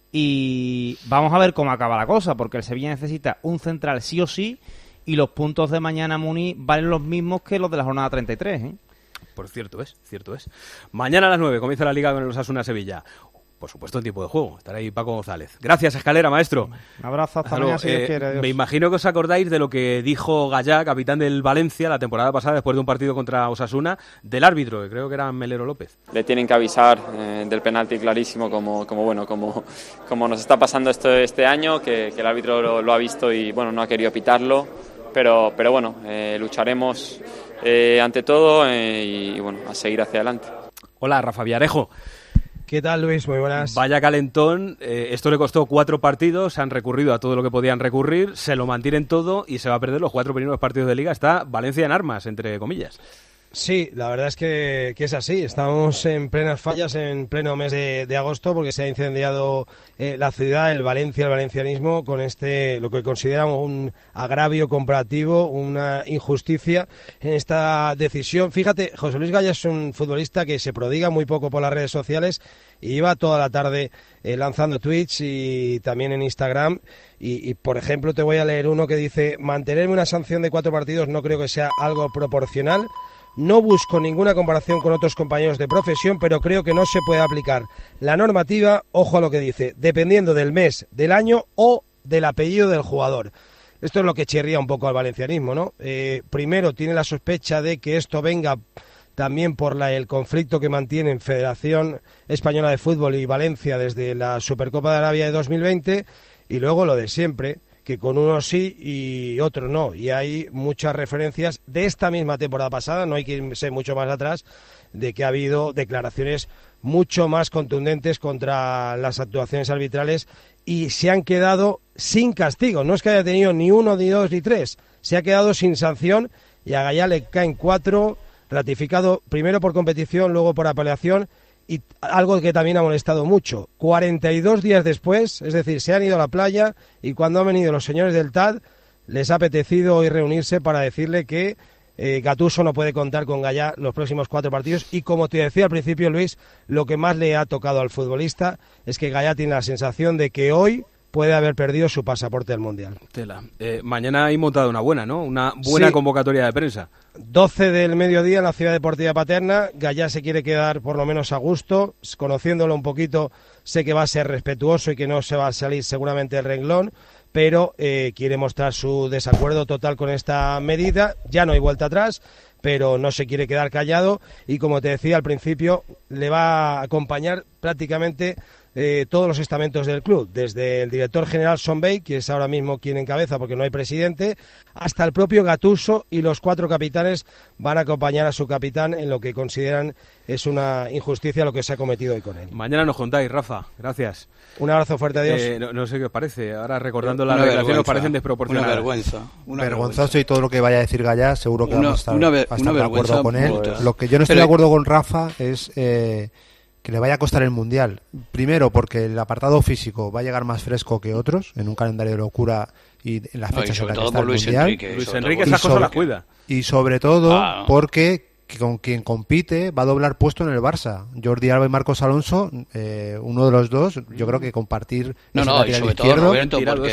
Y vamos a ver cómo acaba la cosa, porque el Sevilla necesita un central sí o sí, y los puntos de mañana Muni valen los mismos que los de la jornada treinta y tres, ¿eh? Por cierto es, cierto es. Mañana a las nueve comienza la Liga con el Osasuna Sevilla. Por supuesto en tiempo de juego. Estará ahí Paco González. Gracias, Escalera, maestro. Un abrazo, hasta mañana si eh, Dios quiere. Adiós. Me imagino que os acordáis de lo que dijo Gallá, capitán del Valencia, la temporada pasada, después de un partido contra Osasuna, del árbitro, que creo que era Melero López. Le tienen que avisar eh, del penalti clarísimo, como, como bueno, como, como nos está pasando esto este año, que, que el árbitro lo, lo ha visto y bueno, no ha querido pitarlo, pero, pero bueno, eh, lucharemos eh, ante todo eh, y bueno, a seguir hacia adelante. Hola, Rafa Villarejo. ¿Qué tal, Luis? Muy buenas. Vaya calentón, eh, esto le costó cuatro partidos, han recurrido a todo lo que podían recurrir, se lo mantienen todo y se va a perder los cuatro primeros partidos de Liga. Está Valencia en armas, entre comillas. Sí, la verdad es que, que es así. Estamos en plenas fallas, en pleno mes de, de agosto, porque se ha incendiado eh, la ciudad, el Valencia, el valencianismo, con este, lo que consideramos un agravio comparativo, una injusticia en esta decisión. Fíjate, José Luis Gallá es un futbolista que se prodiga muy poco por las redes sociales y iba toda la tarde eh, lanzando tweets y también en Instagram. Y, y, por ejemplo, te voy a leer uno que dice: mantenerme una sanción de cuatro partidos no creo que sea algo proporcional. No busco ninguna comparación con otros compañeros de profesión, pero creo que no se puede aplicar la normativa, ojo a lo que dice, dependiendo del mes, del año o del apellido del jugador. Esto es lo que chirría un poco al valencianismo, ¿no? Eh, primero, tiene la sospecha de que esto venga también por la, el conflicto que mantienen Federación Española de Fútbol y Valencia desde la Supercopa de Arabia de dos mil veinte, y luego lo de siempre, que con unos sí y otros no, y hay muchas referencias de esta misma temporada pasada, no hay que irse mucho más atrás, de que ha habido declaraciones mucho más contundentes contra las actuaciones arbitrales y se han quedado sin castigo. No es que haya tenido ni uno, ni dos, ni tres, se ha quedado sin sanción y a Gallá le caen cuatro, ratificado primero por competición, luego por apelación. Y algo que también ha molestado mucho, cuarenta y dos días después, es decir, se han ido a la playa y cuando han venido los señores del T A D les ha apetecido hoy reunirse para decirle que eh, Gattuso no puede contar con Gallá los próximos cuatro partidos. Y como te decía al principio, Luis, lo que más le ha tocado al futbolista es que Gallá tiene la sensación de que hoy puede haber perdido su pasaporte al Mundial. Tela. Eh, mañana hay montada una buena, ¿no? Una buena sí. Convocatoria de prensa. doce del mediodía en la Ciudad Deportiva Paterna. Gallá se quiere quedar por lo menos a gusto. Conociéndolo un poquito, sé que va a ser respetuoso y que no se va a salir seguramente el renglón, pero eh, quiere mostrar su desacuerdo total con esta medida. Ya no hay vuelta atrás, pero no se quiere quedar callado y, como te decía al principio, le va a acompañar prácticamente Eh, todos los estamentos del club, desde el director general Sonbey, que es ahora mismo quien encabeza porque no hay presidente, hasta el propio Gattuso, y los cuatro capitanes van a acompañar a su capitán en lo que consideran es una injusticia lo que se ha cometido hoy con él. Mañana nos contáis, Rafa. Gracias. Un abrazo fuerte, adiós. Eh, no, no sé qué os parece, ahora recordando las declaraciones os parecen desproporcionadas. Una vergüenza. Una Vergonzoso vergüenza. y todo lo que vaya a decir Gallá, seguro que una, vamos a estar, una ver, a estar una de acuerdo con él. brutal. Lo que yo no estoy Pero, de acuerdo con Rafa es eh, que le vaya a costar el Mundial. Primero, porque el apartado físico va a llegar más fresco que otros, en un calendario de locura y en las fechas no, en las que está el Luis Mundial. Enrique, Luis Enrique esas cosas las cuida. Y sobre todo ah. porque con quien compite va a doblar puesto en el Barça. Jordi Alba y Marcos Alonso, eh, uno de los dos, yo creo que compartir no, ese no, lateral y sobre izquierdo. todo, Roberto, porque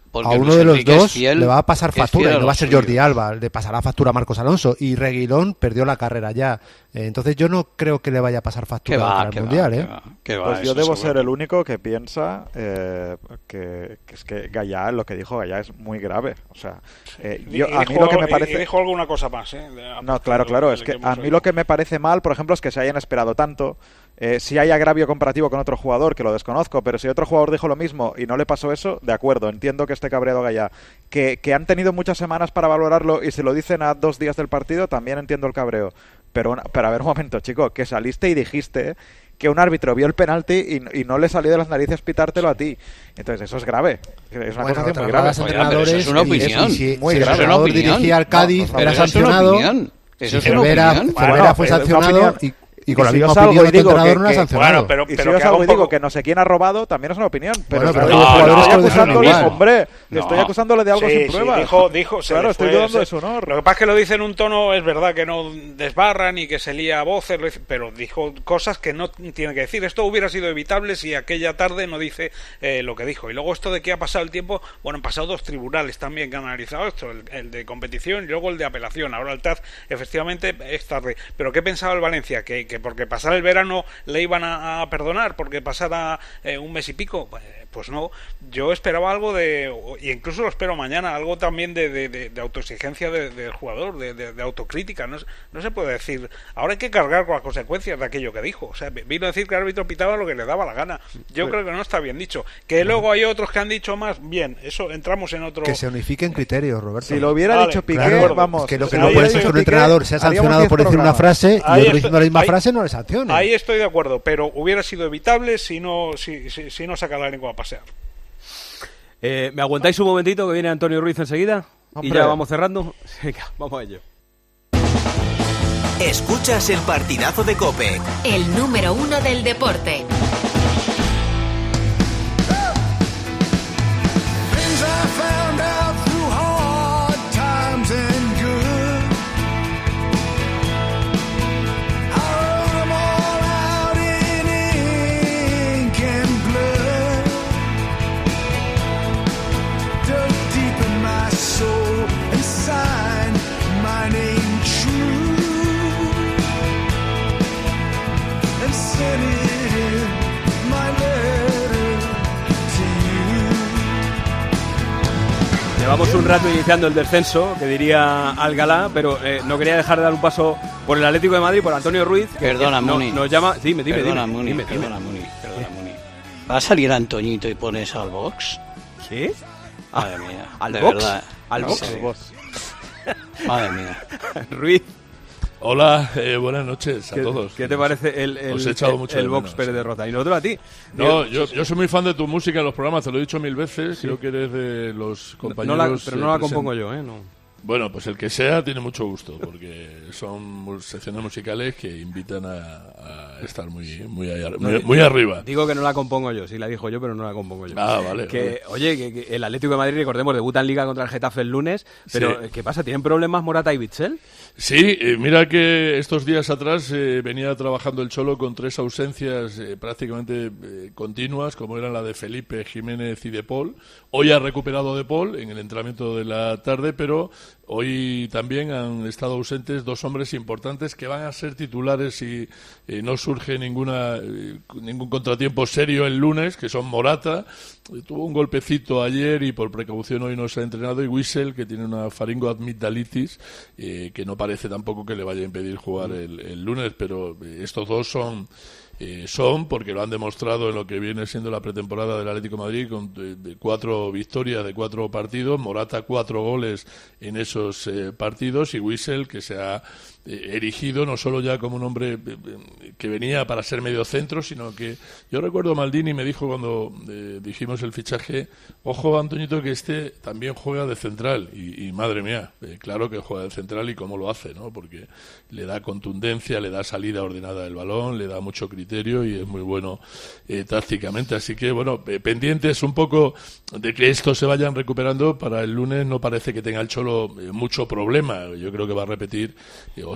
porque a uno Luis de los Enrique es dos fiel- le va a pasar es fiel factura, a y no lo va a ser suyo. Jordi Alba, le pasará factura a Marcos Alonso, y Reguilón perdió la carrera ya. Eh, entonces yo no creo que le vaya a pasar factura para el Mundial, ¿eh? Pues yo debo ser el único que piensa eh, que, que es que Gallá, lo que dijo Gallá es muy grave. O sea, eh, Y- yo, y a mí dijo- lo que me y- parece... y dijo alguna cosa más, ¿eh? De- No, claro, claro. Es que a mí lo que me parece mal, por ejemplo, es que se hayan esperado tanto. Eh, si hay agravio comparativo con otro jugador, que lo desconozco, pero si otro jugador dijo lo mismo y no le pasó eso, de acuerdo, entiendo que esté cabreado Gallá. Que, que han tenido muchas semanas para valorarlo y se lo dicen a dos días del partido, también entiendo el cabreo. Pero, una- pero a ver un momento, chico, que saliste y dijiste que un árbitro vio el penalti y, y no le salió de las narices pitártelo a ti. Entonces eso es grave. Es una Bueno, cosa muy trasladas grave. a entrenadores, Eso es una y- opinión. y si- Muy si el grave. entrenador Eso es una dirigía al opinión. Cádiz, No, no, era pero eso es una sancionado. opinión. Eso es Si una Cervera, opinión. Cervera Bueno, fue es una sancionado opinión. y, y con Y la si yo misma salgo opinión y de digo entrenador que- no era que- sancionado. Bueno, pero- y si pero yo que salgo haga y un digo poco- que no sé quién ha robado, también es una opinión. Pero, Bueno, pero estoy, todos los jugadores estoy que lo dijeron acusándole, igual. hombre. No. Estoy acusándole de algo Sí, sin sí, pruebas. dijo, dijo, se claro, le estoy fue- dudando se- de su honor. Lo que pasa es que lo dice en un tono, es verdad que no desbarran y que se lía a voces, lo dice- pero dijo cosas que no tiene que decir. Esto hubiera sido evitable si aquella tarde no dice eh, lo que dijo. Y luego esto de que ha pasado el tiempo, bueno, han pasado dos tribunales también que han analizado esto, el, el de competición y luego el de apelación. Ahora el T A Z efectivamente es tarde. Pero ¿qué pensaba el Valencia? Que, que porque pasara el verano le iban a, a perdonar, porque pasara eh, un mes y pico. Pues, pues no, yo esperaba algo de, y incluso lo espero mañana, algo también de, de, de, de autoexigencia de- del jugador, de, de, de autocrítica. No, es- no se puede decir, ahora hay que cargar con las consecuencias de aquello que dijo. O sea, vino a decir que el árbitro pitaba lo que le daba la gana. Yo Sí. creo que no está bien dicho. Que luego hay otros que han dicho más, bien, eso entramos en otro... Que se unifiquen criterios, Roberto. Si lo hubiera Vale, dicho Piqué, Claro, vamos. es que lo si que lo no hubiera puede ser dicho que un Piqué, entrenador sea haríamos sancionado diez por decir una programas. frase y Ahí otro estoy- diciendo la misma ahí- frase no le sancione. Ahí estoy de acuerdo, pero hubiera sido evitable si no, si, si, si no saca la lengua a pasear. Eh, ¿Me aguantáis un momentito que viene Antonio Ruiz enseguida? Y Hombre. ya vamos cerrando. Venga, vamos a ello. Escuchas el partidazo de COPE. El número uno del deporte. Things I found out through hard times and good. I wrote them all out in ink and blood. Dug deep in my soul and signed my name true. And sent it in my letter to you. Llevamos un rato iniciando el descenso, que diría Algalá, pero eh, no quería dejar de dar un paso por el Atlético de Madrid, por Antonio Ruiz. que- Perdona, que no- Muni. Nos llama... Dime, dime, Perdona, dime, Muni, dime, dime. perdona, Muni, perdona, Muni. ¿Va a salir Antoñito y pones al box? ¿Sí? Madre mía. ¿Al de box? verdad. ¿Al No box? sé. Madre mía. Ruiz. Hola, eh, buenas noches a ¿Qué, todos. ¿Qué te parece el, el, Os he echado el- mucho el de box menos, Pérez sí. de Rota? Y nosotros a ti. No, Digo, yo, yo soy muy fan de tu música en los programas, te lo he dicho mil veces. Creo que eres de los compañeros. no la- pero no la eh, compongo present- yo, ¿eh? No. Bueno, pues el que sea tiene mucho gusto, porque son mu- secciones musicales que invitan a, a estar muy, muy, allá- muy, No, muy arriba. Digo que no la compongo yo, sí la dijo yo, pero no la compongo yo. Ah, vale, Que, vale. Oye, que, que el Atlético de Madrid, recordemos, debuta en Liga contra el Getafe el lunes, pero Sí. ¿qué pasa? ¿Tienen problemas Morata y Bitzel? Sí, eh, mira que estos días atrás eh, venía trabajando el Cholo con tres ausencias eh, prácticamente eh, continuas, como eran la de Felipe, Jiménez y De Paul. Hoy ha recuperado De Paul en el entrenamiento de la tarde, pero hoy también han estado ausentes dos hombres importantes que van a ser titulares si eh, no surge ninguna eh, ningún contratiempo serio el lunes, que son Morata, eh, tuvo un golpecito ayer y por precaución hoy no se ha entrenado, y Wissel, que tiene una faringoamigdalitis, eh, que no parece tampoco que le vaya a impedir jugar el, el lunes, pero eh, estos dos son eh, son porque lo han demostrado en lo que viene siendo la pretemporada del Atlético de Madrid, con de, de cuatro victorias de cuatro partidos, Morata cuatro goles en esos eh, partidos, y Wissel, que se ha eh, erigido no solo ya como un hombre eh, que venía para ser medio centro, sino que yo recuerdo Maldini me dijo cuando eh, dijimos el fichaje, ojo Antoñito que este también juega de central, y, y madre mía, eh, claro que juega de central y cómo lo hace, ¿no? Porque le da contundencia, le da salida ordenada del balón, le da mucho criterio y es muy bueno eh, tácticamente, así que bueno, eh, pendientes un poco de que estos se vayan recuperando. Para el lunes no parece que tenga el Cholo eh, mucho problema, yo creo que va a repetir eh, o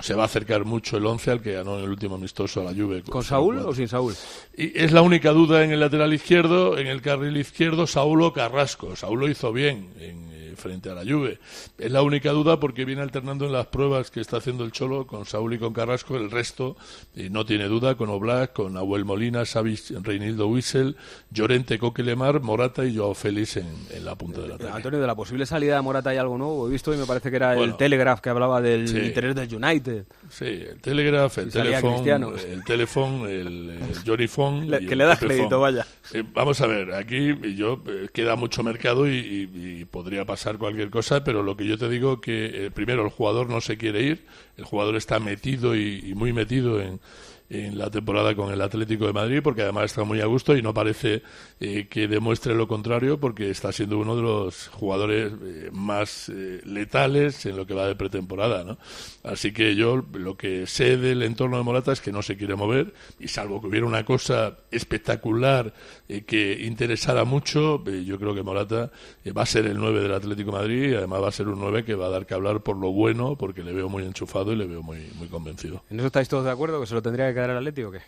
se va a acercar mucho el once al que ganó en el último amistoso a la Juve. ¿Con Saúl o sin Saúl? Y es la única duda en el lateral izquierdo, en el carril izquierdo, Saúl o Carrasco. Saúl lo hizo bien en, eh, frente a la Juve. Es la única duda porque viene alternando en las pruebas que está haciendo el Cholo con Saúl y con Carrasco. El resto eh, no tiene duda, con Oblak, con Nahuel Molina, Savic, Reinildo Wiesel, Llorente, Coquelemar, Morata y Joao Félix en, en la punta del ataque. Antonio, de la posible salida de Morata hay algo nuevo. He visto y me parece que era Bueno, el Telegraph que hablaba del sí. interés del United. Sí, el Telegraph, el Y salía teléfono, Cristiano. el teléfono, el, el Johnny Phone. Le- y que el le das Pepe crédito, Phone. vaya. Eh, vamos a ver, aquí yo eh, queda mucho mercado y, y- y podría pasar cualquier cosa, pero lo que yo te digo que eh, primero el jugador no se quiere ir, el jugador está metido y, y muy metido en, en la temporada con el Atlético de Madrid, porque además está muy a gusto y no parece eh, que demuestre lo contrario, porque está siendo uno de los jugadores eh, más eh, letales en lo que va de pretemporada, ¿no? Así que yo lo que sé del entorno de Morata es que no se quiere mover, y salvo que hubiera una cosa espectacular eh, que interesara mucho, eh, yo creo que Morata eh, va a ser el nueve del Atlético de Madrid, y además va a ser un nueve que va a dar que hablar por lo bueno, porque le veo muy enchufado y le veo muy, muy convencido. ¿En eso estáis todos de acuerdo? ¿Que se lo tendría que quedar el Atlético o qué?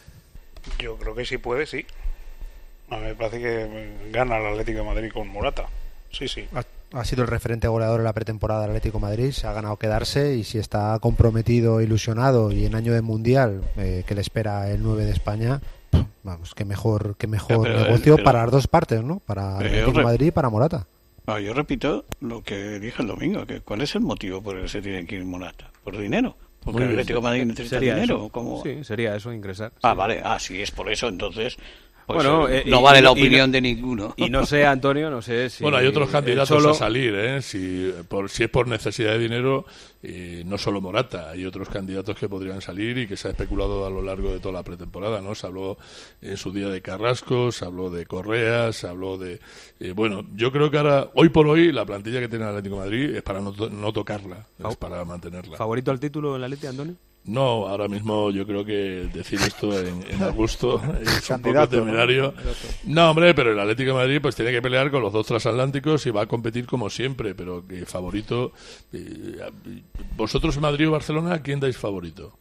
Yo creo que sí puede, sí. A mí me parece que gana el Atlético de Madrid con Morata. Sí, sí. Ha, ha sido el referente goleador en la pretemporada del Atlético de Madrid, se ha ganado quedarse y si está comprometido, ilusionado y en año de Mundial eh, que le espera el nueve de España, vamos, qué mejor, qué mejor Pero, negocio pero- para las dos partes, ¿no? Para el Pero Atlético de re- Madrid y para Morata. No, yo repito lo que dije el domingo, que ¿cuál es el motivo por el que se tiene que ir Morata? ¿Por dinero? Porque Muy el bien. Atlético de Madrid necesita Sería dinero. eso. ¿Cómo? Sí, sería eso, ingresar. Ah, Sí. vale. Ah, si es por eso, entonces pues, Bueno, eh, eh, no y- vale la y- opinión y- de ninguno. Y no sé, Antonio, no sé si... Bueno, hay otros el candidatos Cholo- a salir, ¿eh? Si, por, si es por necesidad de dinero, eh, no solo Morata, hay otros candidatos que podrían salir y que se ha especulado a lo largo de toda la pretemporada, ¿no? Se habló en su día de Carrasco, se habló de Correa, se habló de... eh, bueno, yo creo que ahora, hoy por hoy, la plantilla que tiene el Atlético de Madrid es para no, to- no tocarla, es para mantenerla. ¿Favorito al título en la Leti, Antonio? No, ahora mismo yo creo que decir esto en, en agosto es un poco Candidato, ¿no? temerario. No, hombre, pero el Atlético de Madrid pues tiene que pelear con los dos transatlánticos y va a competir como siempre, pero que favorito... eh, ¿Vosotros Madrid o Barcelona, a quién dais favorito?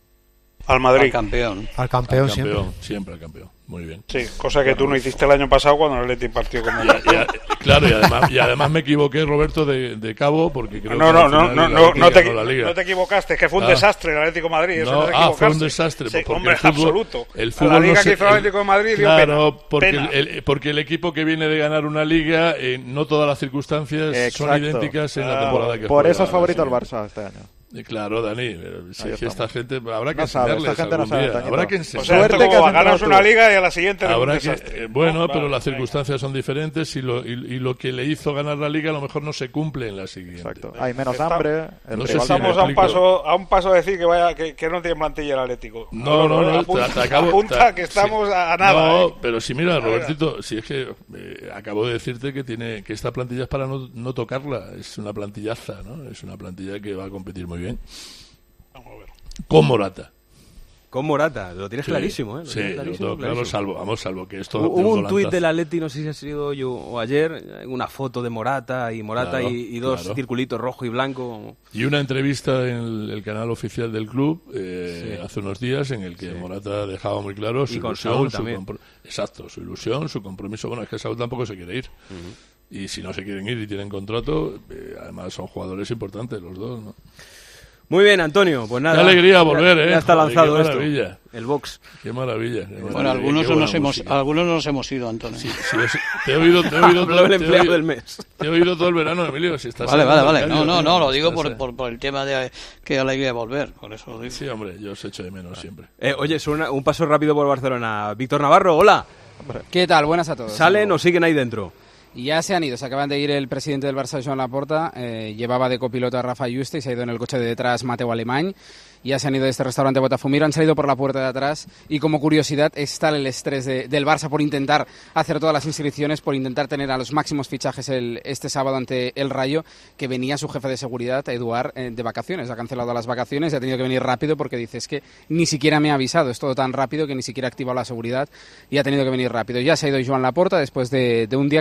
Al Madrid. Al campeón. Al campeón, Al siempre. campeón, siempre al campeón. Muy bien. Sí, cosa que tú no hiciste el año pasado cuando el Atleti partió con el Y a- claro, y además, y además me equivoqué, Roberto, de, de cabo, porque creo No, que no, al no, final no, el no, Atleti no te, ganó la Liga. no te equivocaste, es que fue un Ah. desastre el Atlético de Madrid. Eso No, no es ah, fue un equivocarse. desastre. Sí, pues porque hombre, el fútbol, absoluto. El A fútbol la liga no que se- hizo el Atlético de Madrid dio Claro, pena. porque, Pena. El, el- porque el equipo que viene de ganar una liga, eh, no todas las circunstancias son Exacto. idénticas en la Ah, temporada que Por juega eso es la favorito el siguiente. Barça este año. Eh, Claro, Dani, pero si Ahí es que esta estamos. gente habrá que No sabe, enseñarles esta gente no algún sabe, día. Toñito. Habrá que O enseñarles. sea, esto Suerte que como has ganas entrado una tú. liga y a la siguiente eres un Habrá que, desastre. eh, bueno, No, pero vale, las venga. circunstancias son diferentes y lo, y, y lo que le hizo ganar la liga a lo mejor no se cumple en la siguiente. Exacto. Hay menos Está- hambre. El No sé rival si me Estamos a un explico. paso a un paso de decir que vaya que, que no tiene plantilla el Atlético. No, no, no, apunta, te, te acabo, apunta te- que estamos sí. a, a nada. No, ¿eh? pero si mira, Venga. Robertito, si es que eh, acabo de decirte que tiene que esta plantilla es para no, no tocarla, es una plantillaza, ¿no? Es una plantilla que va a competir muy bien. Vamos a ver. Con Morata. Con Morata, lo tienes Sí, clarísimo, ¿eh? Lo sí, tienes lo clarísimo, tengo claro, clarísimo. salvo, vamos, salvo que esto... Hubo un tuit del Atleti, no sé si ha sido hoy o, o ayer, una foto de Morata y Morata Claro, y, y dos claro. circulitos rojo y blanco. Y una entrevista en el, el canal oficial del club eh, Sí. hace unos días en el que Morata dejaba muy claro su Y con ilusión, Saúl su también. compro- exacto, su ilusión, su compromiso. Bueno, es que Saúl tampoco se quiere ir. Y si no se quieren ir y tienen contrato, eh, además son jugadores importantes los dos, ¿no? Muy bien, Antonio, pues nada. Qué alegría volver, ya, ¿eh? Ya está Joder, lanzado qué esto. maravilla. El box. Qué maravilla. qué Bueno, maravilla, algunos qué buena nos hemos, música. algunos nos hemos ido, Antonio. Sí, es- te he oído, te he oído, Habló el te he empleado oído- del mes. Te he oído todo el verano, Emilio. Si estás Vale, en vale, el vale. Caño, No, no, tío, no, lo digo estás, por, eh. por, por el tema de que alegría de volver, por eso lo digo. Sí, hombre, yo os echo de menos siempre. Eh, oye, suena un paso rápido por Barcelona. Víctor Navarro, hola. ¿Qué tal? Buenas a todos. ¿Salen o siguen ahí dentro? Y ya se han ido, se acaban de ir el presidente del Barça, Joan Laporta, eh, llevaba de copiloto a Rafa Juste y se ha ido en el coche de detrás Mateo Alemany. Ya se han ido de este restaurante Botafumiro, han salido por la puerta de atrás y como curiosidad es tal el estrés de- del Barça por intentar hacer todas las inscripciones, por intentar tener a los máximos fichajes el, este sábado ante el Rayo, que venía su jefe de seguridad, Eduard, eh, de vacaciones. Ha cancelado las vacaciones y ha tenido que venir rápido porque dice es que ni siquiera me ha avisado, es todo tan rápido que ni siquiera ha activado la seguridad y ha tenido que venir rápido. Ya se ha ido Joan Laporta después de, de un día que desde las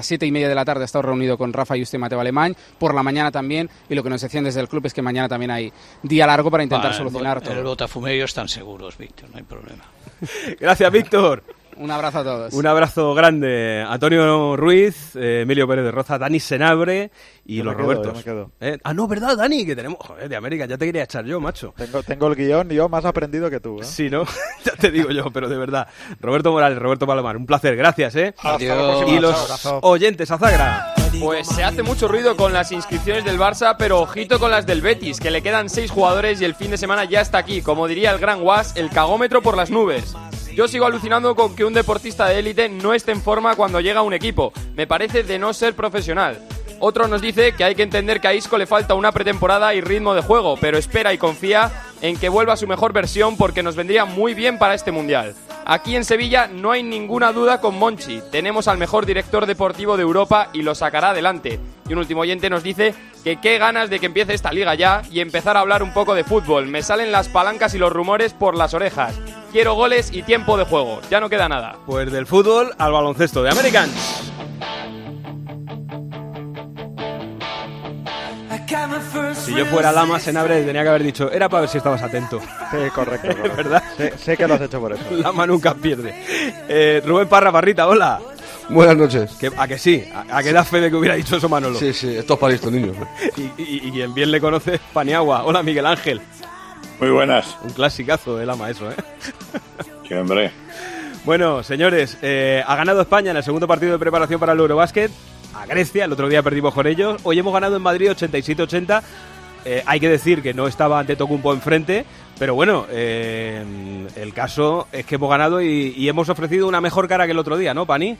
las siete y media de la tarde ha estado reunido con Rafa Yuste y Mateo Alemany, por la mañana también, y lo que nos decían desde el club es que mañana también hay día largo para intentar Va, solucionar en todo. el Botafumeiro están seguros, Víctor, no hay problema. Gracias, Víctor. Un abrazo a todos. Un abrazo grande. Antonio Ruiz, eh, Emilio Pérez de Roza, Dani Senabre y Yo los me quedo, Robertos. yo me quedo. Eh, Ah, no, ¿verdad, Dani? Que tenemos... Joder, de América, ya te quería echar yo, macho. Tengo, tengo el guión y yo más aprendido que tú. ¿eh? Sí, ¿no? Ya te digo yo, pero de verdad. Roberto Morales, Roberto Palomar, un placer. Gracias, ¿eh? Adiós. Y los oyentes, Azagra. Pues se hace mucho ruido con las inscripciones del Barça, pero ojito con las del Betis, que le quedan seis jugadores y el fin de semana ya está aquí. Como diría el gran Guas, el cagómetro por las nubes. Yo sigo alucinando con que un deportista de élite no esté en forma cuando llega a un equipo. Me parece de no ser profesional. Otro nos dice que hay que entender que a Isco le falta una pretemporada y ritmo de juego, pero espera y confía en que vuelva a su mejor versión porque nos vendría muy bien para este Mundial. Aquí en Sevilla no hay ninguna duda con Monchi. Tenemos al mejor director deportivo de Europa y lo sacará adelante. Y un último oyente nos dice que qué ganas de que empiece esta liga ya y empezar a hablar un poco de fútbol. Me salen las palancas y los rumores por las orejas. Quiero goles y tiempo de juego. Ya no queda nada. Pues del fútbol al baloncesto de Americans. Si yo fuera Lama Senabre tenía que haber dicho, era para ver si estabas atento. Sí, correcto. correcto. ¿Verdad? Sé, sé que lo has hecho por eso. Lama nunca pierde. Eh, Rubén Parra, Parrita, hola. Buenas noches. ¿Que, ¿A que sí? ¿A, a que da fe de que hubiera dicho eso Manolo? Sí, sí, esto es para estos niños. y, y, y quien bien le conoce, Paniagua. Hola, Miguel Ángel. Muy buenas. Un clasicazo de Lama eso, ¿eh? Qué hombre. Bueno, señores, eh, ha ganado España en el segundo partido de preparación para el Eurobásquet a Grecia. El otro día perdimos con ellos. Hoy hemos ganado en Madrid ochenta y siete ochenta. Eh, hay que decir que no estaba Antetokounmpo enfrente, pero bueno, eh, el caso es que hemos ganado y, y hemos ofrecido una mejor cara que el otro día, ¿no, Pani?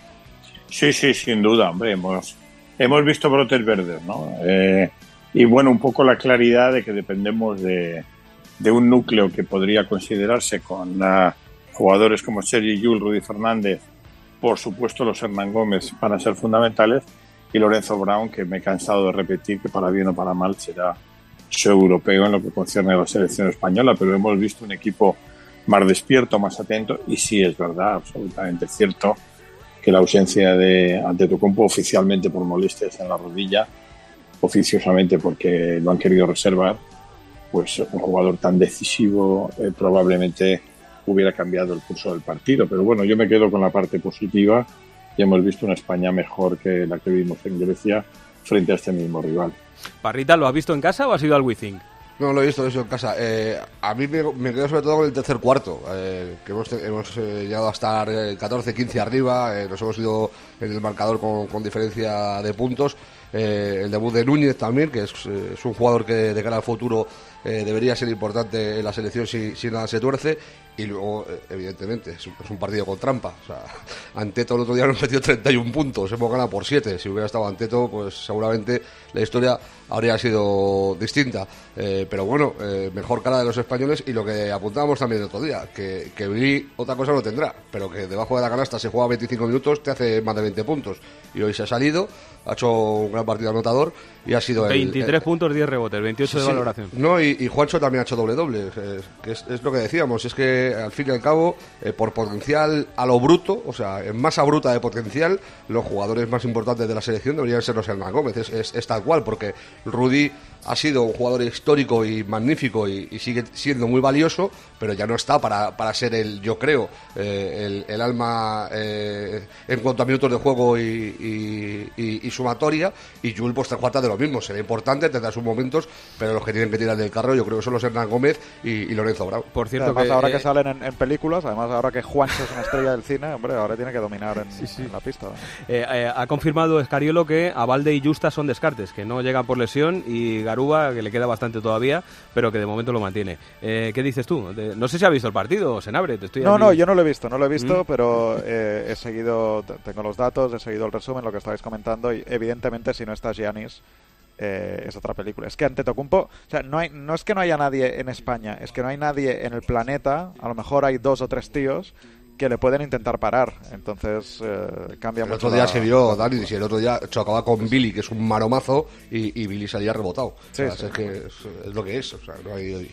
Sí, sí, sin duda, hombre. Hemos, hemos visto brotes verdes, ¿no? Eh, y bueno, un poco la claridad de que dependemos de, de un núcleo que podría considerarse con uh, jugadores como Sergi Llull, Rudy Fernández, por supuesto los Hernán Gómez van a ser fundamentales, y Lorenzo Brown, que me he cansado de repetir que para bien o para mal será su europeo en lo que concierne a la selección española, pero hemos visto un equipo más despierto, más atento, y sí es verdad, absolutamente cierto, que la ausencia de Antetokounmpo oficialmente por molestias en la rodilla, oficiosamente porque lo han querido reservar, pues un jugador tan decisivo eh, probablemente hubiera cambiado el curso del partido. Pero bueno, yo me quedo con la parte positiva y hemos visto una España mejor que la que vimos en Grecia frente a este mismo rival. Parrita, ¿lo has visto en casa o has ido al WeThink? No, lo he visto, lo he visto en casa. Eh, a mí me, me quedo sobre todo con el tercer cuarto, eh, que hemos, hemos eh, llegado a estar eh, catorce quince arriba, eh, nos hemos ido en el marcador con, con diferencia de puntos. Eh, el debut de Núñez también, que es, eh, es un jugador que de cara al futuro eh, debería ser importante en la selección si, si nada se tuerce. Y luego, eh, evidentemente, es un, es un partido con trampa. O sea, Anteto el otro día nos metió treinta y un puntos, hemos ganado por siete. Si hubiera estado Anteto, pues seguramente la historia habría sido distinta. Eh, pero bueno, eh, mejor cara de los españoles, y lo que apuntábamos también el otro día, que, que Uri otra cosa no tendrá, pero que debajo de la canasta se juega veinticinco minutos, te hace más de veinte puntos. Y hoy se ha salido, ha hecho un gran partido anotador y ha sido veintitrés el, el, puntos, diez rebotes, veintiocho sí, de sí. valoración. No, y, y Juancho también ha hecho doble-doble, eh, que es, es lo que decíamos, es que al fin y al cabo, eh, por potencial a lo bruto, o sea, en masa bruta de potencial, los jugadores más importantes de la selección deberían ser los Hernán Gómez, es, es, es tal cual, porque Rudy ha sido un jugador histórico y magnífico y, y sigue siendo muy valioso, pero ya no está para, para ser el, yo creo, eh, el, el alma eh, en cuanto a minutos de juego y, y, y, y sumatoria, y Llull pues tres cuartas de lo mismo, será importante, tendrá sus momentos, pero los que tienen que tirar del carro yo creo que son los Hernán Gómez y, y Lorenzo Brown. Por cierto, además que, ahora eh, que salen en, en películas, además ahora que Juancho es una estrella del cine, hombre, ahora tiene que dominar en, sí, sí. en la pista. Eh, eh, ha confirmado Escariolo que Abalde y Justa son descartes, que no llegan por lesión, y Garuba, que le queda bastante todavía, pero que de momento lo mantiene. Eh, ¿Qué dices tú? De, no sé si ha visto el partido, Senabre. Te estoy no, aquí... no, yo no lo he visto, no lo he visto, ¿Mm? pero eh, he seguido, tengo los datos, he seguido el resumen, lo que estabais comentando, y evidentemente si no está Giannis, eh, es otra película. Es que Antetokounmpo, o sea, no, hay, no es que no haya nadie en España, es que no hay nadie en el planeta, a lo mejor hay dos o tres tíos que le pueden intentar parar, entonces eh, cambia el mucho. otro día la, se vio, Dani, si el otro día chocaba con Billy, que es un maromazo, y, y Billy salía rebotado. Sí, o sea, sí. es que es, es lo que es, o sea, no hay...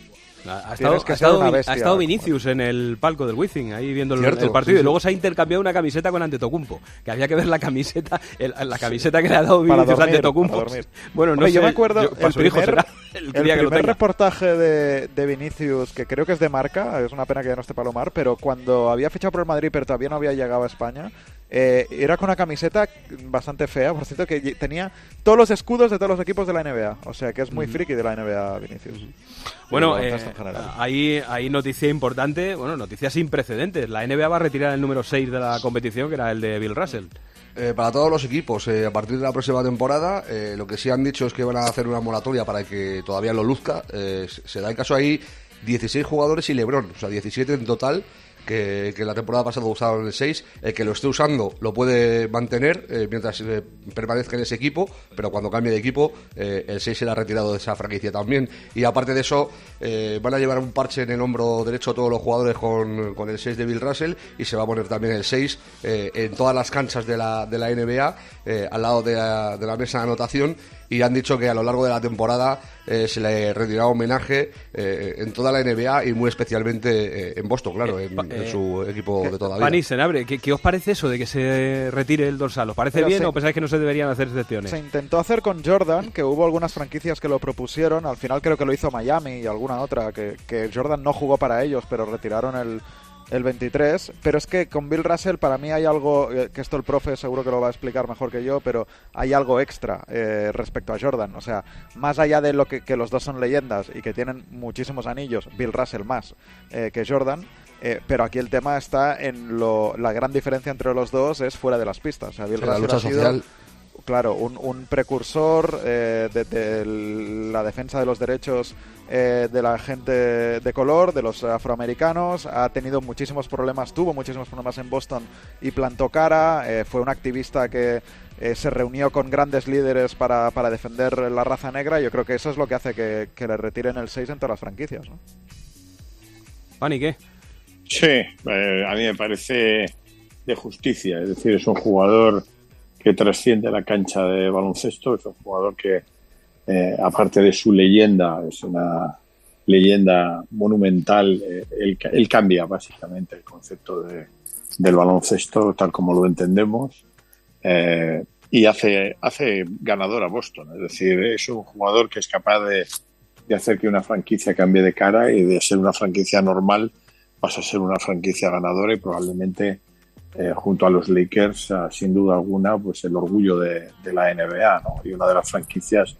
Ha estado, ha estado, ha estado Vinicius en el palco del Wizzing, ahí viendo el, Cierto, el partido, sí, y luego sí. se ha intercambiado una camiseta con Antetokounmpo, que había que ver la camiseta, el, la camiseta que le ha dado Vinicius a Antetokounmpo. Bueno, no Oye, sé, yo me acuerdo, yo, el su hijo primer, será el, el día que lo primer tenga. reportaje de, de Vinicius, que creo que es de Marca, es una pena que ya no esté Palomar, pero cuando había fichado por el Madrid, pero todavía no había llegado a España, eh, era con una camiseta bastante fea, por cierto, que tenía todos los escudos de todos los equipos de la N B A, o sea que es muy friki de la N B A, Vinicius. Bueno, eh, hay, hay noticia importante, bueno, noticias sin precedentes. La N B A va a retirar el número seis de la competición, que era el de Bill Russell. Eh, para todos los equipos, eh, a partir de la próxima temporada, eh, lo que sí han dicho es que van a hacer una moratoria para que todavía lo luzca. Eh, se da el caso ahí dieciséis jugadores y LeBron, o sea, diecisiete en total. Que, que la temporada pasada usaron el seis, el que lo esté usando lo puede mantener eh, mientras eh, permanezca en ese equipo, pero cuando cambie de equipo eh, el seis será retirado de esa franquicia también. Y aparte de eso eh, van a llevar un parche en el hombro derecho todos los jugadores con, con el seis de Bill Russell, y se va a poner también el seis eh, en todas las canchas de la, de la N B A eh, al lado de la, de la mesa de anotación. Y han dicho que a lo largo de la temporada eh, se le retirará homenaje eh, en toda la N B A y muy especialmente eh, en Boston, claro, en, Eh, en su equipo de toda la vida. Pani Senabre, ¿qué, ¿qué os parece eso de que se retire el dorsal? ¿Os parece Pero bien se- o pensáis que no se deberían hacer excepciones? Se intentó hacer con Jordan, que hubo algunas franquicias que lo propusieron, al final creo que lo hizo Miami y alguna otra, que, que Jordan no jugó para ellos, pero retiraron el, el veintitrés, pero es que con Bill Russell para mí hay algo, eh, que esto el profe seguro que lo va a explicar mejor que yo, pero hay algo extra eh, respecto a Jordan, o sea, más allá de lo que, que los dos son leyendas y que tienen muchísimos anillos, Bill Russell más eh, que Jordan, eh, pero aquí el tema está en lo, la gran diferencia entre los dos es fuera de las pistas, o sea, Bill Sí, la Russell lucha ha sido, social. claro, un, un precursor eh, de, de la defensa de los derechos eh, de la gente de color, de los afroamericanos. Ha tenido muchísimos problemas, tuvo muchísimos problemas en Boston y plantó cara. Eh, fue un activista que eh, se reunió con grandes líderes para, para defender la raza negra. Yo creo que eso es lo que hace que, que le retiren el seis en todas las franquicias, ¿no? Pani, ¿qué? Sí, eh, a mí me parece de justicia. Es decir, es un jugador que trasciende la cancha de baloncesto. Es un jugador que, eh, aparte de su leyenda, es una leyenda monumental. Eh, él, él cambia básicamente el concepto de, del baloncesto tal como lo entendemos. Eh, y hace, hace ganador a Boston. Es decir, es un jugador que es capaz de, de hacer que una franquicia cambie de cara, y de ser una franquicia normal pasa a ser una franquicia ganadora, y probablemente eh, junto a los Lakers, uh, sin duda alguna, pues el orgullo de, de la N B A, ¿no? Y una de las franquicias,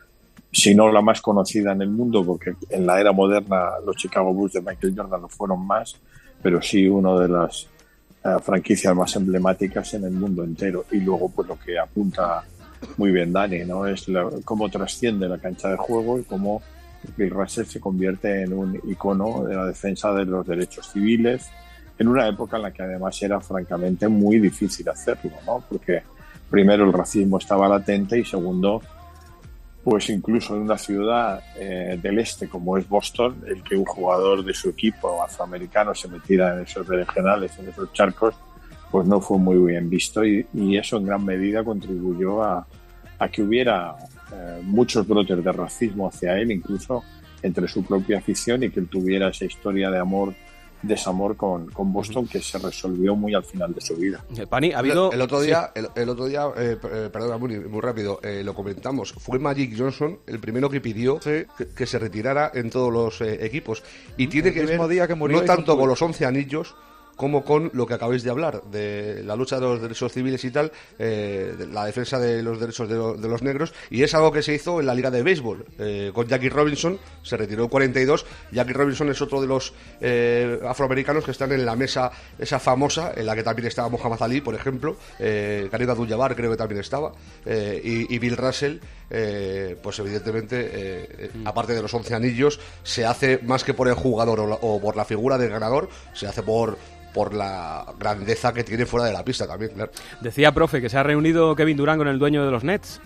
si no la más conocida en el mundo, porque en la era moderna los Chicago Bulls de Michael Jordan no fueron más, pero sí una de las uh, franquicias más emblemáticas en el mundo entero. Y luego, pues lo que apunta muy bien Dani, ¿no? Es la, cómo trasciende la cancha de juego y cómo Bill Russell se convierte en un icono de la defensa de los derechos civiles, en una época en la que además era francamente muy difícil hacerlo, ¿no? Porque primero el racismo estaba latente, y segundo, pues incluso en una ciudad eh, del este como es Boston, el que un jugador de su equipo afroamericano se metiera en esos berenjenales, en esos charcos, pues no fue muy bien visto, y, y eso en gran medida contribuyó a, a que hubiera eh, muchos brotes de racismo hacia él, incluso entre su propia afición, y que él tuviera esa historia de amor, desamor con, con Boston, que se resolvió muy al final de su vida. Pani, ha habido... El, el otro día, Sí. el, el otro día eh, eh, perdona, muy, muy rápido, eh, lo comentamos, fue Magic Johnson el primero que pidió que, que se retirara en todos los eh, equipos, y tiene El que mismo ver día que murió no hizo un tanto tuit. con los once anillos como con lo que acabáis de hablar, de la lucha de los derechos civiles y tal, eh, de la defensa de los derechos de, lo- de los negros, y es algo que se hizo en la Liga de Béisbol, eh, con Jackie Robinson, se retiró en cuarenta y dos, Jackie Robinson es otro de los eh, afroamericanos que están en la mesa esa famosa, en la que también estaba Muhammad Ali, por ejemplo, eh, Kareem Abdul-Jabbar creo que también estaba, eh, y, y Bill Russell, eh, pues evidentemente, eh, eh, aparte de los once anillos, se hace más que por el jugador o, la- o por la figura del ganador, se hace por por la grandeza que tiene fuera de la pista también, claro. Decía, profe, que se ha reunido Kevin Durant con el dueño de los Nets.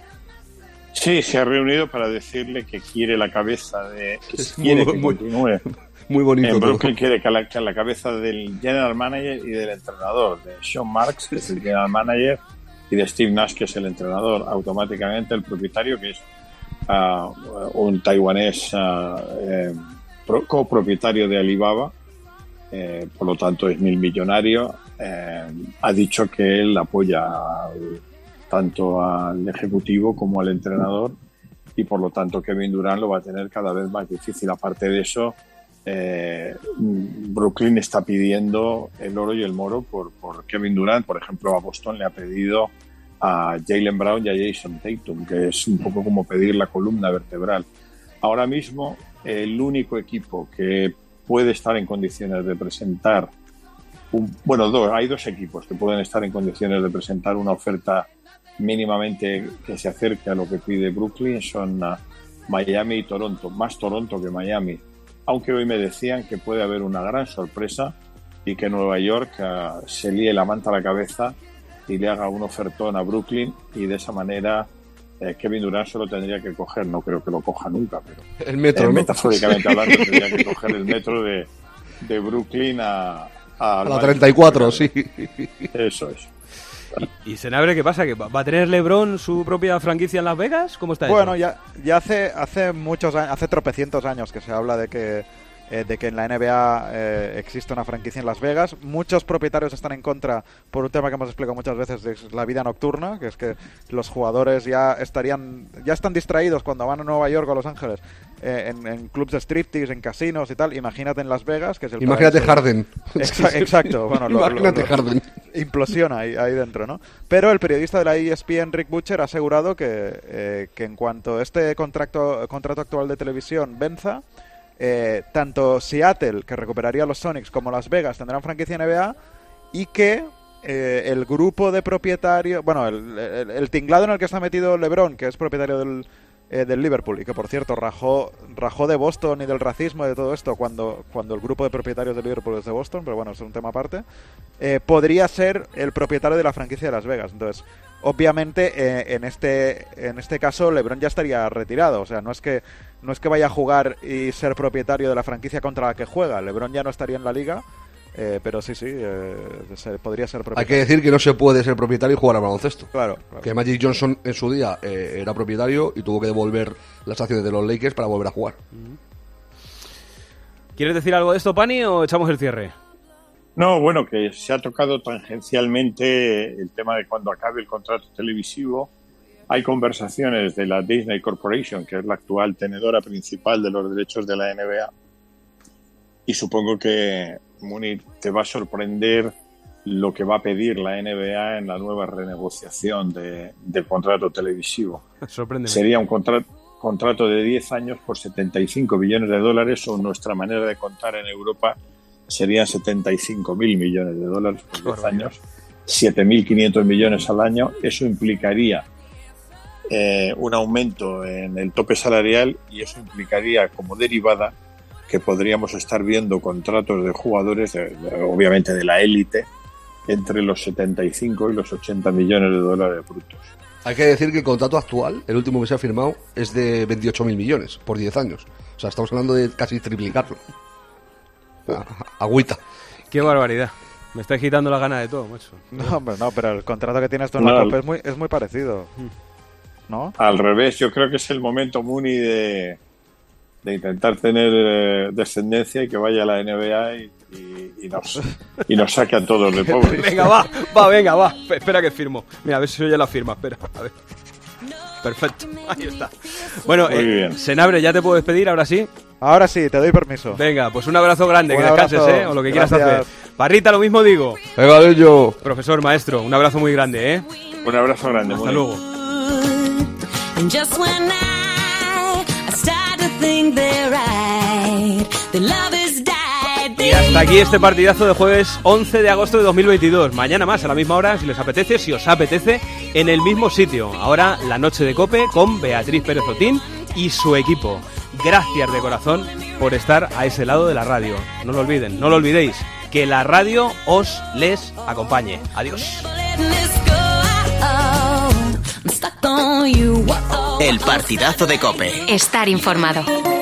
Sí, se ha reunido para decirle que quiere la cabeza de... que Es quiere muy- que muy- continúe. muy bonito En todo. Brooklyn quiere que la, que la cabeza del general manager y del entrenador, de Sean Marks, que es el general manager, y de Steve Nash, que es el entrenador. Automáticamente el propietario, que es uh, un taiwanés uh, eh, pro, copropietario de Alibaba, eh, por lo tanto es mil millonario, eh, ha dicho que él apoya al, tanto al ejecutivo como al entrenador, y por lo tanto Kevin Durant lo va a tener cada vez más difícil. Aparte de eso, eh, Brooklyn está pidiendo el oro y el moro por, por Kevin Durant. Por ejemplo, a Boston le ha pedido a Jaylen Brown y a Jason Tatum, que es un poco como pedir la columna vertebral. Ahora mismo, el único equipo que puede estar en condiciones de presentar un, bueno, dos, hay dos equipos que pueden estar en condiciones de presentar una oferta mínimamente que se acerque a lo que pide Brooklyn, son uh, Miami y Toronto, más Toronto que Miami, aunque hoy me decían que puede haber una gran sorpresa y que Nueva York uh, se líe la manta a la cabeza y le haga un ofertón a Brooklyn, y de esa manera eh, Kevin Durant solo tendría que coger, no creo que lo coja nunca, pero el metro, eh, ¿no? metafóricamente hablando, tendría que coger el metro de, de Brooklyn a, a, a la treinta y cuatro, sí. Eso es. ¿Y, y Senabre qué pasa? ¿Que va a tener LeBron su propia franquicia en Las Vegas? ¿Cómo está eso? Bueno, ya, ya hace, hace muchos años, hace tropecientos años que se habla de que eh, de que en la N B A eh, existe una franquicia en Las Vegas. Muchos propietarios están en contra por un tema que hemos explicado muchas veces, de la vida nocturna, que es que los jugadores ya estarían ya están distraídos cuando van a Nueva York o a Los Ángeles eh, en, en clubs de striptease, en casinos y tal. Imagínate en Las Vegas, que es el Imagínate paraíso. Harden. Exa- exacto. Bueno, lo, Imagínate lo, lo, Harden. Implosiona ahí, ahí dentro, ¿no? Pero el periodista de la E S P N, Rick Butcher, ha asegurado que, eh, que en cuanto este contrato, contrato actual de televisión venza, eh, tanto Seattle, que recuperaría los Sonics, como Las Vegas tendrán franquicia N B A, y que eh, el grupo de propietarios, bueno, el, el, el tinglado en el que está metido LeBron, que es propietario del, eh, del Liverpool, y que por cierto rajó, rajó de Boston y del racismo y de todo esto cuando, cuando el grupo de propietarios del Liverpool es de Boston, pero bueno, es un tema aparte, eh, podría ser el propietario de la franquicia de Las Vegas. Entonces, obviamente, eh, en este en este caso LeBron ya estaría retirado. O sea, no es que no es que vaya a jugar y ser propietario de la franquicia contra la que juega. LeBron ya no estaría en la liga, eh, pero sí, sí, eh, se, podría ser propietario. Hay que decir que no se puede ser propietario y jugar al baloncesto. Claro, claro. Que Magic Johnson en su día eh, era propietario y tuvo que devolver las acciones de los Lakers para volver a jugar. ¿Quieres decir algo de esto, Pani, o echamos el cierre? No, bueno, que se ha tocado tangencialmente el tema de cuando acabe el contrato televisivo. Hay conversaciones de la Disney Corporation, que es la actual tenedora principal de los derechos de la N B A, y supongo que, Muni, te va a sorprender lo que va a pedir la N B A en la nueva renegociación de, del contrato televisivo. Sorpréndeme. Sería un contra- contrato de diez años por setenta y cinco billones de dólares, o nuestra manera de contar en Europa serían setenta y cinco mil millones de dólares por diez años, siete mil quinientos millones al año. Eso implicaría eh, un aumento en el tope salarial, y eso implicaría como derivada que podríamos estar viendo contratos de jugadores, de, de, obviamente de la élite, entre los setenta y cinco y los ochenta millones de dólares brutos. Hay que decir que el contrato actual, el último que se ha firmado, es de veintiocho mil millones por diez años. O sea, estamos hablando de casi triplicarlo. Agüita. Qué barbaridad. Me está quitando la gana de todo, macho. No, hombre, no, pero el contrato que tienes tú en No, la Copa es muy, es muy parecido. ¿No? Al revés, yo creo que es el momento, Muni, de, de intentar tener eh, descendencia y que vaya a la N B A y, y, y, nos, y nos saque a todos de pobres. Venga, va, va, venga, va. Espera que firmo. Mira, a ver si oye la firma. Espera, a ver. Perfecto, ahí está. Bueno, eh, Senabre, ¿ya te puedo despedir ahora sí? Ahora sí, te doy permiso. Venga, pues un abrazo grande, Un que descanses, abrazo. ¿eh? O lo que quieras Gracias. hacer. Parrita, lo mismo digo. Venga, yo. Profesor, maestro, un abrazo muy grande, ¿eh? Un abrazo grande. Hasta luego. And just when I, I start to think they're right, the love is died. Y hasta aquí este partidazo de jueves once de agosto de dos mil veintidós. Mañana más, a la misma hora, si les apetece, si os apetece, en el mismo sitio. Ahora, la noche de COPE con Beatriz Pérez Otín y su equipo. Gracias de corazón por estar a ese lado de la radio. No lo olviden, no lo olvidéis. Que la radio os les acompañe. Adiós. El partidazo de COPE. Estar informado.